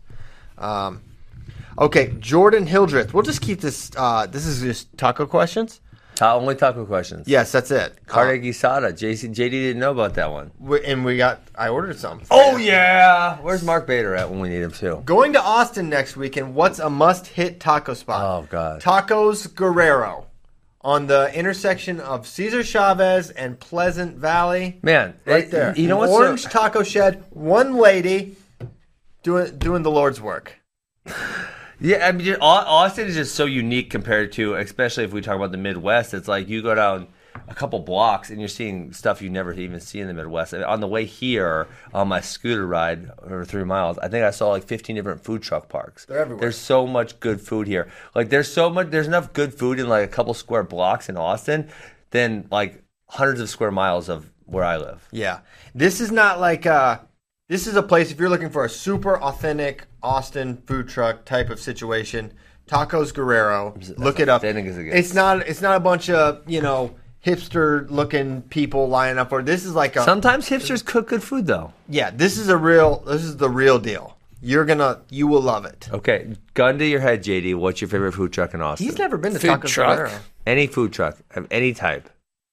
[SPEAKER 7] Okay, Jordan Hildreth. We'll just keep this. This is just taco questions.
[SPEAKER 8] Only taco questions.
[SPEAKER 7] Yes, that's it.
[SPEAKER 8] Carne guisada. JD didn't know about that one.
[SPEAKER 7] I ordered some.
[SPEAKER 8] Oh, yeah. Where's Mark Bader at when we need him, too?
[SPEAKER 7] Going to Austin next weekend, what's a must-hit taco spot?
[SPEAKER 8] Oh, God.
[SPEAKER 7] Tacos Guerrero on the intersection of Cesar Chavez and Pleasant Valley.
[SPEAKER 8] Man.
[SPEAKER 7] Right there.
[SPEAKER 8] You know what's
[SPEAKER 7] Orange Taco Shed, one lady doing the Lord's work.
[SPEAKER 8] Yeah, I mean, Austin is just so unique compared to, especially if we talk about the Midwest. It's like you go down a couple blocks and you're seeing stuff you never even see in the Midwest. On the way here, on my scooter ride over 3 miles, I think I saw like 15 different food truck parks.
[SPEAKER 7] They're everywhere.
[SPEAKER 8] There's so much good food here. Like there's enough good food in like a couple square blocks in Austin than like hundreds of square miles of where I live.
[SPEAKER 7] Yeah. This is not like this is a place, if you're looking for a super authentic Austin food truck type of situation, Tacos Guerrero, look it up. It's not a bunch of, hipster looking people lining up for it. This is like
[SPEAKER 8] sometimes hipsters cook good food though.
[SPEAKER 7] Yeah, this is the real deal. You will love it.
[SPEAKER 8] Okay, gun to your head, JD. What's your favorite food truck in Austin?
[SPEAKER 7] He's never been to
[SPEAKER 5] Food
[SPEAKER 7] Taco
[SPEAKER 5] truck?
[SPEAKER 7] Ferrero.
[SPEAKER 8] Any food truck of any type.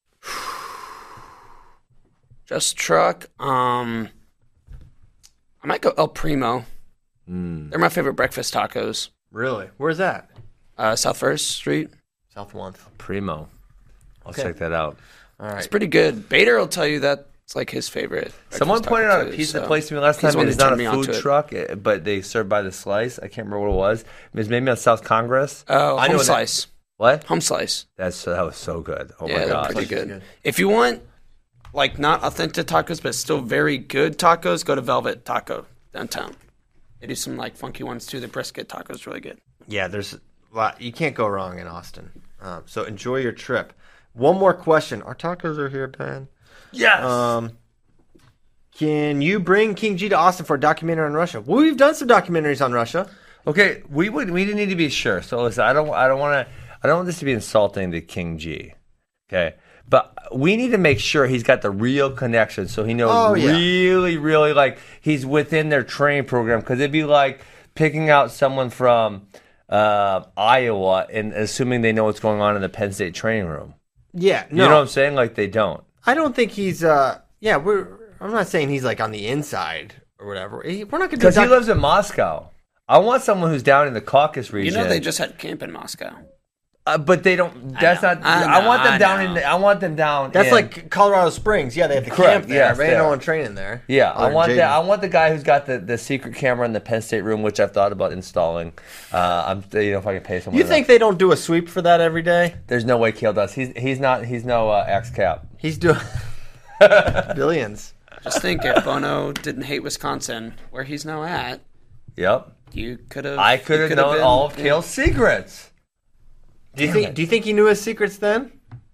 [SPEAKER 5] Just truck. I might go El Primo. They're my favorite breakfast tacos.
[SPEAKER 7] Really? Where's that?
[SPEAKER 5] South First Street.
[SPEAKER 7] South one.
[SPEAKER 8] Primo. I'll
[SPEAKER 7] Okay.
[SPEAKER 8] check that out.
[SPEAKER 7] All right.
[SPEAKER 5] It's pretty good. Bader will tell you that it's like his favorite.
[SPEAKER 8] Someone
[SPEAKER 5] breakfast
[SPEAKER 8] pointed
[SPEAKER 5] taco
[SPEAKER 8] out a
[SPEAKER 5] too,
[SPEAKER 8] pizza
[SPEAKER 5] so
[SPEAKER 8] place to me last
[SPEAKER 5] he's
[SPEAKER 8] time.
[SPEAKER 5] one
[SPEAKER 8] It's
[SPEAKER 5] that
[SPEAKER 8] not a
[SPEAKER 5] turned me onto
[SPEAKER 8] food
[SPEAKER 5] it.
[SPEAKER 8] truck, but they serve by the slice. I can't remember what it was. It was maybe on South Congress.
[SPEAKER 5] Oh,
[SPEAKER 7] I know
[SPEAKER 5] Home
[SPEAKER 7] that-
[SPEAKER 5] Slice.
[SPEAKER 8] What?
[SPEAKER 5] Home Slice.
[SPEAKER 8] That was so good. Oh
[SPEAKER 5] Yeah,
[SPEAKER 8] my
[SPEAKER 5] they're
[SPEAKER 8] god.
[SPEAKER 5] pretty good.
[SPEAKER 7] good.
[SPEAKER 5] If you want, like, not authentic tacos, but still very good tacos, go to Velvet Taco downtown. They do some, like, funky ones, too. The brisket taco is really good.
[SPEAKER 7] Yeah, there's a lot. You can't go wrong in Austin. So enjoy your trip. One more question. Our tacos are here, Ben.
[SPEAKER 8] Yes.
[SPEAKER 7] Can you bring King G to Austin for a documentary on Russia? Well, we've done some documentaries on Russia.
[SPEAKER 8] Okay, we didn't need to be sure. So listen, I don't want this to be insulting to King G. Okay, but we need to make sure he's got the real connection, so he knows really, really like he's within their training program. Because it'd be like picking out someone from Iowa and assuming they know what's going on in the Penn State training room.
[SPEAKER 7] Yeah,
[SPEAKER 8] You know what I'm saying? Like they don't.
[SPEAKER 7] I don't think he's. I'm not saying he's like on the inside or whatever. We're not going to
[SPEAKER 8] Because he lives in Moscow. I want someone who's down in the Caucasus region.
[SPEAKER 5] You know, they just had camp in Moscow.
[SPEAKER 8] But they don't. That's
[SPEAKER 5] I
[SPEAKER 8] not.
[SPEAKER 5] know,
[SPEAKER 8] I want them
[SPEAKER 5] I
[SPEAKER 8] down
[SPEAKER 5] know.
[SPEAKER 8] in. I want them down.
[SPEAKER 7] That's
[SPEAKER 8] in,
[SPEAKER 7] like Colorado Springs. Yeah, they have the
[SPEAKER 8] Correct,
[SPEAKER 7] camp there.
[SPEAKER 8] yes,
[SPEAKER 7] but ain't
[SPEAKER 8] there.
[SPEAKER 7] no one training there.
[SPEAKER 8] Yeah,
[SPEAKER 7] Other
[SPEAKER 8] I want
[SPEAKER 7] than
[SPEAKER 8] that.
[SPEAKER 7] Jaden.
[SPEAKER 8] I want the guy who's got the secret camera in the Penn State room, which I've thought about installing. If I can pay someone.
[SPEAKER 7] You think they don't do a sweep for that every day?
[SPEAKER 8] There's no way Kale does. He's no Axe Cap.
[SPEAKER 7] He's doing billions.
[SPEAKER 5] Just think if Bono didn't hate Wisconsin, where he's now at,
[SPEAKER 8] Yep.
[SPEAKER 5] you could have.
[SPEAKER 8] I could have known all of Kale's secrets.
[SPEAKER 7] Do you think he knew his secrets then?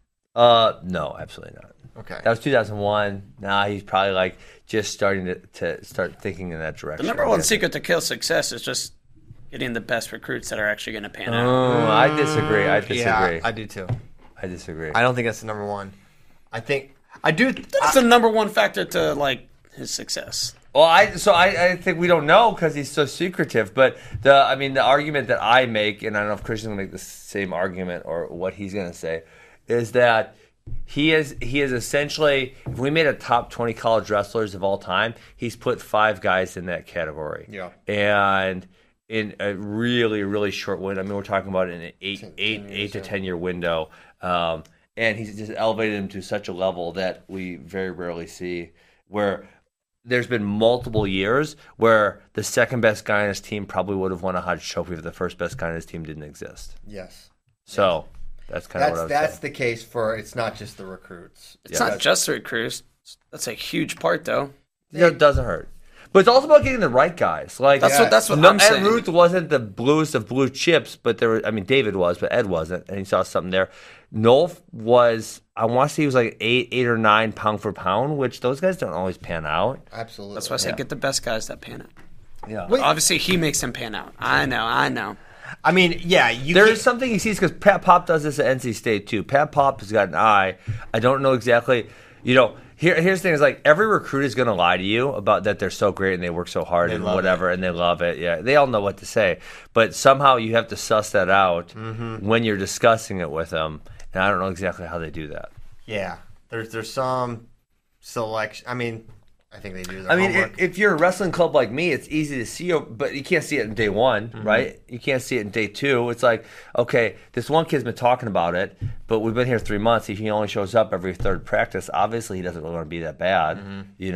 [SPEAKER 8] No, absolutely not.
[SPEAKER 7] Okay.
[SPEAKER 8] That was 2001. Nah, he's probably like just starting to start thinking in that direction.
[SPEAKER 5] The number one secret to Kale's success is just getting the best recruits that are actually going to pan out.
[SPEAKER 8] Oh, I disagree.
[SPEAKER 7] Yeah, I do too.
[SPEAKER 8] I disagree.
[SPEAKER 7] I don't think that's the number one. I think I do.
[SPEAKER 5] That's the number one factor to like his success.
[SPEAKER 8] Well, I think we don't know because he's so secretive. But the argument that I make, and I don't know if Christian's gonna make the same argument or what he's gonna say, is that he is essentially, if we made a top 20 college wrestlers of all time, he's put 5 guys in that category.
[SPEAKER 7] Yeah.
[SPEAKER 8] And in a really, really short window, I mean, we're talking about an 8 to 10 year window. And he's just elevated him to such a level that we very rarely see, where there's been multiple years where the second best guy on his team probably would have won a Hodge Trophy if the first best guy on his team didn't exist.
[SPEAKER 7] Yes.
[SPEAKER 8] So that's kind of what I was saying.
[SPEAKER 7] That's the case for. It's not just the recruits.
[SPEAKER 5] It's not just the recruits. That's a huge part, though.
[SPEAKER 8] Yeah, it doesn't hurt. But it's also about getting the right guys. Like
[SPEAKER 5] that's what I'm saying.
[SPEAKER 8] Ed Ruth wasn't the bluest of blue chips, but David was, but Ed wasn't, and he saw something there. Nolf was, I want to say he was like 8 or 9 pound for pound, which those guys don't always pan out.
[SPEAKER 7] Absolutely.
[SPEAKER 5] That's why I say get the best guys that pan out.
[SPEAKER 8] Yeah.
[SPEAKER 5] Obviously, he makes them pan out. I know.
[SPEAKER 7] I mean, yeah.
[SPEAKER 8] There's something he sees because Pat Pop does this at NC State too. Pat Pop has got an eye. I don't know exactly. Here's the thing: is like every recruit is going to lie to you about that they're so great and they work so hard and whatever, and they love it. Yeah, they all know what to say, but somehow you have to suss that out when you're discussing it with them. And I don't know exactly how they do that.
[SPEAKER 7] Yeah, there's some selection. I mean, I think they do their homework.
[SPEAKER 8] If you're a wrestling club like me, it's easy to see, but you can't see it in day one, right? You can't see it in day 2. It's like, okay, this one kid's been talking about it, but we've been here 3 months. If he only shows up every third practice, obviously he doesn't really want to be that bad. Be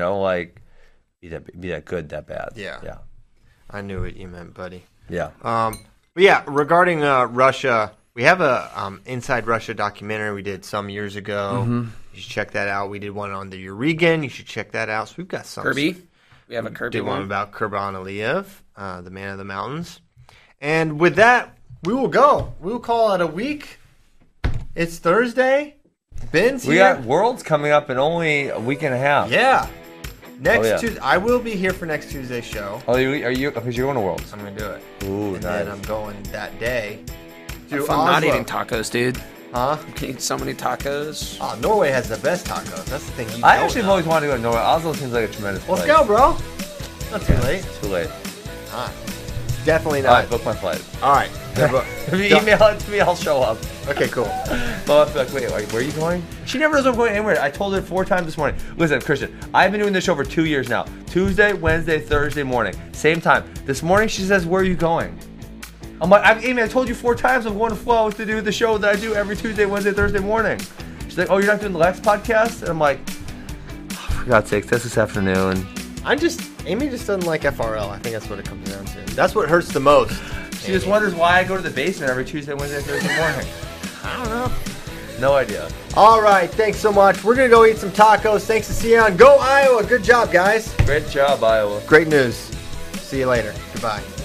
[SPEAKER 8] that good, that bad.
[SPEAKER 7] Yeah. I knew what you meant, buddy.
[SPEAKER 8] Yeah.
[SPEAKER 7] But yeah, regarding Russia, we have a Inside Russia documentary we did some years ago. You should check that out. We did one on the Urigan. You should check that out. So we've got some.
[SPEAKER 5] Kirby. We have a Kirby
[SPEAKER 7] did one about Kurban Aliyev, the man of the mountains. And with that, we will go. We will call it a week. It's Thursday. Ben's here.
[SPEAKER 8] We got Worlds coming up in only a week and a half.
[SPEAKER 7] Yeah.
[SPEAKER 8] Next
[SPEAKER 7] Tuesday. I will be here for next Tuesday's show.
[SPEAKER 8] Oh, are you? Because you're going to Worlds.
[SPEAKER 7] I'm going to do it.
[SPEAKER 8] Ooh,
[SPEAKER 7] and
[SPEAKER 8] nice.
[SPEAKER 7] then I'm going that day to
[SPEAKER 5] I'm not eating tacos, dude.
[SPEAKER 7] Huh?
[SPEAKER 5] You can eat so many tacos.
[SPEAKER 7] Oh, Norway has the best tacos. That's the thing.
[SPEAKER 8] I actually have always wanted to go to Norway. Oslo seems like a tremendous place.
[SPEAKER 7] Let's go, bro. Not too late.
[SPEAKER 8] Too late.
[SPEAKER 7] not. Definitely
[SPEAKER 8] All
[SPEAKER 7] not.
[SPEAKER 8] right, book my flight.
[SPEAKER 7] All right.
[SPEAKER 8] If you email it to me, I'll show up.
[SPEAKER 7] Okay, cool.
[SPEAKER 8] Well, I'll be like, wait, where are you going? She never knows I'm going anywhere. I told her 4 times this morning. Listen, Christian, I've been doing this show for 2 years now. Tuesday, Wednesday, Thursday morning. Same time. This morning, she says, where are you going? I'm like, Amy, I told you 4 times I'm going to Flow to do the show that I do every Tuesday, Wednesday, Thursday morning. She's like, oh, you're not doing the Lex podcast? And I'm like, oh, for God's sakes, that's this afternoon.
[SPEAKER 7] Amy just doesn't like FRL. I think that's what it comes down to. That's what hurts the most.
[SPEAKER 8] She just wonders why I go to the basement every Tuesday, Wednesday, Thursday morning.
[SPEAKER 7] I don't know.
[SPEAKER 8] No idea.
[SPEAKER 7] All right, thanks so much. We're going to go eat some tacos. Thanks to Sion. Go Iowa. Good job, guys.
[SPEAKER 8] Great job, Iowa.
[SPEAKER 7] Great news. See you later. Goodbye.